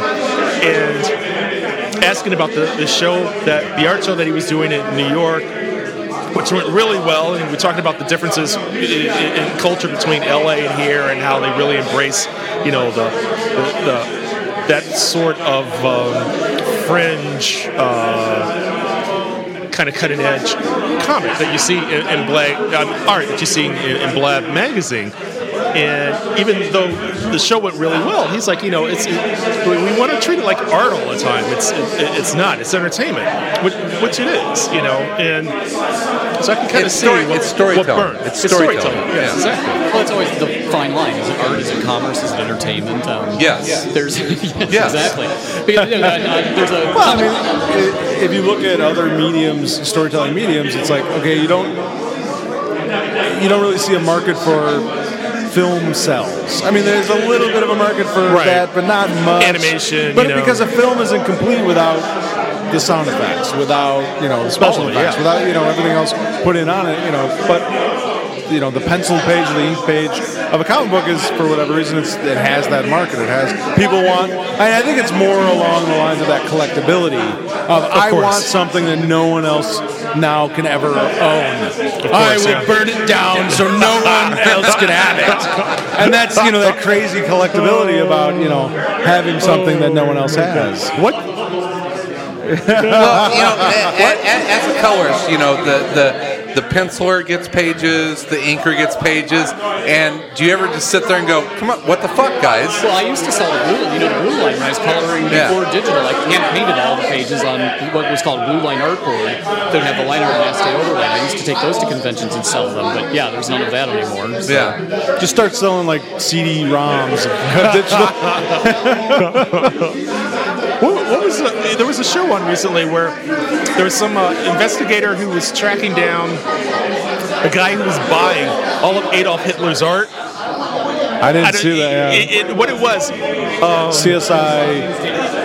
and asking about the, the show that the art show that he was doing in New York, which went really well. And we're talking about the differences in, in, in culture between L A and here, and how they really embrace, you know, the the, the that sort of um, fringe. Uh, kind of cutting edge comic that you see in, in Black um, art that you see in, in Blab magazine. And even though the show went really well, he's like, you know, it's it, we, we want to treat it like art all the time. It's it, it's not. It's entertainment, which, which it is, you know. And so I can kind of It's see story- what, it's storytelling. what burns. It's storytelling. Yes, Yeah. exactly. Well, it's always the fine line. Is it art? Is it commerce? Is it entertainment? Um, Yes. There's yes, Yes. exactly. Because, you know, uh, uh, there's a Well, I mean, i- if you look at other mediums, storytelling mediums, it's like okay, you don't you don't really see a market for film cells. I mean, there's a little bit of a market for Right. that, but not much. Animation, but you know. because a film isn't complete without the sound effects, without you know special Oh, effects, yeah. without you know everything else put in on it. You know, but you know the pencil page, the ink page of a comic book is for whatever reason it's, it has that market. It has people want. I, I think it's more along the lines of that collectability of, I course. want something that no one else now can ever own. I course, will yeah. burn it down so no one else can have it. And that's you know that crazy collectability about you know having something that no one else has. What? Well, you know, a- a- a- as a colorist, you know, the, the the penciler gets pages, the inker gets pages, and do you ever just sit there and go, "Come on, what the fuck, guys?" Well, I used to sell the blue, you know, the blue line when I was coloring Yeah. before digital. I hand painted all the pages on what was called blue line artboard. That would have the line art and S T overlay. I used to take those to conventions and sell them, but yeah, there's none of that anymore. So. Yeah. Just start selling like C D ROMs of digital. What, what was the, there was a show on recently where there was some uh, investigator who was tracking down a guy who was buying all of Adolf Hitler's art. I didn't I don't- see that. Yeah. It, it, what it was, um, C S I.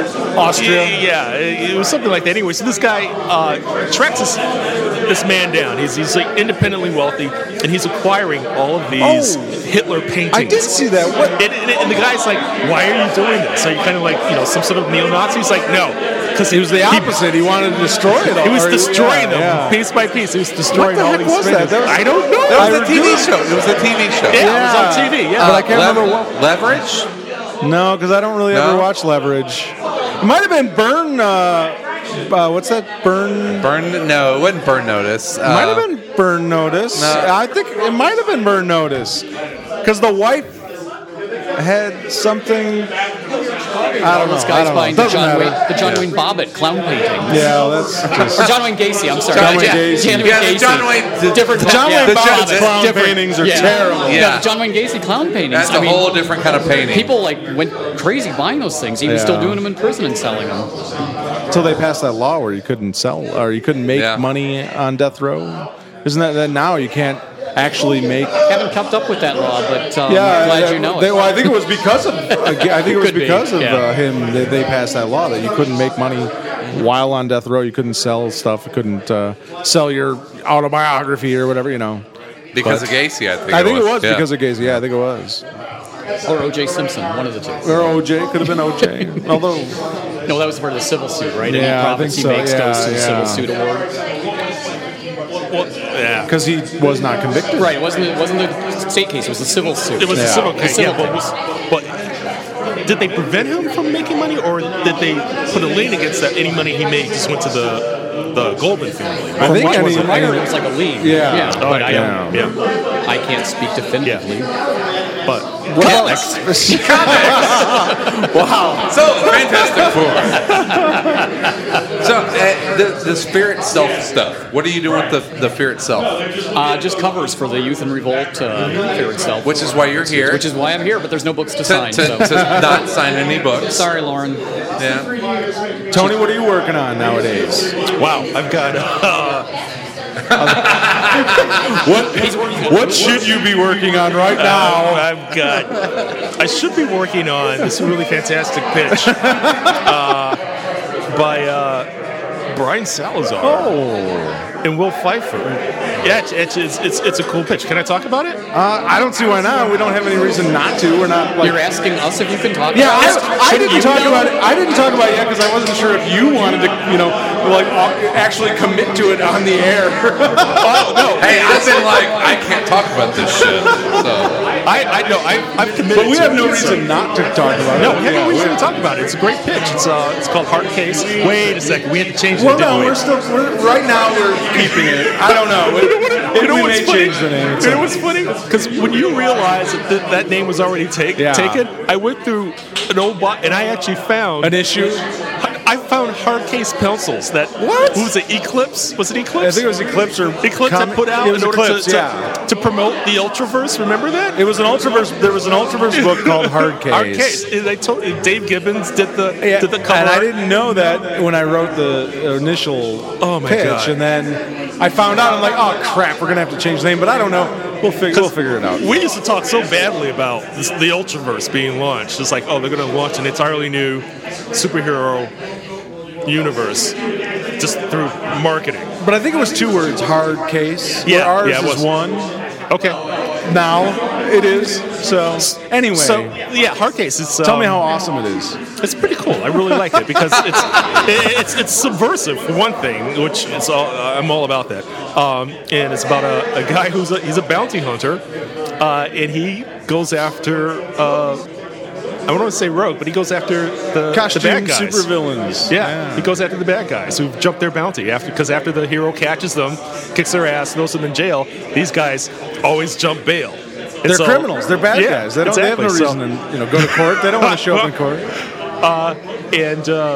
Austria. Yeah, it, it was something like that. Anyway, so this guy uh, tracks this, this man down. He's he's like independently wealthy, and he's acquiring all of these Oh. Hitler paintings. I did see that. What? And, and, and the guy's like, "Why are you doing this? Are you kind of like, you know, some sort of neo-Nazi?" He's like, "No," because He was the opposite. He wanted to destroy it all. He was Or- destroying yeah, them yeah. piece by piece. He was destroying What the all heck these was that? paintings. That was- I don't know. That was I a T V do- show. It was a T V show. Yeah, it was on Yeah. T V. Yeah, But I can't Lev- remember what. Leverage? No, because I don't really No? ever watch Leverage. It might have been Burn. Uh, uh, what's that? Burn. Burn? No, it wasn't Burn Notice. Uh, Might have been Burn Notice. No. I think it might have been Burn Notice, because the wife had something. I don't know. This I guy's don't buying know. the Doesn't John, matter. Wayne, the John Wayne Bobbitt clown painting. Yeah, well, that's just. Or John Wayne Gacy, I'm sorry. John Wayne Yeah, Gacy. John Wayne Yeah, the Gacy. John Wayne- the- different The John yeah, Wayne the Bobbitt Bobbitt. clown Different- paintings are yeah. terrible. Yeah. Yeah. the John Wayne Gacy clown paintings. That's I a mean, whole different kind of painting. people like went crazy buying those things. He was Yeah. still doing them in prison and selling them. Until they passed that law where you couldn't sell or you couldn't make Yeah. money on death row. Isn't that, that now you can't actually make? Haven't kept up with that law, but um, Yeah, glad uh, you know they, it. well, I think it was because of. I think it was Could be, because of yeah. uh, him that they passed that law that you couldn't make money while on death row. You couldn't sell stuff. You couldn't uh, sell your autobiography or whatever. You know. because but- of Gacy, I think. I think it was Yeah. because of Gacy. Yeah, I think it was. Or O J Simpson, one of the two. Or O J could have been O J. Although No, that was part of the civil suit, right? Yeah, I Any profits think he so, makes yeah, goes to the yeah. civil suit award. Well, yeah. because he was not convicted. Right. It wasn't. It wasn't the state case. It was the civil suit. It was Yeah. a civil The case. civil Yeah, but, case. was, but did they prevent him from making money, or did they put a lien against that? Any money he made just went to the the Goldman family. I think From any, what I heard, any- it was like a lien. Yeah. Yeah. Oh, But I yeah. don't. Yeah, I can't speak definitively. but Well, Wow. So, Fantastic Four. so, uh, the, the Fear Itself stuff. What are you doing with the, the Fear Itself? Uh, just covers for the Youth in Revolt uh, Fear Itself. Which is why you're here. Which is why I'm here, but there's no books to, to, sign. to, so. to not sign any books. Sorry, Lauren. Yeah. Tony, what are you working on nowadays? wow, I've got. Uh, What what should you be working on right now? I've got. I should be working on this really fantastic pitch uh, by uh, Brian Salazar Oh, and Will Pfeiffer. Yeah, it's, it's, it's, it's, it's a cool pitch. Can I talk about it? uh, I don't see why not. We don't have any reason not to. We're not like. You're asking us if you can talk Yeah, about this? I, I Shouldn't didn't you talk know? about it. I didn't talk about it yet because I wasn't sure if you wanted to, you know, like uh, actually commit to it on the air. Oh no! Hey, I've been like, I can't talk about this shit. So, I, I know. I, I've committed. But we to have it, no so- reason not to talk about it. No, we have Yeah, no reason we- to talk about it. It's a great pitch. It's uh, it's called Heart Case. Wait a second, we had to change it. Well, didn't no, we? we're still we're, right now. We're keeping it. I don't know. It, You know we what's may funny? change the name. You know what's funny? Because when you realize that th- that name was already take, Yeah. taken, I went through an old box and I actually found An issue? I, I found hard case pencils that What? Who was it? Eclipse? Was it Eclipse? I think it was Eclipse or Eclipse Com- had put out It was in order Eclipse, to, to, yeah. to promote the Ultraverse. Remember that? It was an Ultraverse. There was an Ultraverse book called Hard Case. Hard Case. And I told you, Dave Gibbons did the Yeah, did the cover. and I art. didn't know that when I wrote the initial Oh, my pitch, God. and then I found out. I'm like, oh crap, we're gonna have to change the name. But I don't know. We'll figure. We'll figure it out. We used to talk so badly about this, the Ultraverse being launched. It's like, oh, they're going to launch an entirely new superhero universe just through marketing. But I think it was two words: hard case. Yeah, where ours yeah, it is was. one. Okay. Now it is. So anyway, So yeah, hard case. It's tell me um, how awesome it is. It's pretty cool. I really like it because it's it, it's it's subversive for one thing, which is all, I'm all about that. Um, and it's about a, a guy who's a, he's a bounty hunter, uh, and he goes after. Uh, I don't want to say rogue, but he goes after the, the Costume bad guys. supervillains. Yeah, he goes after the bad guys who've jumped their bounty after because after the hero catches them, kicks their ass, throws them in jail. These guys always jump bail. And They're so- criminals. They're bad Yeah, guys. They don't. exactly. They have no reason So- to you know go to court. They don't want to show up in court. Uh, and uh,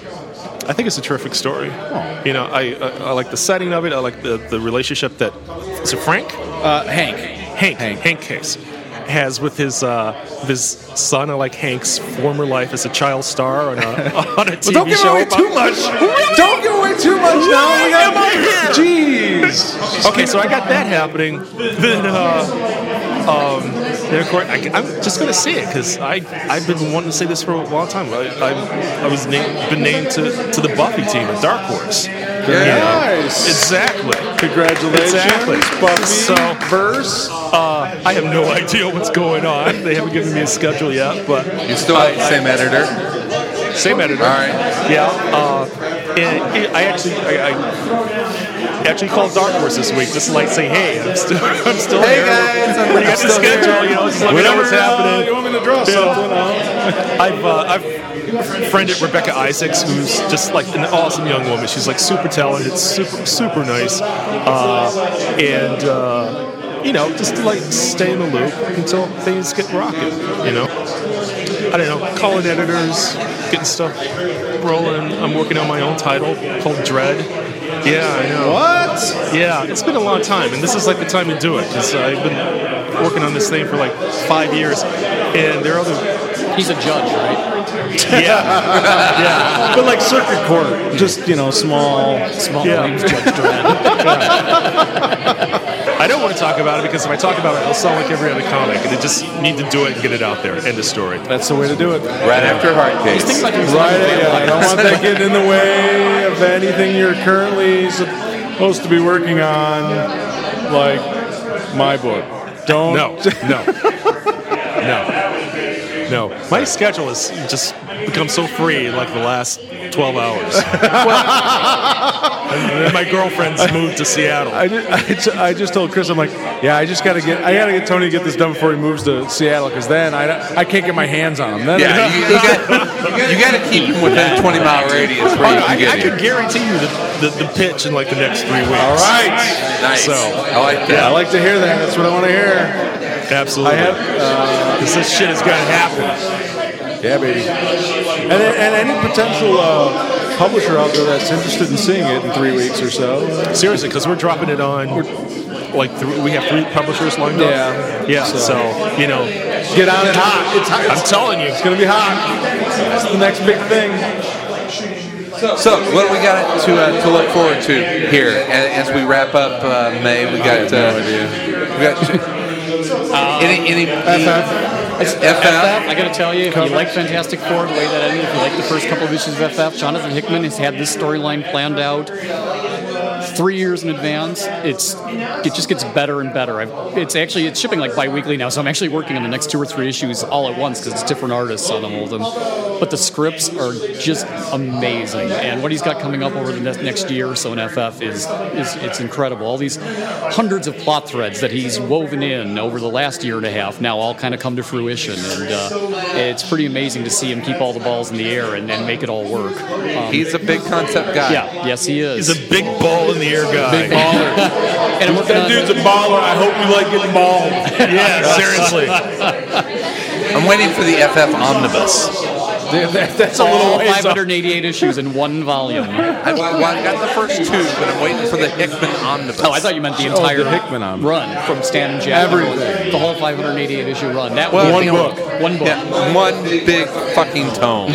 I think it's a terrific story. You know, I, I I like the setting of it. I like the, the relationship that is it Frank? Uh, Hank. Hank. Hank. Hank Case has with his uh, his son. I like Hank's former life as a child star on a on a T V Well, don't give show. away about- too much. Don't give away too much now. We got- Jeez. Okay, so I got that happening. Then uh, Um, and of course, I, I'm just going to say it because I I've been wanting to say this for a long time. I I, I was named, been named to, to the Buffy team at Dark Horse. Very You know, nice. Exactly. Congratulations, Exactly. Buffy. So, verse. Uh, I have no idea what's going on. They haven't given me a schedule yet, but You still have the same editor? same editor. All right. Yeah. Uh, and it, I actually I, I actually called Dark Horse this week just to like say, hey, I'm still I'm still Hey, here. guys, I'm- When you I'm got the still schedule, here. you know, just let me know what's Whenever, uh, happening. you want me to draw You know, something, huh? I've uh, I've friended Rebecca Isaacs, who's just like an awesome young woman. She's like super talented, super super nice, uh, and uh, you know, just to like stay in the loop until things get rocking. You know, I don't know, calling editors, getting stuff rolling. I'm working on my own title called Dread. Yeah, I know. What? Yeah, it's been a long time, and this is like the time to do it because I've been working on this thing for like five years, and there are other. He's a judge, right? Yeah, yeah. But like circuit court, just you know, small. Small Yeah. claims Judge Dredd. I don't want to talk about it because if I talk about it, it'll sound like every other comic, and I just need to do it and get it out there. End of story. That's the way to do it. Right after Hard Case. Think about doing Right. something Yeah, I like don't that. want that getting in the way of anything you're currently supposed to be working on, like my book. Don't. No, no, no, no. My schedule has just become so free in like the last twelve hours. And my girlfriend's moved to Seattle. I just, I, ju- I just told Chris, I'm like, yeah, I just gotta get, I gotta get Tony to get this done before he moves to Seattle, because then I, I can't get my hands on him. Then Yeah, you, you got you got to keep him within a twenty mile radius where you I, can get I him. could guarantee you the, the, the pitch in like the next three weeks. All right. Nice. So, I like that. Yeah, I like to hear that. That's what I want to hear. absolutely. I have, uh, Because this shit is going to happen. yeah, baby. And, and any potential uh, publisher out there that's interested in seeing it in three weeks or so. Seriously, because we're dropping it on. Like th- we have three publishers lined up. Yeah. Yeah. So- So, you know, Get on it hot. It's hot. I'm telling you, It's gonna be hot. It's the next big thing. So, what do we got to uh, to look forward to here a- as we wrap up uh, May? We got uh, we got any any F F. F F F. F, I got to tell you, if you like Fantastic Four, the way that ended, if you like the first couple of issues of F F, Jonathan Hickman has had this storyline planned out three years in advance. It's it just gets better and better. I've, it's actually it's shipping like bi-weekly now, so I'm actually working on the next two or three issues all at once because it's different artists on all of them. But the scripts are just amazing, and what he's got coming up over the next next year or so in F F is is it's incredible. All these hundreds of plot threads that he's woven in over the last year and a half now all kind of come to fruition, and uh, it's pretty amazing to see him keep all the balls in the air and, and make it all work. Um, He's a big concept guy. yeah, yes, he is. he's a big ball in the air guy. Big baller. And I'm working That on, dude's a baller. I hope you like getting bald. Yeah, seriously. I'm waiting for the F F omnibus. That's a all little ways five hundred eighty-eight issues in one volume. I, well, I got the first two, but I'm waiting for the Hickman omnibus. Oh, I thought you meant the Oh, entire the Hickman omnibus. run from Stan and Jack. Everything. The whole five hundred eighty-eight issue run. That Well, would be one the only- book. One book. Yeah, one big fucking tome.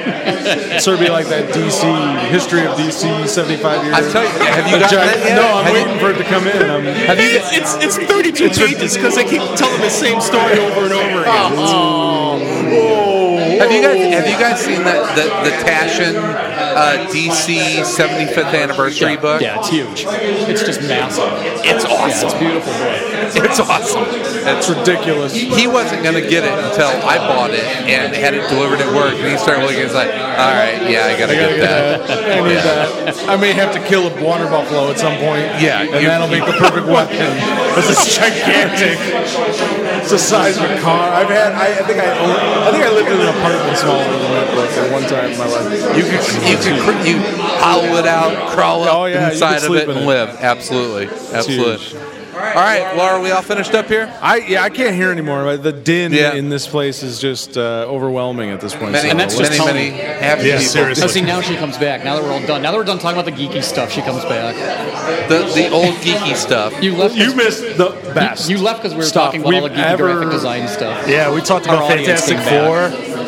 So it'd be like that D C history of D C seventy-five years. I tell you, have you A got giant- that yet? No, I'm Have you- waiting for it to come in. I'm, Have you? It's it's thirty-two pages because they keep telling the same story over and over again. Have you guys have you guys seen the the, the Taschen uh, D C seventy-fifth anniversary yeah, book? Yeah, it's huge. It's just massive. It's Yeah, awesome. it's a beautiful book. It's awesome. it's ridiculous. He wasn't going to get it until I bought it and had it delivered at work. And he started looking. He's like, "All right, yeah, I got to get that." I need that. I may have to kill a water buffalo at some point. Yeah, and you- that'll make the perfect weapon. This is gigantic. It's the size of a car. I've had. I, I think I. Owned, I think I lived in an apartment smaller than that book at one time in my life. You could you could cr- you hollow it out, crawl up Oh, yeah, you inside could of sleep it, in and it. live. Absolutely, absolutely. huge. All right, well, are we all finished up here? I yeah. I can't hear anymore. The din Yeah. in this place is just uh, overwhelming at this point. Many, So And that's just many, Tony. many happy Yeah, people. seriously. Oh, see, now she comes back. Now that we're all done. Now that we're done talking about the geeky stuff, she comes back. The the old geeky stuff. You left. you missed the best. You, you left because we were stuff talking about all the we've geeky ever- graphic design stuff. Yeah, we talked Our about audience Fantastic came Four.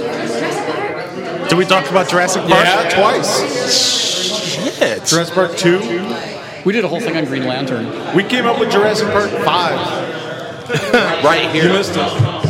Did we talk about Jurassic Park? Yeah, twice. Shit. Jurassic Park two. We did a whole thing on Green Lantern. We came up with Jurassic Park five. right here. You missed it.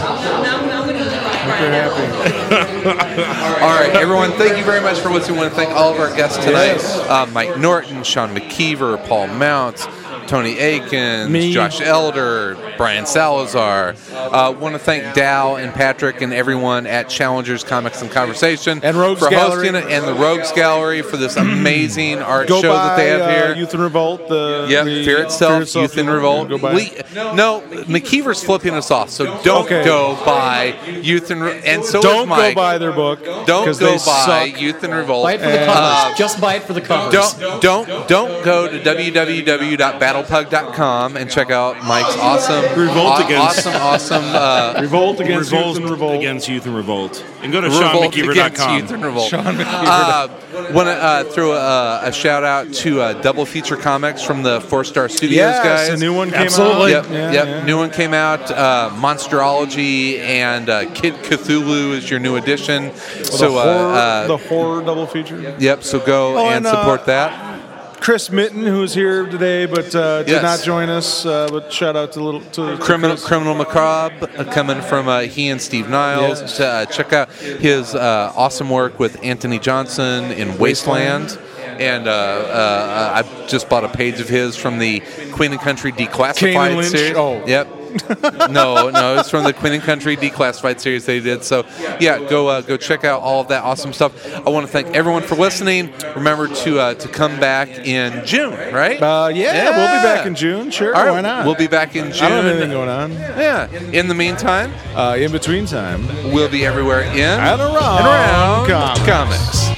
All right, everyone, thank you very much for listening. I want to thank all of our guests tonight. Uh, Mike Norton, Sean McKeever, Paul Mounts, Tony Akins, Me. Josh Elder, Brian Salazar. I uh, want to thank Dow and Patrick and everyone at Challengers Comics and Conversation And Rogues for Gallery. hosting it, and the Rogues Gallery for this amazing art Go show by that they have uh, here. Youth in Revolt. The, Yeah, the Fear Itself, Fear Youth in Revolt. Go by. We, no, McKeever's flipping us off, so don't Okay. go by Youth in Re- and so Don't is Mike. go by their book. Don't 'cause go they by suck. Youth in Revolt. Buy it for the And- covers. Uh, Just buy it for the covers. Don't don't don't go to w w w dot battle pug dot com and check out Mike's awesome, Revolt aw- against- awesome, awesome uh, Revolt against Revolt Youth in Revolt. against Youth and Revolt, and go to Revolt Sean McKeever dot against com. Youth and Revolt. Uh, Want to uh, throw a, a shout out to uh, Double Feature Comics from the Four Star Studios Yes, guys. a new one came Absolutely. out. Yep, Yeah, yep. yeah. New one came out. Uh, Monsterology and uh, Kid Cthulhu is your new addition. so, the, uh, horror, uh, the horror double feature. yep. So go Oh, and, and, uh, support that. Chris Mitten, who's here today but uh, did Yes. not join us. Uh, but shout out to little to Criminal Chris. Criminal Macabre uh, coming from uh, he and Steve Niles. Yes. Uh, check out his uh, awesome work with Anthony Johnson in Wasteland. And uh, uh, I just bought a page of his from the Queen and Country Kane Declassified and Lynch? series. Oh. Yep. no, no, it's from the Queen and Country Declassified series they did. So, yeah, go uh, go check out all of that awesome stuff. I want to thank everyone for listening. Remember to uh, to come back in June, right? Uh, yeah, we'll be back in June. Sure, All right, why not? We'll be back in June. I don't have anything going on. Yeah. In the meantime, Uh, in between time, we'll be everywhere in and around, and around comics. comics.